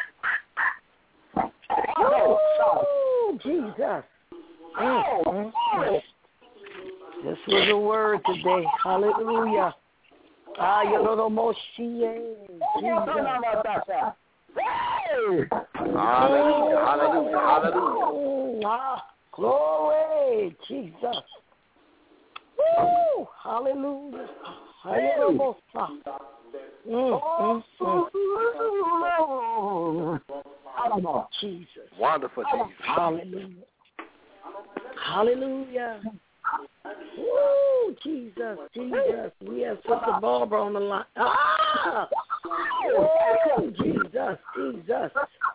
Oh, Jesus. Mm. Mm. This was a word today. Hallelujah. Ah, you know most Jesus. Hallelujah, hallelujah, hallelujah. Ah, glory, Jesus. Woo! Hallelujah. Hallelujah. Mm, mm, mm. Jesus. Wonderful Jesus. Hallelujah. Hallelujah. Woo! Jesus, Jesus. We have Sister Barbara on the line. Ah! Woo! Jesus, Jesus.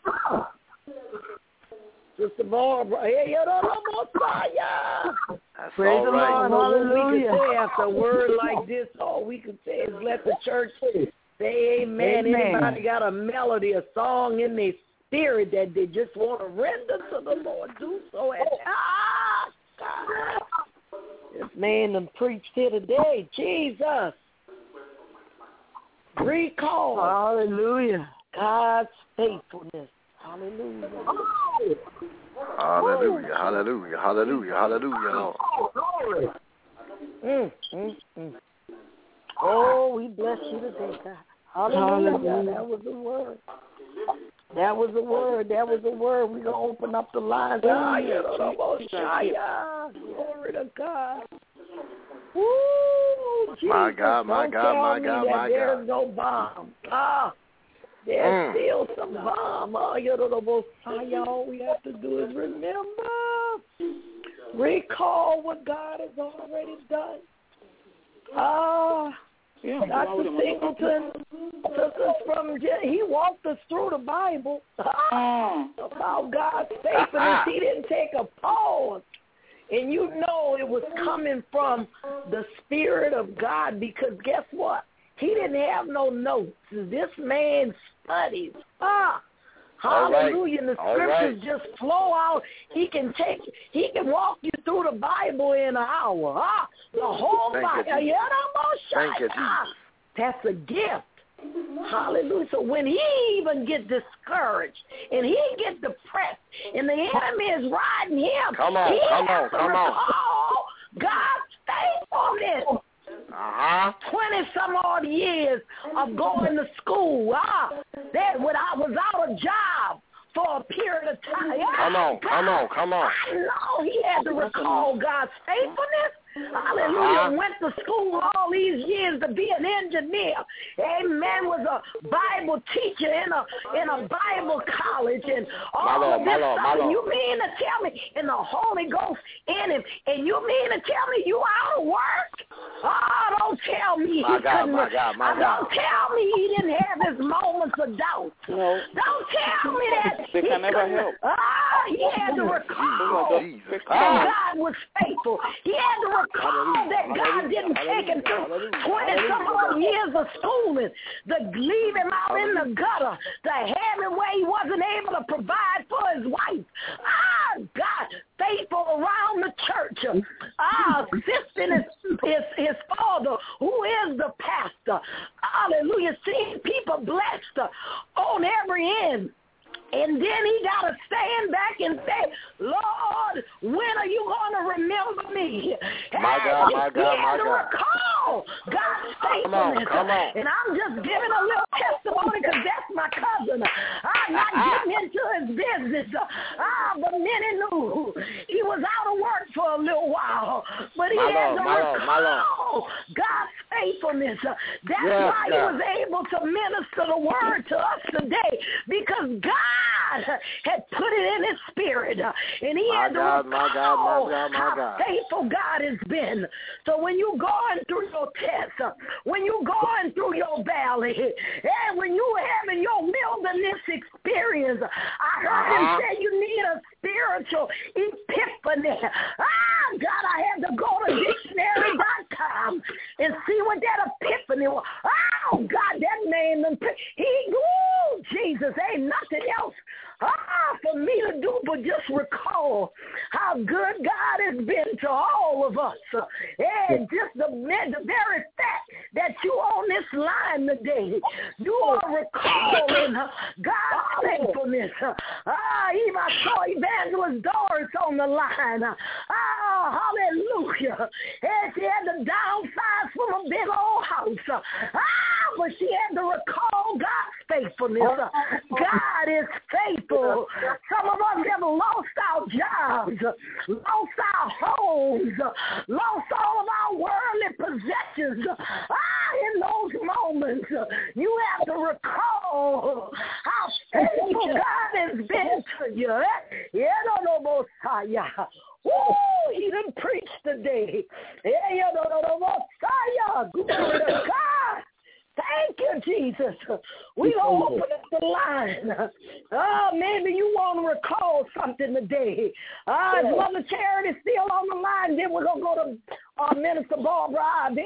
Sister Barbara. Hey, you know the Messiah. That's Praise all the right. Lord. All we can say after a word like this, all we can say is let the church say amen. Amen. Anybody got a melody, a song in their spirit that they just want to render to the Lord, do so. And, ah, God. This man done preached here today. Jesus. Recall. Hallelujah. God's faithfulness. Hallelujah. Hallelujah, hallelujah, hallelujah, hallelujah, Lord. Mm, mm, mm. Oh, we bless you today, God. Hallelujah. Hallelujah. That was the word. That was the word. That was the word. We're going to open up the lines. Ah, yeah, glory to God. Woo, Jesus. My God, my Don't God, tell my me God, that my there's God. no bomb. Ah, there's Mm. still some bomb. Oh, you know the Messiah. All we have to do is remember. Recall what God has already done. Ah. Yeah, Doctor Singleton took us from, he walked us through the Bible about God's faithfulness. He didn't take a pause. And you know it was coming from the Spirit of God because guess what? He didn't have no notes. This man studies. Ah, hallelujah. And the All scriptures right. just flow out. He can take, he can walk you through the Bible in an hour. Ah, the whole Thank you, Bible. Jesus. Thank you, Jesus. That's a gift. Hallelujah. So when he even get discouraged and he get depressed and the enemy is riding him, Come on, he come has on, to come on. recall God's faithfulness. Uh-huh. Twenty some odd years of going to school. Ah, that when I was out of job for a period of time. Come on, come on, come on. I know he had to recall God's faithfulness. Hallelujah. Uh-huh. Went to school all these years to be an engineer. Amen. Was a Bible teacher in a in a Bible college and all Lord, of this Lord, stuff. And Lord. you mean to tell me, and the Holy Ghost in him, and you mean to tell me you out of work? Oh, don't tell me My he God, couldn't. my God, my uh, God. Don't tell me he didn't have his moments of doubt. No. Don't tell me that They he can never couldn't. help. Ah, he had to recall Jesus. that Ah. God was faithful. He had to recall that God didn't take him through twenty some odd years of schooling to leave him out in the gutter, to have him where he wasn't able to provide for his wife. Ah, God, faithful around the church. Ah, assisting his, his, his father, who is the pastor. Hallelujah. Seeing people blessed on every end. And then he got to stand back and say, Lord, when are you going to remember me? My God, my God, he my had to God. recall God's Come on, faithfulness. come on. And I'm just giving a little testimony because that's my cousin. I'm not getting into his business. Ah, but many knew he was out of work for for a little while, but he my had Lord, to my Lord, my Lord. recall God's faithfulness. That's Yes, why God. he was able to minister the word to us today, because God had put it in his spirit, and he My had to God, my recall God, my God, my how God. faithful God has been. So when you're going through your test, when you're going through your valley, and when you're having your wilderness experience, I heard Uh-huh. him say you need a spiritual epiphany. Ah, God, I had to go to dictionary dot com and see what that epiphany was. Oh, God, that name, he, ooh, Jesus, ain't nothing else ah, for me to do but just recall how good God has been to all of us. And just the, the very fact that you on this line today, you are recalling God's faithfulness. Ah, even I saw Evangelist Doris on the line. Ah, hallelujah. And she had to downsize from a big old house. Ah, but she had to recall God's faithfulness. God is faithful. Some of us have lost our jobs, lost our homes, lost all of our worldly possessions. Ah, in those moments, you have to recall how faithful God has been to you. Yeah, no, no, Messiah. Woo, he done preached today. Yeah, no, no, no, Messiah. Glory to God. Thank you, Jesus. We gonna open up the line. Oh, maybe you want to recall something today. Uh, if Mother Charity's still on the line, then we're gonna go to uh, Minister Barbara. Hey,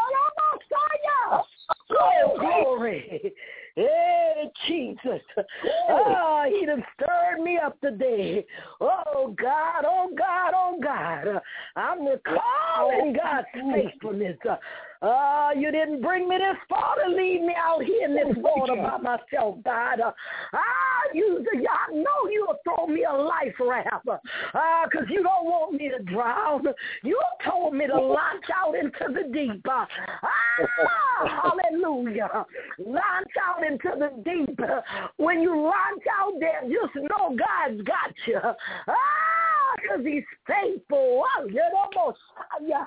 oh, oh, glory. Hey, Jesus. Oh, he done stirred me up today. Oh, God, oh, God, oh, God. I'm recalling God's faithfulness. Uh, you didn't bring me this far to leave me out here in this water by myself, God. Uh, ah, you, I know you'll throw me a life raft because uh, you don't want me to drown. You told me to launch out into the deep. Uh, ah, hallelujah. Launch out into the deep. When you launch out there, just know God's got you. Ah, because he's faithful. Oh, you almost, yeah.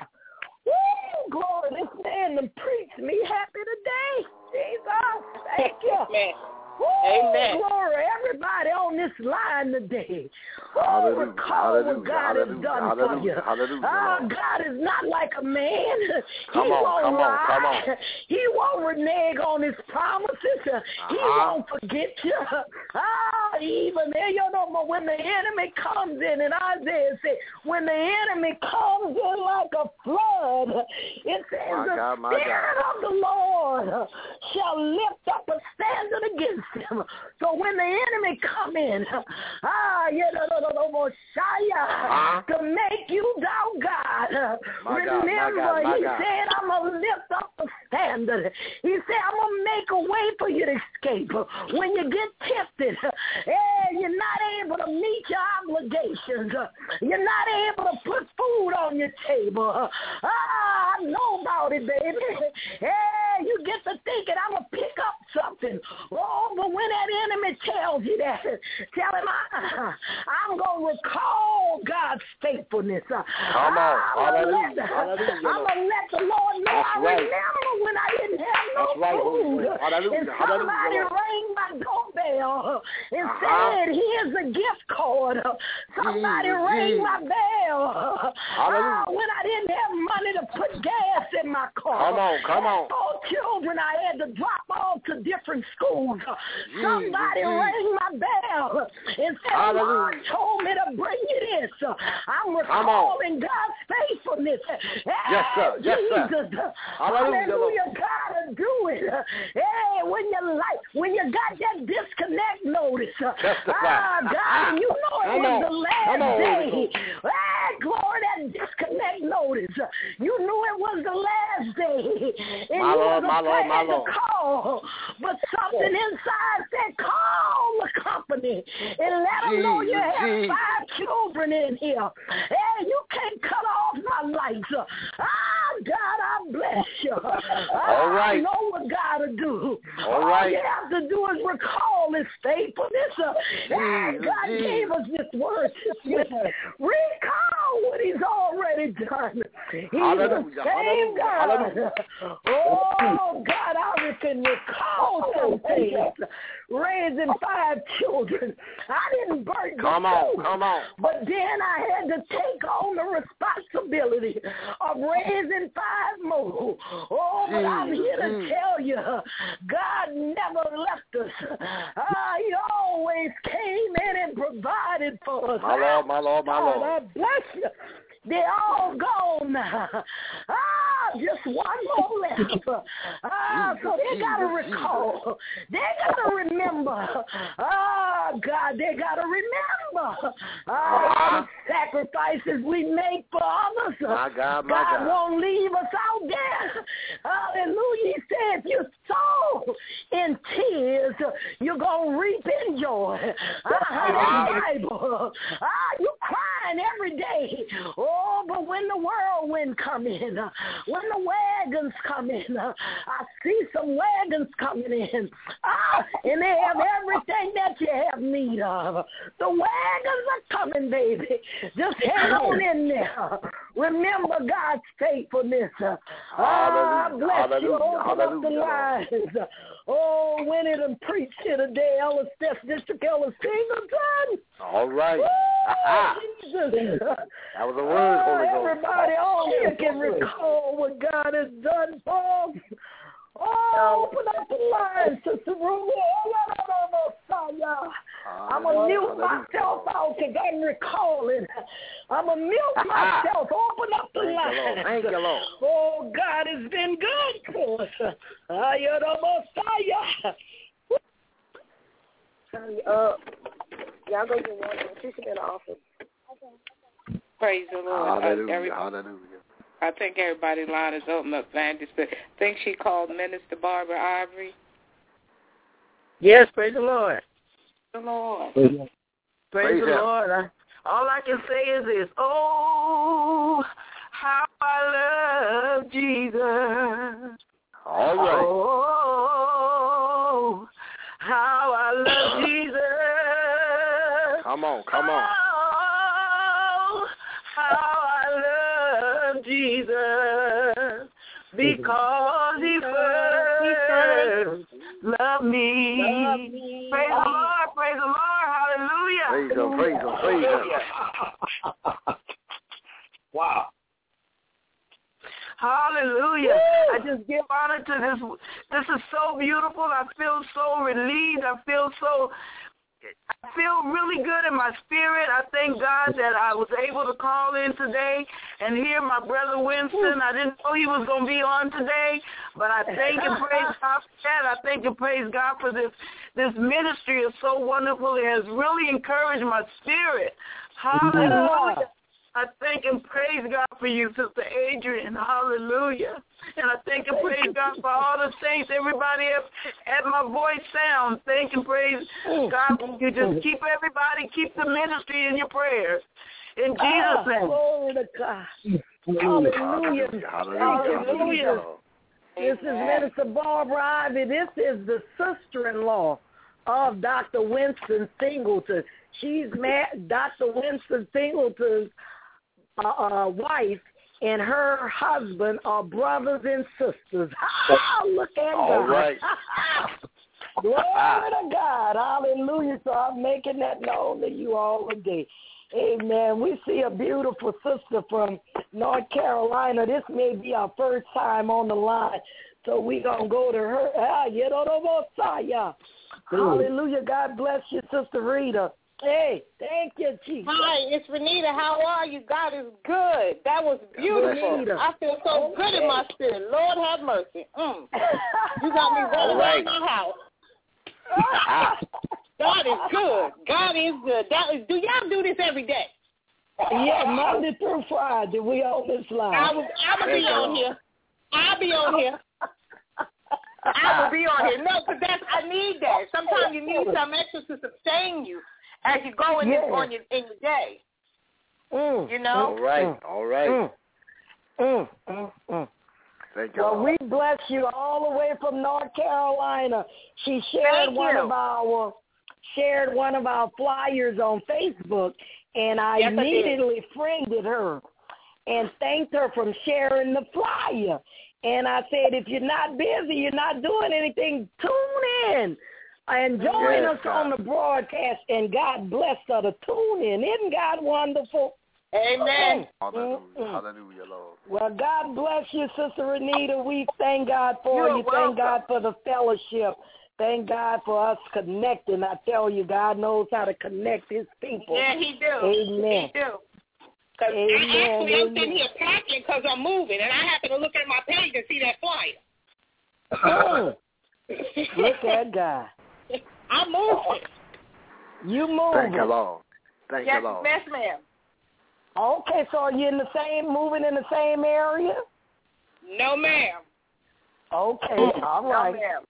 Woo, glory, this man done preached me happy today. Jesus, thank you. Amen. Woo, Amen. glory, everybody on this line today. Oh, Hallelujah, recall what hallelujah, God has hallelujah, done for hallelujah, you. hallelujah, Ah, Lord. God is not like a man. Come he on, won't come on, lie. come on. He won't renege on his promises. He Uh-huh. won't forget you. Ah, even there, you know, but when the enemy comes in, and Isaiah said, when the enemy comes in like a flood, it says My the God, my Spirit God. of the Lord shall lift up a standard against him. So when the enemy come in, ah, you know, no, no, no, Messiah, Uh-huh. to make you doubt God. My God, my Remember, God, my he God. said, I'm going to lift up a standard. He said, I'm going to make a way for you to escape. When you get tempted, and you're not able to meet your obligations, you're not able to put food on your table. Ah, I know about it, baby. Hey, you get to thinking, I'm going to pick up something. Oh, but when that enemy tells you that, tell him, I, I'm going to recall God's faithfulness. Come on. I'm Hallelujah. going Hallelujah, to let the Lord know That's I right. remember when I didn't have no That's right, Holy food. Spirit. Hallelujah. And Hallelujah, somebody Lord. rang my doorbell and Uh-huh. said, here's a gift card. Somebody Jesus, rang Jesus. my bell. Hallelujah. Uh, when I didn't have money to put gas in my car. Come on, come on. Four children I had to drop off to different schools. Jesus, Somebody Jesus. rang my bell and said, Hallelujah. Lord told me to bring you this. I'm Come on. recalling God's faithfulness. Yes, sir. Yes, sir. Jesus. Hallelujah, Hallelujah. God do it. Hey, when you like, when you got that disconnect notice, Testify. ah, God, and you know it Come was on. the last Come on, Holy day. Ghost. Ah, glory, that disconnect notice. You knew it was the last day, and My you Lord, was my Lord, afraid my to Lord. call, but something inside said, call the company and let them know you Jesus, have Jesus. five children in here. Hey, you can't cut off my lights. Ah, God, I bless you. All right. I know what God will do. All All right. you have to do is recall his faithfulness. Uh, hey, Jesus, God Jesus. gave us this word. Recall what he's already done. He's Hallelujah. the same God. Hallelujah. Oh, God, I can recall some things. Raising five children. I didn't burn the Come on, food, come on. but then I had to take on the responsibility of raising five more. Oh, but I'm here to tell you, God never left us. Ah, he always came in and provided for us. My Lord, my Lord, my Lord. God bless you. They're all gone now. Ah, just one more left. Ah, so they got to recall. They got to remember. Ah, God, they got to remember. Ah, the sacrifices we make for others. My God, my God God. won't leave us out there. Hallelujah. He said, if you sow in tears, you're going to reap in joy. Ah, that's the Bible. Ah, you crying every day. Oh, but when the whirlwind come in, uh, when the wagons come in, uh, I see some wagons coming in, ah, and they have everything that you have need of. The wagons are coming, baby. Just hang on in there. Remember God's faithfulness. Ah, bless you. Open up the lines. Oh, went in and preached here today, Ellis Steph District, Ellis Singleton. All right. Oh, Jesus. That was a word, Holy Ghost. Everybody on here can recall what God has done for us. Oh, open up the line, Sister Ruby. I'm going to mute myself out because I'm recalling. I'm going to mute myself. Open up the line. Thank you, Lord. Oh, God has been good for us. Uh, y'all go get one. She should be in the office. Praise the Lord. Hallelujah. Uh, every, Hallelujah. I think everybody's line is open up, Evangelist. But I think she called Minister Barbara Ivory. Yes, praise the Lord. The Lord. Praise, Praise the him. Lord. I, all I can say is this. Oh, how I love Jesus. All right. Oh, how I love Jesus. Come on, come on. Oh, how I love Jesus. Because he first loved me. Love me. Praise the Lord, praise the Lord, hallelujah. Praise him, praise him, praise him. Wow. Hallelujah. Woo! I just give honor to this. This is so beautiful. I feel so relieved. I feel so, I feel really good in my spirit. I thank God that I was able to call in today and hear my brother Winston. I didn't know he was going to be on today, but I thank and praise God for that. I thank and praise God for this. This ministry is so wonderful. It has really encouraged my spirit. Hallelujah. I thank and praise God for you, Sister Adrian. Hallelujah. And I thank and praise God for all the saints, everybody at, at my voice sound. Thank and praise God for you. Just keep everybody, keep the ministry in your prayers. In Jesus' name. Glory to God. Hallelujah. Hallelujah. Hallelujah. This is Minister Barbara Ivy. This is the sister-in-law of Doctor Winston Singleton. She's married, Doctor Winston Singleton's uh, uh, wife and her husband are brothers and sisters. Oh, look at All God. right. Glory to God. Hallelujah. So I'm making that known to you all today. Amen. We see a beautiful sister from North Carolina. This may be our first time on the line. So we're going to go to her. Ah, you know the Messiah. Hallelujah. God bless you, Sister Rita. Hey, thank you, Jesus. Hi, it's Renita. How are you? God is good. That was beautiful. Renita. I feel so okay. good in my spirit. Lord have mercy. Mm. You got me running right. around my house. God is good. God is good. That is, do y'all do this every day? Yeah, Monday through Friday. We on this line. I will, I will be on here. I'll be on here. I will be on here. No, because that's I need that. Sometimes you need some extra to sustain you as you go in, yeah. your, on your, in your day. Mm, you know? All right, all right. Mm, mm, mm, mm. Thank you. Well, we bless you all the way from North Carolina. She shared Thank one you. of our shared one of our flyers on Facebook, and I yes, immediately I friended her and thanked her for sharing the flyer. And I said, if you're not busy, you're not doing anything, tune in and join yes, us God. on the broadcast, and God bless her to tune in. Isn't God wonderful? Amen. Hallelujah. Mm-mm. Hallelujah, Lord. Well, God bless you, Sister Renita. We thank God for You're you. welcome. Thank God for the fellowship. Thank God for us connecting. I tell you, God knows how to connect his people. Yeah, he do. Amen. He do. Because Amen. actually, I'm Amen. sitting here packing because I'm moving, and I happen to look at my page and see that flyer. Look at God. I'm moving. You moving. Thank you, Lord. Thank Yes, you, Lord. yes, ma'am. Okay, so are you in the same, moving in the same area? No, ma'am. Okay, all right. No, ma'am.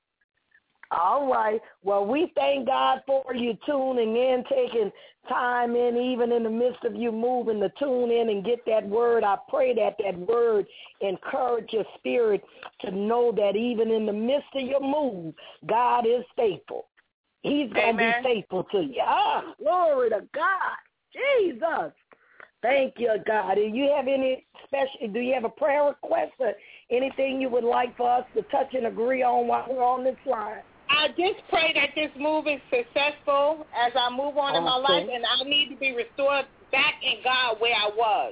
All right. Well, we thank God for you tuning in, taking time in, even in the midst of you moving to tune in and get that word. I pray that that word encourage your spirit to know that even in the midst of your move, God is faithful. He's going to be faithful to you. Ah, glory to God. Jesus. Thank you, God. Do you have any special, do you have a prayer request or anything you would like for us to touch and agree on while we're on this line? I just pray that this move is successful as I move on in my Okay. life, and I need to be restored back in God where I was.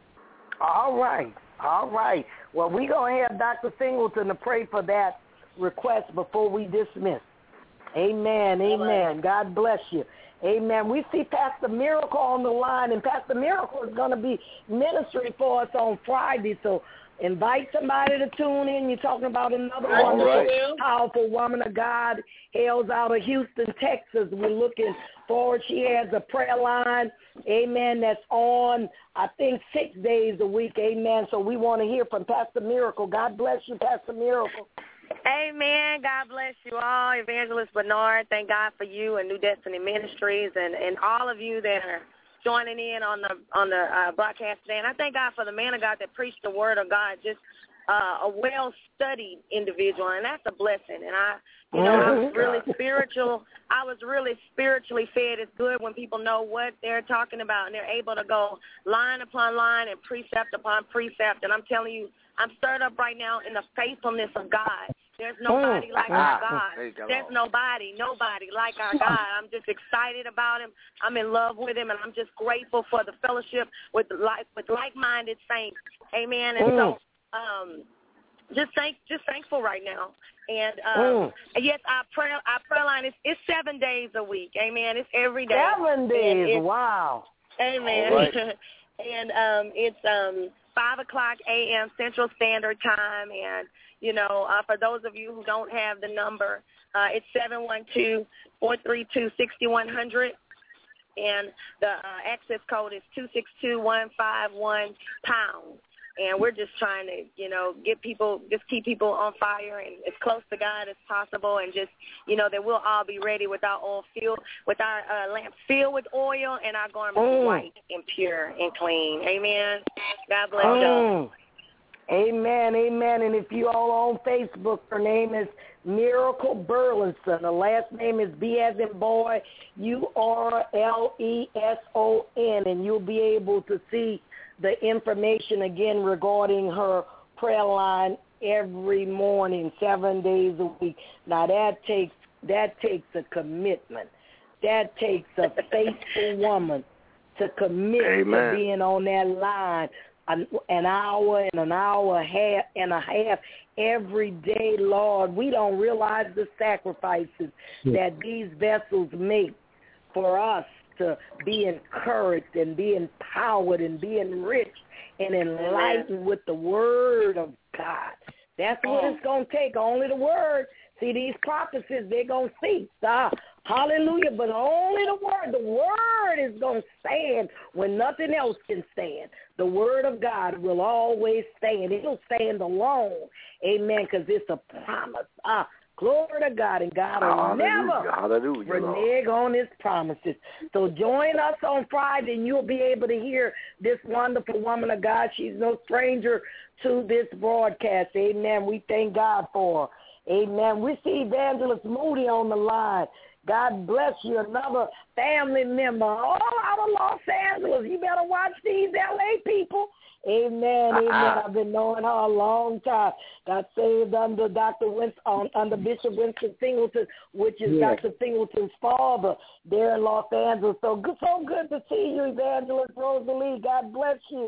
All right. All right. Well, we're going to have Doctor Singleton to pray for that request before we dismiss. Amen. Amen. Right. God bless you. Amen. We see Pastor Miracle on the line, and Pastor Miracle is going to be ministering for us on Friday, so invite somebody to tune in. You're talking about another All wonderful, right. powerful woman of God, hails out of Houston, Texas. We're looking forward. She has a prayer line, amen, that's on, I think, six days a week, amen. So we want to hear from Pastor Miracle. God bless you, Pastor Miracle. Amen. God bless you all. Evangelist Bernard, thank God for you and New Destiny Ministries and, and all of you that are joining in on the on the uh, broadcast today. And I thank God for the man of God that preached the word of God, just uh, a well-studied individual, and that's a blessing. And I, you know, I was really spiritual. I was really spiritually fed. It's good when people know what they're talking about, and they're able to go line upon line and precept upon precept. And I'm telling you, I'm stirred up right now in the faithfulness of God. There's nobody like our God. There's nobody, nobody like our God. I'm just excited about him. I'm in love with him, and I'm just grateful for the fellowship with like with like-minded saints. Amen. And so, um, just thank, just thankful right now. And um, yes, our prayer, our prayer line is it's seven days a week. Amen. It's every day. Seven days. Wow. Amen. Right. And um, it's um, five o'clock a.m. Central Standard Time. And, you know, uh, for those of you who don't have the number, uh, it's seven one two, four three two, six one zero zero. And the uh, access code is two six two, one five one pound. And we're just trying to, you know, get people, just keep people on fire and as close to God as possible, and just, you know, that we'll all be ready with our oil filled, with our uh, lamps filled with oil and our garments mm. white and pure and clean. Amen. God bless mm. y'all. Amen, amen. And if you all on Facebook, her name is Miracle Burleson. The last name is B as in boy, U R L E S O N, and you'll be able to see the information again regarding her prayer line every morning, seven days a week. Now that takes that takes a commitment. That takes a faithful woman to commit Amen. to being on that line an, an hour and an hour and a half and a half every day, Lord. We don't realize the sacrifices that these vessels make for us to be encouraged and be empowered and be enriched and enlightened with the word of God. That's what it's going to take, only the word. See, these prophecies, they're going to cease. Ah, hallelujah, but only the word. The word is going to stand when nothing else can stand. The word of God will always stand. It'll stand alone. Amen, because it's a promise. Ah, glory to God, and God will Hallelujah. never Hallelujah, renege on his promises. So join us on Friday, and you'll be able to hear this wonderful woman of God. She's no stranger to this broadcast. Amen. We thank God for her. Amen. We see Evangelist Moody on the line. God bless you. Another family member all out of Los Angeles. You better watch these L A people. Amen, amen. I've been knowing her a long time. Got saved under Doctor Winston, um, under Bishop Winston Singleton, which is yeah. Doctor Singleton's father there in Los Angeles. So good, so good to see you, Evangelist Rosalie. God bless you.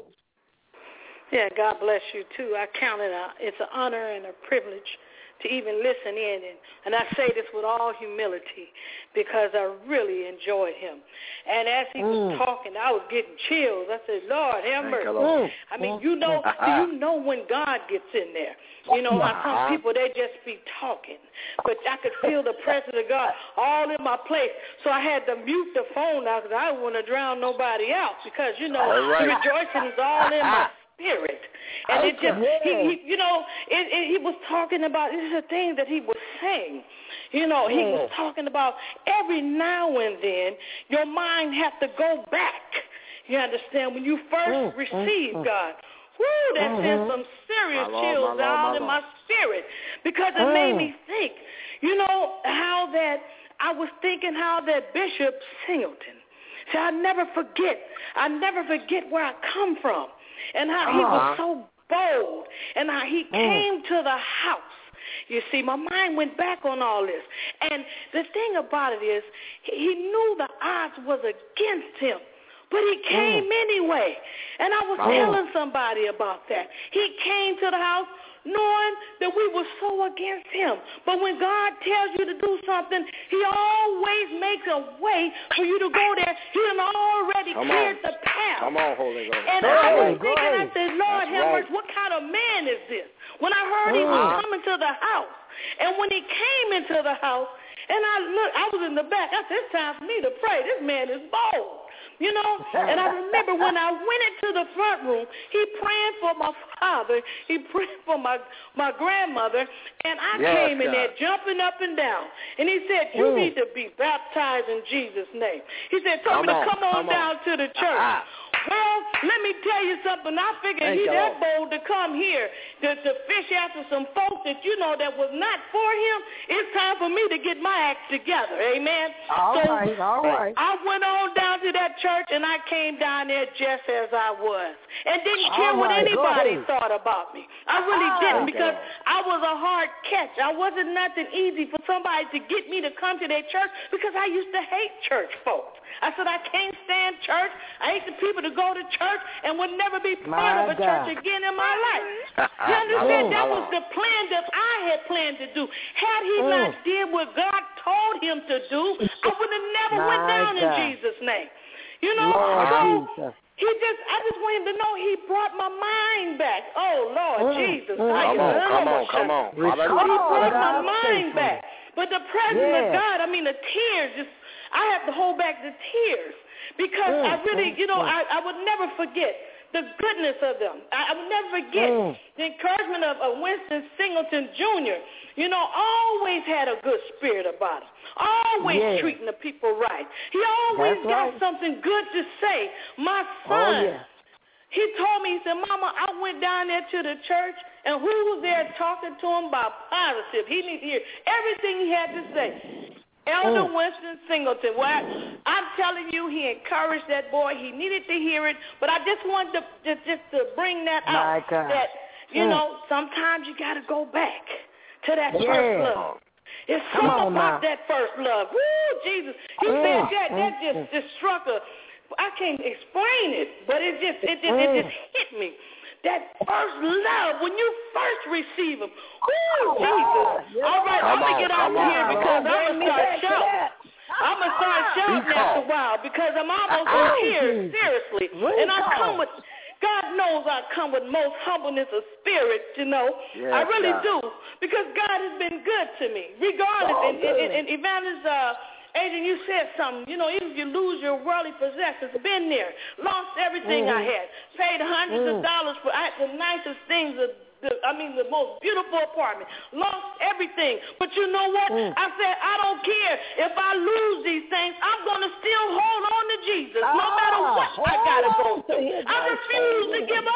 Yeah, God bless you too. I count it a, it's an honor and a privilege to even listen in, and, and I say this with all humility because I really enjoyed him. And as he mm. was talking, I was getting chills. I said, Lord, have mercy. Mm. I mean, you know, do you know when God gets in there? You know, like some people, they just be talking. But I could feel the presence of God all in my place. So I had to mute the phone now because I didn't want to drown nobody out because, you know, right. the rejoicing is all in my spirit. And okay. it just, he, he, you know, it, it, he was talking about, this is the thing that he was saying. You know, he was talking about every now and then your mind has to go back. You understand? When you first mm, receive mm, God. Woo, that mm-hmm. sent some serious my chills Lord, my out Lord, in my spirit because it mm. made me think, you know, how that, I was thinking how that Bishop Singleton, see, I never forget, I never forget where I come from. And how he was so bold, and how he came to the house. You see, my mind went back on all this. And the thing about it is, he knew the odds was against him, but he came mm. anyway. And I was oh. telling somebody about that. He came to the house knowing that we were so against him. But when God tells you to do something, he always makes a way for you to go there. He done already Come cleared on. the path. Come on, Holy Ghost. Hey, I was thinking, I said, Lord, right. what kind of man is this? When I heard uh-huh. he was coming to the house, and when he came into the house, and I looked, I was in the back. I said, it's time for me to pray. This man is bold. You know, and I remember when I went into the front room, he praying for my father, he praying for my my grandmother, and I yes, came in God. there jumping up and down. And he said, you mm. need to be baptized in Jesus' name. He said, tell come me to on, come on come down on. to the church. Uh-huh. Well, let me tell you something. I figured he that bold to come here to, to fish after some folks that, you know, that was not for him. It's time for me to get my act together. Amen. All so right, all right. I went on down to that church, and I came down there just as I was and didn't care all what right, anybody thought about me. I really oh, didn't because I was a hard catch. I wasn't nothing easy for somebody to get me to come to their church because I used to hate church folks. I said, I can't stand church. I hate the people to go to church and would never be part my of a God. church again in my life. You understand? That was the plan that I had planned to do. Had he mm. not did what God told him to do, I would have never my went down God. in Jesus' name. You know, Lord so Jesus. he just, I just want him to know he brought my mind back. Oh, Lord mm. Jesus. Mm. Come on, come on, come on. He brought my mind back. But the presence yeah. of God, I mean, the tears just, I have to hold back the tears because mm, I really, you know, mm. I, I would never forget the goodness of them. I, I would never forget mm. the encouragement of, of Winston Singleton Junior You know, always had a good spirit about him. Always yeah. treating the people right. He always That's got right. something good to say. My son, oh, yeah. he told me, he said, Mama, I went down there to the church, and who was there talking to him about positive? He needed to hear everything he had to say. Elder mm. Winston Singleton, well, I'm telling you, he encouraged that boy. He needed to hear it, but I just wanted to just, just to bring that out. That, you mm. know, sometimes you got to go back to that yeah. first love. It's something about now. that first love. Woo, Jesus. He mm. said that, that just, just struck a, I can't explain it, but it just, it just, mm. it just hit me. That first love, when you first receive him. Woo, Jesus. All right, I'm going to get out of here because I'm going to start shouting. I'm going to start shouting after a while because I'm almost in tears, seriously. And I come with, God knows I come with most humbleness of spirit, you know. Yes, I really God. do because God has been good to me, regardless. Oh, and, and, and, and Evangelist, uh, Adrian, you said something. You know, even if you lose your worldly possessions, been there, lost everything mm. I had, paid hundreds mm. of dollars for I had the nicest things, the, the, I mean, the most beautiful apartment, lost everything. But you know what? Mm. I said, I don't care if I lose these things. I'm going to still hold on to Jesus, no matter what I got to go through. I refuse to give up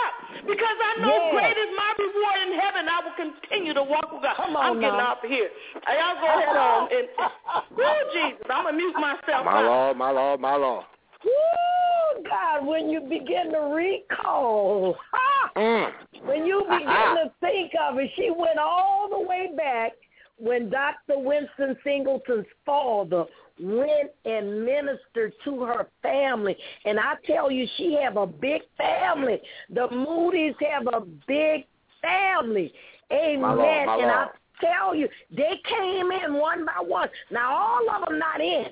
Because I know yeah. great is my reward in heaven. I will continue to walk with God. Come on I'm getting now. off of here. Y'all go ahead on. And, oh, Jesus, I'm going to mute myself. My Lord, my Lord, my Lord. Woo, God, when you begin to recall, mm. when you begin to think of it, she went all the way back when Doctor Winston Singleton's father went and ministered to her family. And I tell you, she have a big family. The Moody's have a big family. Amen. My Lord, my and Lord. I tell you, they came in one by one. Now, all of them not in.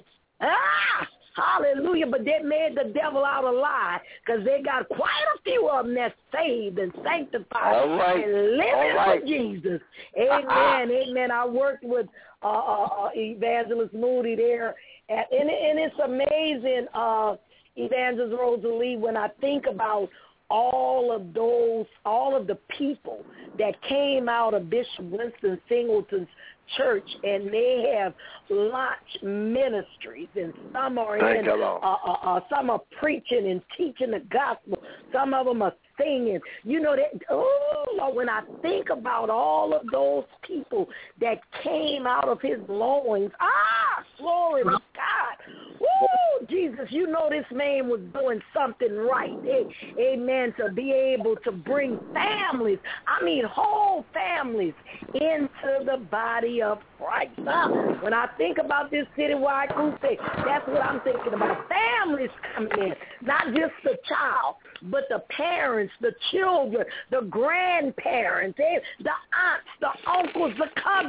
Ah! Hallelujah, but they made the devil out a lie because they got quite a few of them that's saved and sanctified All right. and living All right. for Jesus. Amen, amen. I worked with uh, uh, Evangelist Moody there, at, and, and it's amazing, uh, Evangelist Rosalie, when I think about all of those, all of the people that came out of Bishop Winston Singleton's church, and they have launched ministries, and some are Thank in, you, Lord. uh, uh, uh, some are preaching and teaching the gospel. Some of them are singing. You know that. Oh, when I think about all of those people that came out of his loins, ah, glory to God. Woo, Jesus, you know this man was doing something right. Amen. To be able to bring families, I mean whole families, into the body of Christ. Now, when I think about this citywide crusade, that's what I'm thinking about. Families coming in, not just the child, but the parents, the children, the grandparents, eh, the aunts, the uncles, the cousins.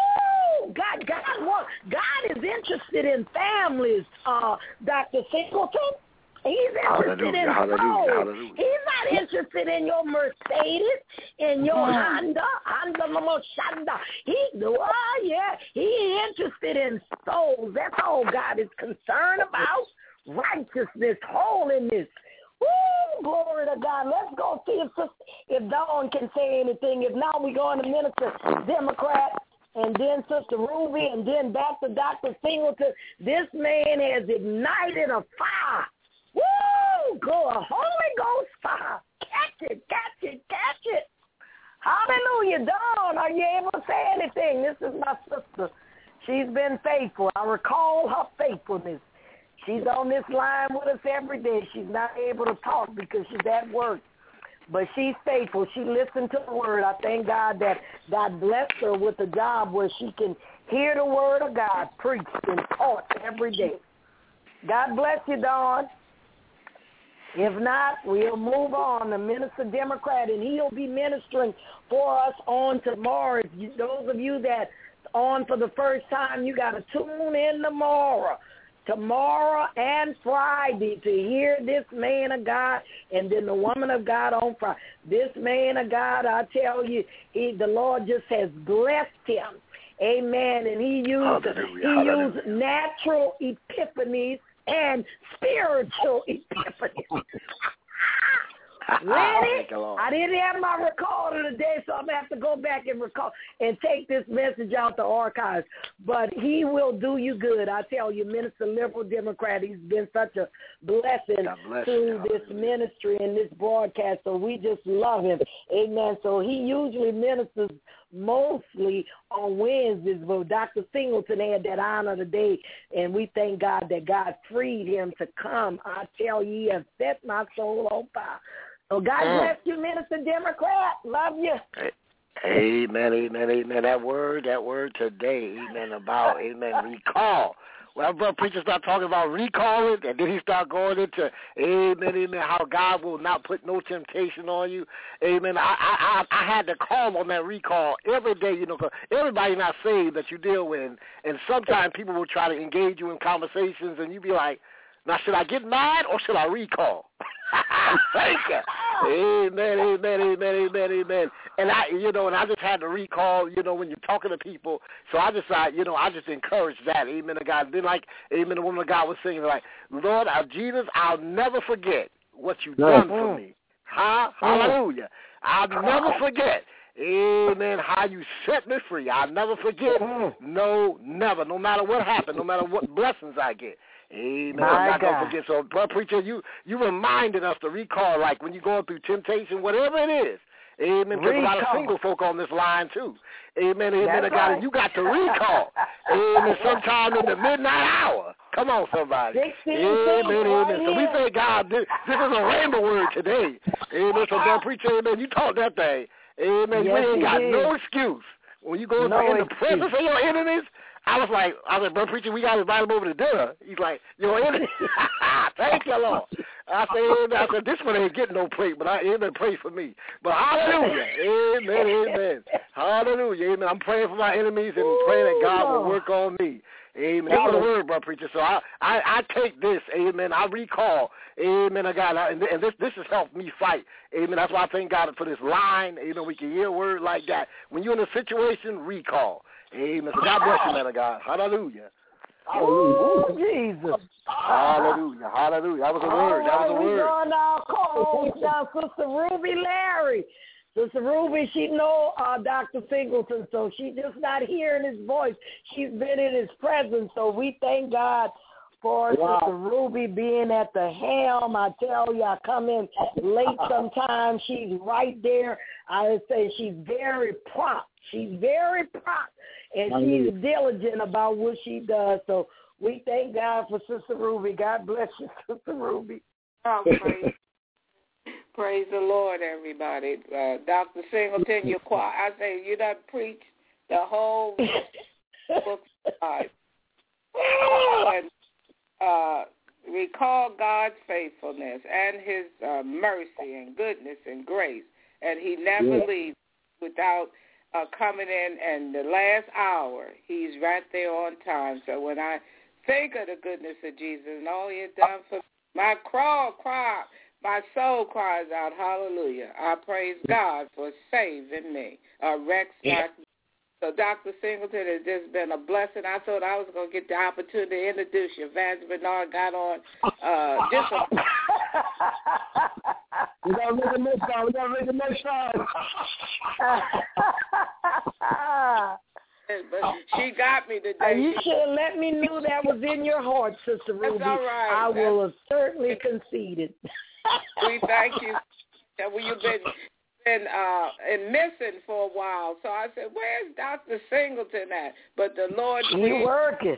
Woo! God, God, what? God is interested in families, uh, Doctor Singleton. He's interested hallelujah, in hallelujah, souls. hallelujah. He's not interested in your Mercedes, in your Honda, Honda Moshanda. He, oh yeah, he's interested in souls. That's all God is concerned about. Righteousness, holiness. Woo, glory to God. Let's go see if Sister, if Dawn can say anything. If not, we go on to Minister Democrat, and then Sister Ruby, and then back to Doctor Singleton. This man has ignited a fire. Woo! Go a Holy Ghost fire. Catch it, catch it, catch it. Hallelujah. Dawn, are you able to say anything? This is my sister. She's been faithful. I recall her faithfulness. She's on this line with us every day. She's not able to talk because she's at work. But she's faithful. She listened to the word. I thank God that God blessed her with a job where she can hear the word of God preached and taught every day. God bless you, Dawn. If not, we'll move on to Minister Democrat, and he'll be ministering for us on tomorrow. If you, those of you that on for the first time, you got to tune in tomorrow. Tomorrow and Friday to hear this man of God and then the woman of God on Friday. This man of God, I tell you, he, the Lord just has blessed him. Amen. And he used, he used natural epiphanies and spiritual epiphanies. Ready? I didn't have my recorder today, so I'm going to have to go back and record and take this message out the archives. But he will do you good. I tell you, Minister Liberal Democrat, he's been such a blessing to you. This ministry and this broadcast, so we just love him. Amen. So he usually ministers mostly on Wednesdays, but Doctor Singleton had that honor today, and we thank God that God freed him to come. I tell you, he has set my soul on fire. So God mm. bless you, Minister Democrat. Love you. Amen, amen, amen. That word, that word today, amen, about, amen, recall. Well, brother preacher start talking about recalling, and then he start going into, amen, amen, how God will not put no temptation on you. Amen. I I, I had to call on that recall every day, you know, because everybody not saved that you deal with. And, and sometimes people will try to engage you in conversations, and you be like, now, should I get mad or should I recall? Thank you. Amen, amen, amen, amen, amen. And I, you know, and I just had to recall, you know, when you're talking to people. So I just, I, you know, I just encourage that. Amen to God. Then, like, amen, the woman of God was singing, like, Lord, uh, Jesus, I'll never forget what you've done for me. Huh? Hallelujah. I'll never forget. Amen. How you set me free. I'll never forget. No, never. No matter what happened, no matter what blessings I get. Amen. My not God. Don't forget. So, brother preacher, you you reminded us to recall, like when you're going through temptation, whatever it is. Amen. Because a lot of single folk on this line too. Amen. Amen. That's I got right. it. You got to recall. Amen. Sometime in the midnight hour. Come on, somebody. Amen. Amen. Right So we thank God. This, this is a rainbow word today. Amen. So, brother preacher, amen. You taught that thing. Amen. Yes, we ain't got did. no excuse. When you go No in the excuse. presence of your enemies, I was like, I was like, brother preacher, we got to invite him over to dinner. He's like, your enemy. Thank you, Lord. I said, amen. I said, this one ain't getting no plate, but I amen, pray for me. But hallelujah. Amen, amen. Hallelujah. Amen. I'm praying for my enemies and praying that God will work on me. Amen. That's the word, brother preacher. So I, I, I take this, amen. I recall, amen, I got, and this this has helped me fight. Amen. That's why I thank God for this line. You know, we can hear a word like that. When you're in a situation, recall. Amen. So God bless you, man of God. Hallelujah. Oh, Jesus. Hallelujah. Hallelujah. That was a word. That was a word. We're going our calls now, Sister Ruby Larry. Sister Ruby, she know uh, Doctor Singleton, so she just not hearing his voice. She's been in his presence, so we thank God for wow. Sister Ruby being at the helm. I tell you, I come in late sometimes. She's right there. I would say she's very prompt. She's very prompt, and she's diligent about what she does. So we thank God for Sister Ruby. God bless you, Sister Ruby. Oh, praise, praise the Lord, everybody. Uh, Doctor Singleton, you're quiet. I say you done preached the whole book of God. And, uh, recall God's faithfulness and his uh, mercy and goodness and grace. And he never yeah. leaves without uh, coming in. And the last hour, he's right there on time. So when I think of the goodness of Jesus and all he has done for me, my crawl cry, my soul cries out, hallelujah. I praise God for saving me. Uh, Rex, yeah. So Doctor Singleton, has just been a blessing. I thought I was going to get the opportunity to introduce you. Vance Bernard got on uh, just a... We got to make it next time. We got to make it next time. But she got me today. You should have let me know that was in your heart, Sister Ruby. That's all right. I That's... will have certainly conceded. We thank you. Well, you've been... been uh, and missing for a while. So I said, where's Doctor Singleton at? But the Lord... He working.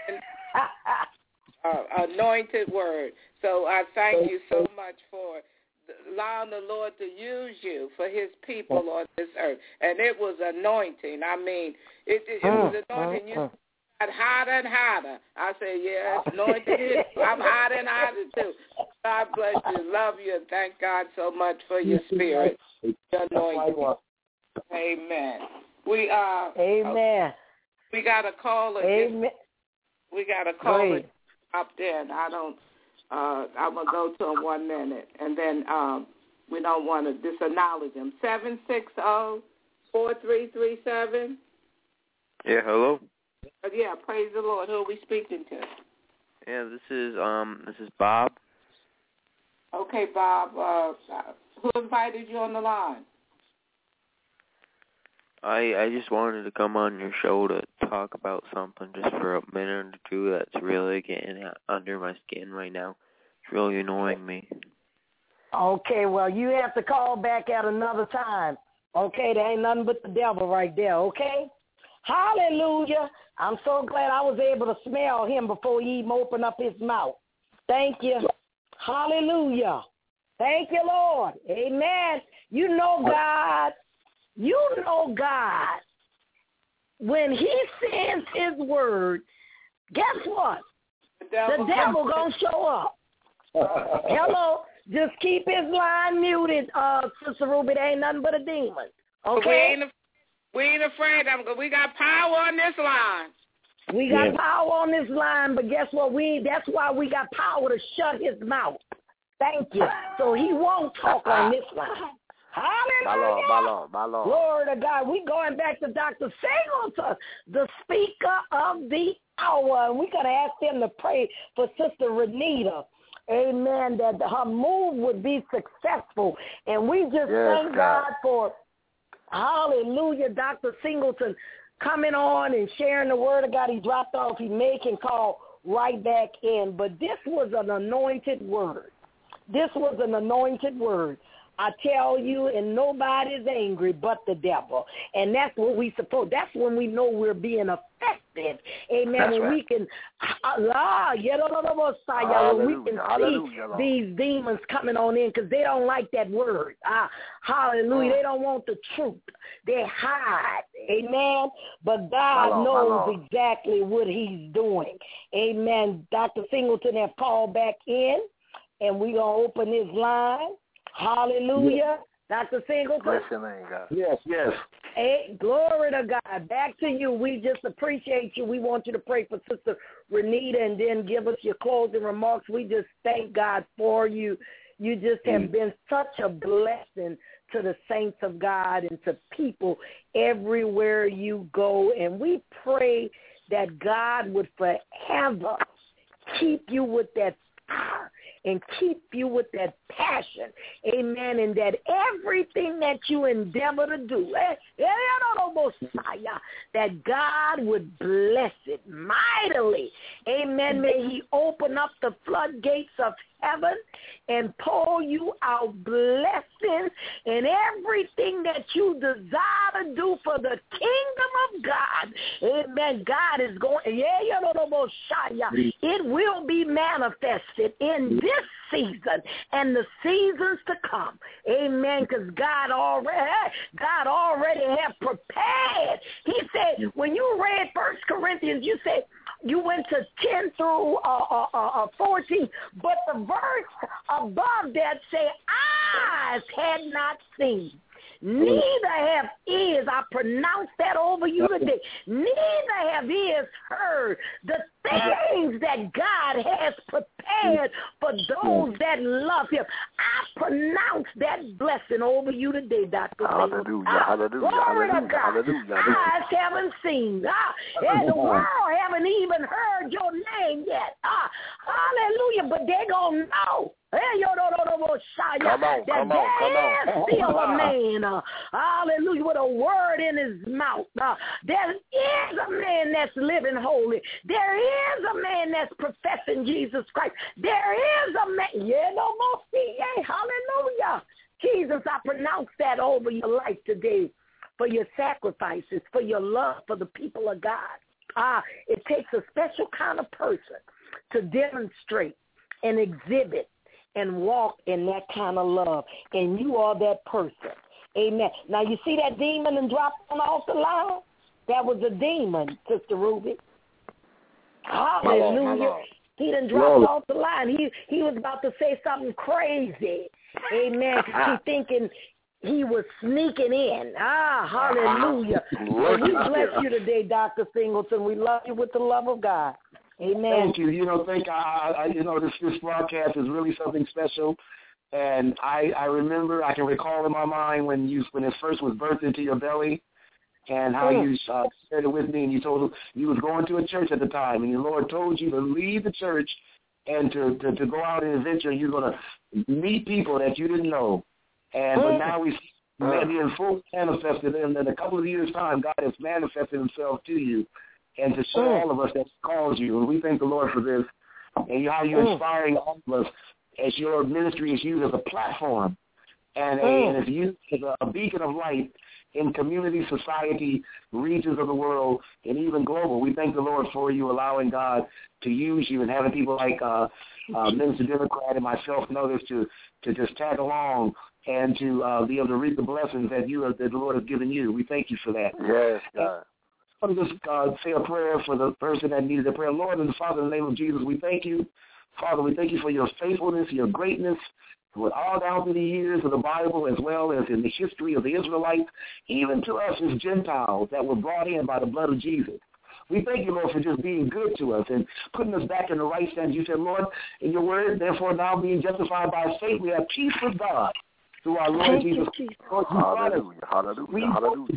uh, anointed word. So I thank you so much for allowing the Lord to use you for his people on this earth. And it was anointing. I mean, it, it, it was anointing. You got hotter and hotter. I said, yeah, it's anointed. I'm hotter and hotter too. God bless you. Love you. And thank God so much for your spirit. Anointing. Amen. We uh. Amen. We got a caller. Amen. We got a caller up there, and I don't. Uh, I'm gonna go to him one minute, and then um, we don't want to disacknowledge him. Seven six zero four three three seven. Yeah. Hello. Uh, yeah. Praise the Lord. Who are we speaking to? Yeah. This is um. This is Bob. Okay, Bob. Uh, who invited you on the line? I I just wanted to come on your show to talk about something just for a minute or two that's really getting under my skin right now. It's really annoying me. Okay, well, you have to call back at another time. Okay, there ain't nothing but the devil right there, okay? Hallelujah. I'm so glad I was able to smell him before he even opened up his mouth. Thank you. Hallelujah. Thank you, Lord. Amen. You know God. You know God. When he sends his word, guess what? The devil, the devil gonna show up. Hello. Just keep his line muted, uh, Sister Ruby. There ain't nothing but a demon. Okay? We ain't, we ain't afraid of him. We got power on this line. We got yeah. power on this line, but guess what? We that's why we got power to shut his mouth. Thank you. So he won't talk on this line. Hallelujah. My Lord, my Lord, my Lord. Glory to God. We going back to Doctor Singleton, the speaker of the hour. And we're going to ask him to pray for Sister Renita. Amen. That her move would be successful. And we just yes, thank God. God for, hallelujah, Doctor Singleton coming on and sharing the word of God. He dropped off. He may can call right back in. But this was an anointed word. This was an anointed word. I tell you, and nobody's angry but the devil. And that's what we suppose. That's when we know we're being effective. Amen. That's when right. we can, Allah, when we can see these demons coming on in because they don't like that word. Ah, hallelujah. They don't want the truth. They hide. Amen. But God Hello, knows hello. exactly what he's doing. Amen. Doctor Singleton have called back in, and we're going to open his line. Hallelujah. Yes. Doctor Singleton. Bless your name, God. Yes, yes. Hey, glory to God. Back to you. We just appreciate you. We want you to pray for Sister Renita and then give us your closing remarks. We just thank God for you. You just have mm. been such a blessing to the saints of God and to people everywhere you go. And we pray that God would forever keep you with that power and keep you with that passion, amen, and that everything that you endeavor to do, that God would bless it mightily, amen. May he open up the floodgates of heaven and pour you out blessings and everything that you desire to do for the kingdom of God. Amen. God is going, it will be manifested in this season and the seasons to come. Amen. Because God already, God already have prepared. He said, when you read First Corinthians, you said, you went to ten through uh, uh, uh, fourteen, but the verse above that say, eyes had not seen, neither have ears. I pronounce that over you today. Neither have ears heard the things that God has prepared for those that love him. I pronounce that blessing over you today, Doctor Hallelujah, ah, hallelujah, glory hallelujah, to God. hallelujah. Eyes haven't seen. Ah, and the world haven't even heard your name yet. Ah, hallelujah, but they're going to know. Hey, yo, no, no, no, no, come on, that come there on, come on. is still a man, uh, hallelujah, with a word in his mouth. Uh, there is a man that's living holy. There is a man that's professing Jesus Christ. There is a man, yeah, no more, yeah, hallelujah. Jesus, I pronounce that over your life today for your sacrifices, for your love for the people of God. Ah, it takes a special kind of person to demonstrate and exhibit and walk in that kind of love. And you are that person. Amen. Now, you see that demon and dropped on off the line? That was a demon, Sister Ruby. Hallelujah. My Lord, my Lord. He done dropped Lord. off the line. He he was about to say something crazy. Amen. He thinking he was sneaking in. Ah, hallelujah. So we bless you today, Doctor Singleton. We love you with the love of God. Amen. Thank you. You know, thank I, I you know this this broadcast is really something special, and I I remember I can recall in my mind when you when it first was birthed into your belly, and how mm. you uh, shared it with me, and you told you was going to a church at the time, and your Lord told you to leave the church and to to, to go out and adventure. You're gonna meet people that you didn't know, and mm. but now we see mm. being fully manifested, and in a couple of years' time, God has manifested Himself to you. And to show mm. all of us that calls you. And we thank the Lord for this. And how you're mm. inspiring all of us as your ministry is used as a platform and, mm. a, and it's used as a, a beacon of light in community, society, regions of the world, and even global. We thank the Lord for you allowing God to use you and having people like uh, uh, Minister Democrat and myself and others to, to just tag along and to uh, be able to reap the blessings that you have, that the Lord has given you. We thank you for that. Yes, God. Let me just uh, say a prayer for the person that needed a prayer. Lord, and Father, in the name of Jesus, we thank you. Father, we thank you for your faithfulness, your greatness, with all down through the years of the Bible as well as in the history of the Israelites, even to us as Gentiles that were brought in by the blood of Jesus. We thank you, Lord, for just being good to us and putting us back in the right stands. You said, Lord, in your word, therefore now being justified by faith, we have peace with God through our Lord Thank Jesus. You, Lord, you Hallelujah, hallelujah, we hallelujah.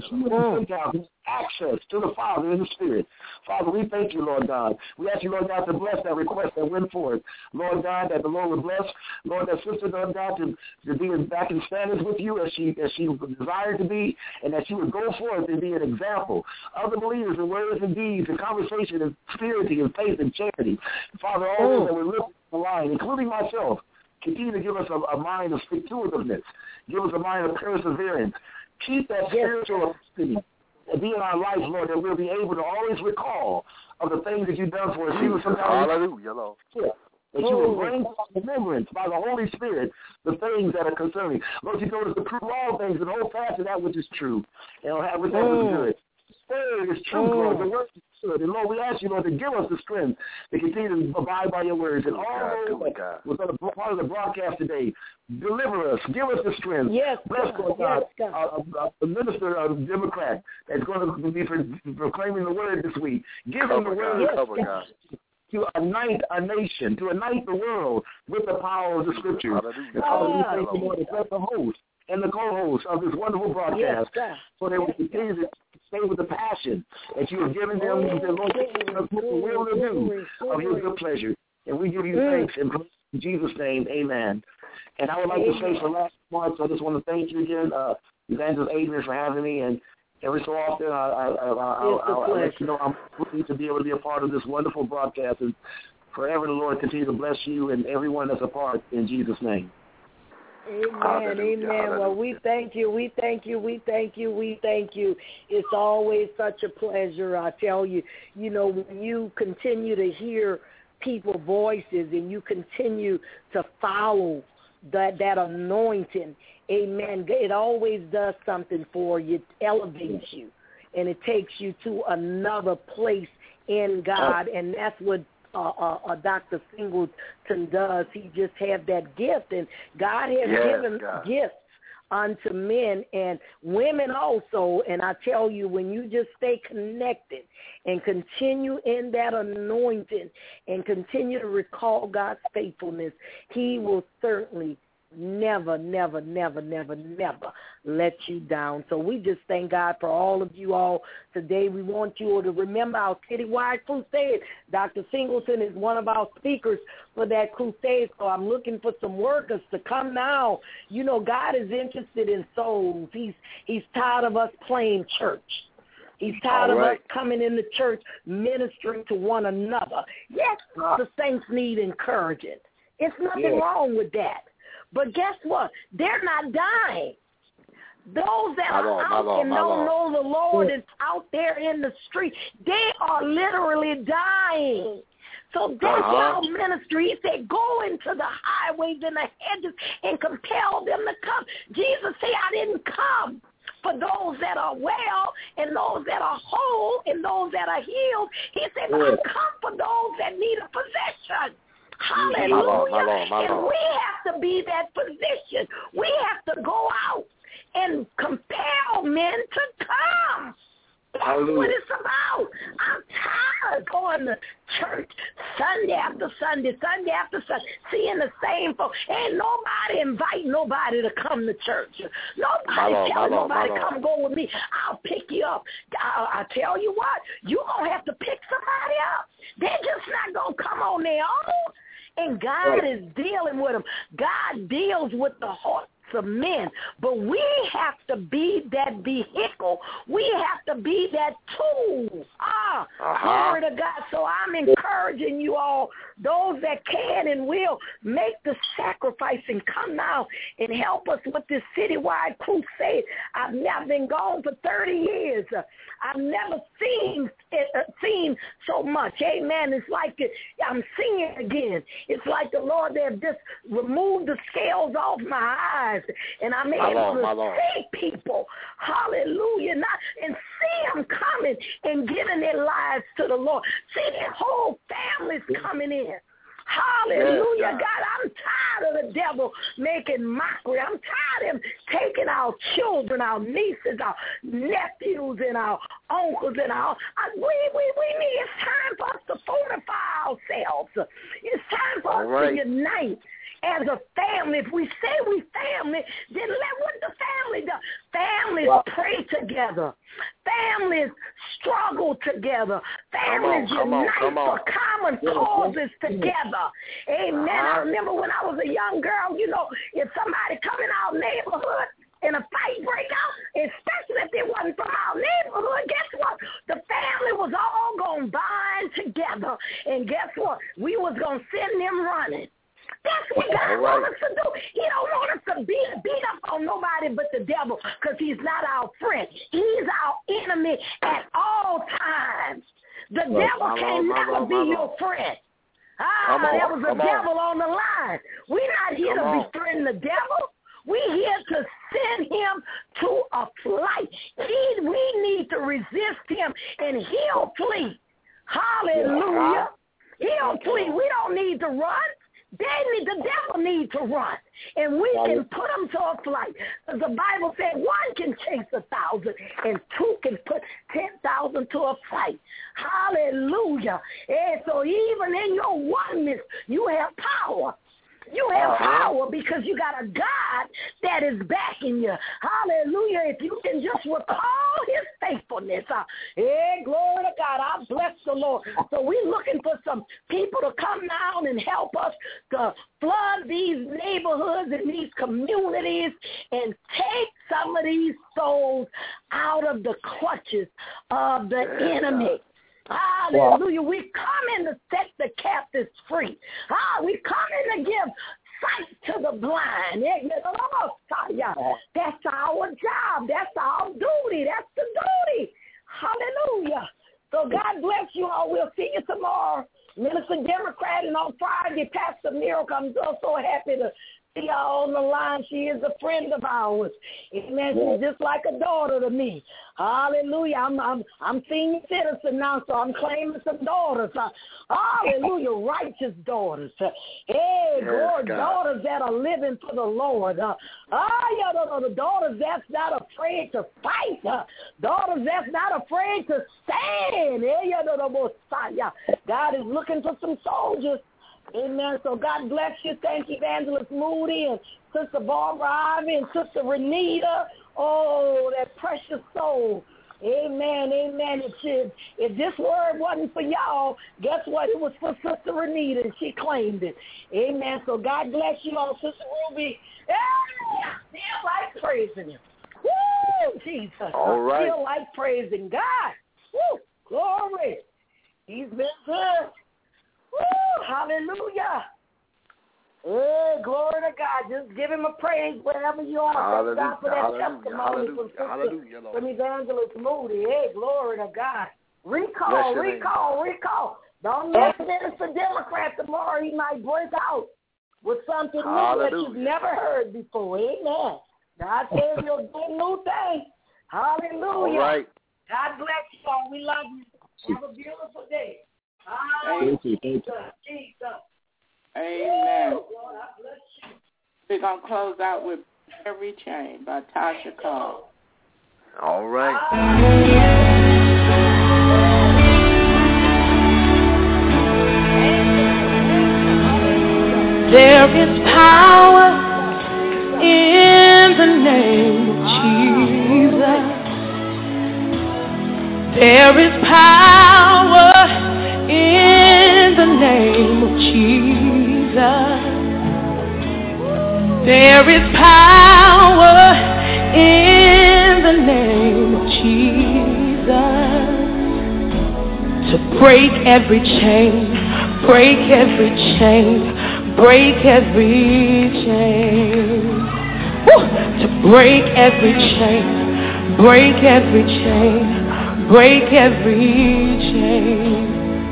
mm. access to the Father in the Spirit. Father, we thank you, Lord God. We ask you, Lord God, to bless that request that went forth. Lord God, that the Lord would bless, Lord, that sister, Lord God, to, to be back in standards with you as she as she desired to be, and that she would go forth and be an example of the believers in words and deeds and conversation and purity and faith and charity. Father, all those that were listening to the line, including myself, continue to give us a, a mind of stick-to-itiveness. Give us a mind of perseverance. Keep that yes. spiritual ability be in our life, Lord, that we'll be able to always recall of the things that you've done for us. Even sometimes Hallelujah, Lord. That you will bring to remembrance by the Holy Spirit the things that are concerning. Lord, you told us to prove all things and hold fast to that which is true and have with that which is good. Word is true, Lord. The word is good. And Lord, we ask you, Lord, to give us the strength to continue to abide by your words. And all those that was on the part of the broadcast today, deliver us. Give us the strength. Yes, bless God. God. Yes, God. A, a, a minister, a Democrat that's going to be proclaiming the word this week. Give him the word. Yes, cover, God. To unite a nation, to unite the world with the power of the Scriptures. And Father, we thank you, Lord, to bless the host and the co-host of this wonderful broadcast, yes, so they will continue to stay with the passion that you have given them, oh, the Lord, the will to do of your good pleasure. And we give you thanks in Jesus' name, amen. And I would like amen. to say for last month, I just want to thank you again, uh, Evangelist Adrian, for having me. And every so often, I, I, I, I, I, I let you know I'm pleased to be able to be a part of this wonderful broadcast. And forever the Lord continue to bless you and everyone that's a part in Jesus' name. Amen, Hallelujah, amen. hallelujah. Well, we thank you, we thank you, we thank you, we thank you. It's always such a pleasure, I tell you. You know, when you continue to hear people's voices and you continue to follow that, that anointing, amen, it always does something for you. It elevates you, and it takes you to another place in God, and that's what Uh, uh, uh, Doctor Singleton does. He just have that gift, and God has yes, given God. gifts unto men and women also. And I tell you, when you just stay connected and continue in that anointing and continue to recall God's faithfulness, he will certainly never, never, never, never, never let you down. So we just thank God for all of you all today. We want you all to remember our citywide crusade. Doctor Singleton is one of our speakers for that crusade, so I'm looking for some workers to come now. You know, God is interested in souls. He's, he's tired of us playing church. He's tired right. of us coming in the church ministering to one another. Yes, the saints need encouragement. It's nothing yeah. wrong with that. But guess what? They're not dying. Those that are Lord, out Lord, and don't Lord. know the Lord is out there in the street. They are literally dying. So that's uh-huh. our ministry. He said, go into the highways and the hedges and compel them to come. Jesus said, I didn't come for those that are well and those that are whole and those that are healed. He said, I come for those that need a physician. Hallelujah. My Lord, my Lord, my Lord. And we have to be that physician. We have to go out and compel men to come. That's Hallelujah. What it's about. I'm tired of going to church Sunday after Sunday, Sunday after Sunday, seeing the same folks. Ain't nobody invite nobody to come to church. Nobody Lord, telling Lord, nobody Lord. come go with me. I'll pick you up. I, I tell you what, you're going to have to pick somebody up. They're just not going to come on their own. And God right. is dealing with them. God deals with the hearts of men. But we have to be that vehicle. We have to be that tool. Ah, uh-huh. glory to God. So I'm encouraging you all, those that can and will, make the sacrifice and come now and help us with this citywide crusade. I've never been gone for thirty years. I've never seen it, uh, seen so much. Amen. It's like it, I'm seeing again. It's like the Lord, they have just removed the scales off my eyes, and I'm able Lord, to see people. Hallelujah. Not, and see them coming and giving their lives to the Lord. See their whole families coming in. Hallelujah, yes, God. God, I'm tired of the devil making mockery. I'm tired of him taking our children, our nieces, our nephews, and our uncles, and our, I, we, we, we need, it's time for us to fortify ourselves. It's time for All us right. to unite. as a family. If we say we family, then let what the family do. Families wow. pray together. Families struggle together. Families come on, unite come on, for common causes together. Amen. Uh-huh. I remember when I was a young girl, you know, if somebody come in our neighborhood and a fight break out, especially if it wasn't from our neighborhood, guess what? The family was all going to bind together. And guess what? We was going to send them running. That's what God right. wants us to do. He don't want us to beat, beat up on nobody but the devil because he's not our friend. He's our enemy at all times. The well, devil can never be your friend. Ah, on, there was a devil on. on the line. We're not here come to on. befriend the devil. We're here to send him to a flight. He, we need to resist him, and he'll flee. Hallelujah. He'll flee. We don't need to run. They need, the devil needs to run, and we can put them to a flight. Because the Bible said one can chase a thousand, and two can put ten thousand to a flight. Hallelujah. And so even in your oneness, you have power. You have power because you got a God that is backing you. Hallelujah. If you can just recall his faithfulness. Uh, hey, glory to God. I bless the Lord. So we're looking for some people to come down and help us to flood these neighborhoods and these communities and take some of these souls out of the clutches of the enemy. Hallelujah. We come in to set the captives free. Ah, we come in to give sight to the blind. That's our job. That's our duty. That's the duty. Hallelujah. So God bless you all. We'll see you tomorrow. Minister Democrat, and on Friday, Pastor Miracle. I'm so, so happy to see her on the line. She is a friend of ours. Amen. She's just like a daughter to me. Hallelujah. I'm I'm I'm senior citizen now, so I'm claiming some daughters. Uh, hallelujah. Righteous daughters. Uh, hey, yes, Lord, daughters that are living for the Lord. Uh, oh, yeah, no, no, the daughters that's not afraid to fight. Uh, daughters that's not afraid to stand. Hey, yeah, no, no, Messiah. God is looking for some soldiers. Amen. So God bless you. Thank you, Evangelist Moody and Sister Barbara Ivy and Sister Renita. Oh, that precious soul. Amen. Amen. If, if this word wasn't for y'all, guess what? It was for Sister Renita, and she claimed it. Amen. So God bless you all, Sister Ruby. Hey, I feel like praising you. Woo, Jesus. All right. I feel like praising God. Woo, glory. He's been good. Woo, hallelujah. Hey, glory to God. Just give him a praise wherever you are. Thank God for that hallelujah, testimony from Sister, hallelujah, from Evangelist Moody. Hey, glory to God. Recall, recall, name. recall. Don't let Minister Democrat tomorrow. He might break out with something hallelujah. new that you've never heard before. Amen. God says you'll do a new thing. Hallelujah. All right. God bless you all. We love you. Have a beautiful day. Thank you. Thank you. Jesus. Amen. Lord, I bless you. We're going to close out with Every Chain by Tasha Cobbs. All right. There is power in the name of Jesus. There is power in the name of Jesus. There is power in the name of Jesus to break every chain, break every chain, break every chain. Woo! To break every chain, break every chain, break every chain.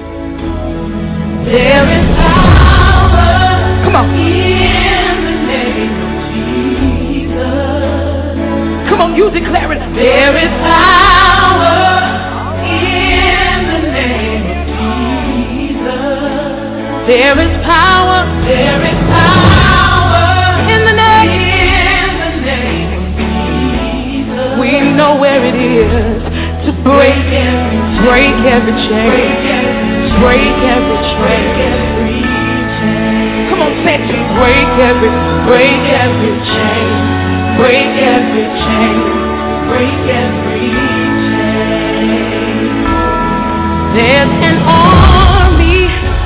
There is power Come on. in the name of Jesus. Come on, you declare it. There is power in the name of Jesus. There is power. There is power in the name. In the name of Jesus. We know where it is to break every, break every chain. Break every chain. Break every chain. Come on, said to break every, break every chain, break every chain, break every chain. There's an army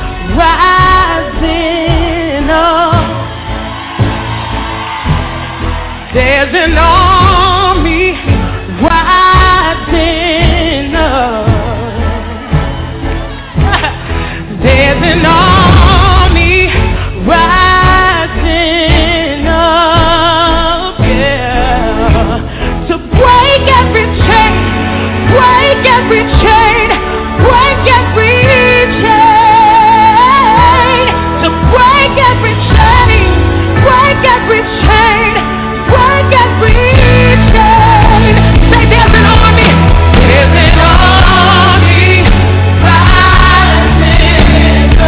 rising up. There's an army rising up. There's an army rising up, yeah, to break every chain, break every chain, break every chain, to break every chain, break every chain, break every chain. Say there's an army, there's an army rising up.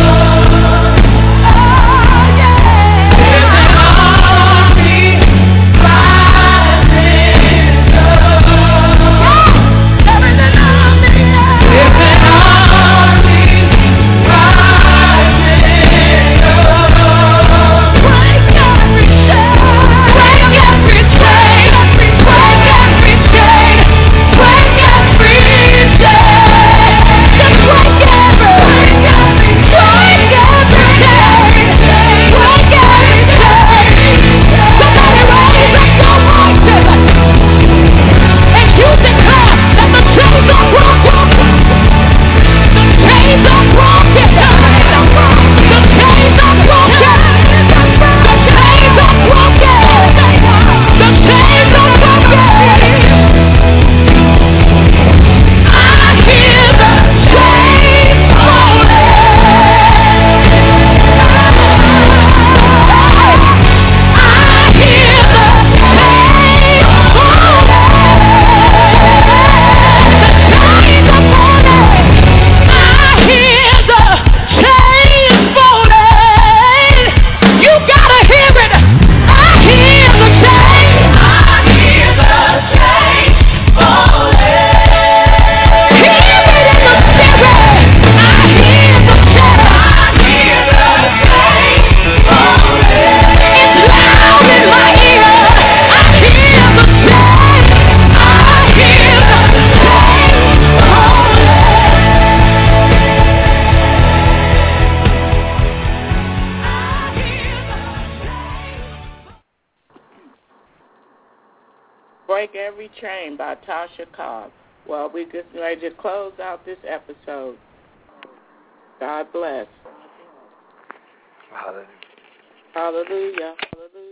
Oh yeah, there's an army rising up. There is an army, there's an army rising up. Break every chain, break every chain, break every chain, break every chain. Just break every, break every, break every chain, break every chain. Somebody raise up your voices and you declare that the chains are broken. The chains are broken. The chains are broken. The chains are broken. The chains are broken. The chains are broken. I hear the chains falling. I hear the chains falling. The chains are falling. I hear the chains falling. You gotta hear it. I hear the chains. I hear the chains falling. Hear it in the spirit. I hear the chains. I hear the chains falling. It's loud in my ear. I hear the chains. I hear the chains Break Every Chain by Tasha Cobb. Well, we're getting ready to close out this episode. God bless. Hallelujah. Hallelujah. Hallelujah.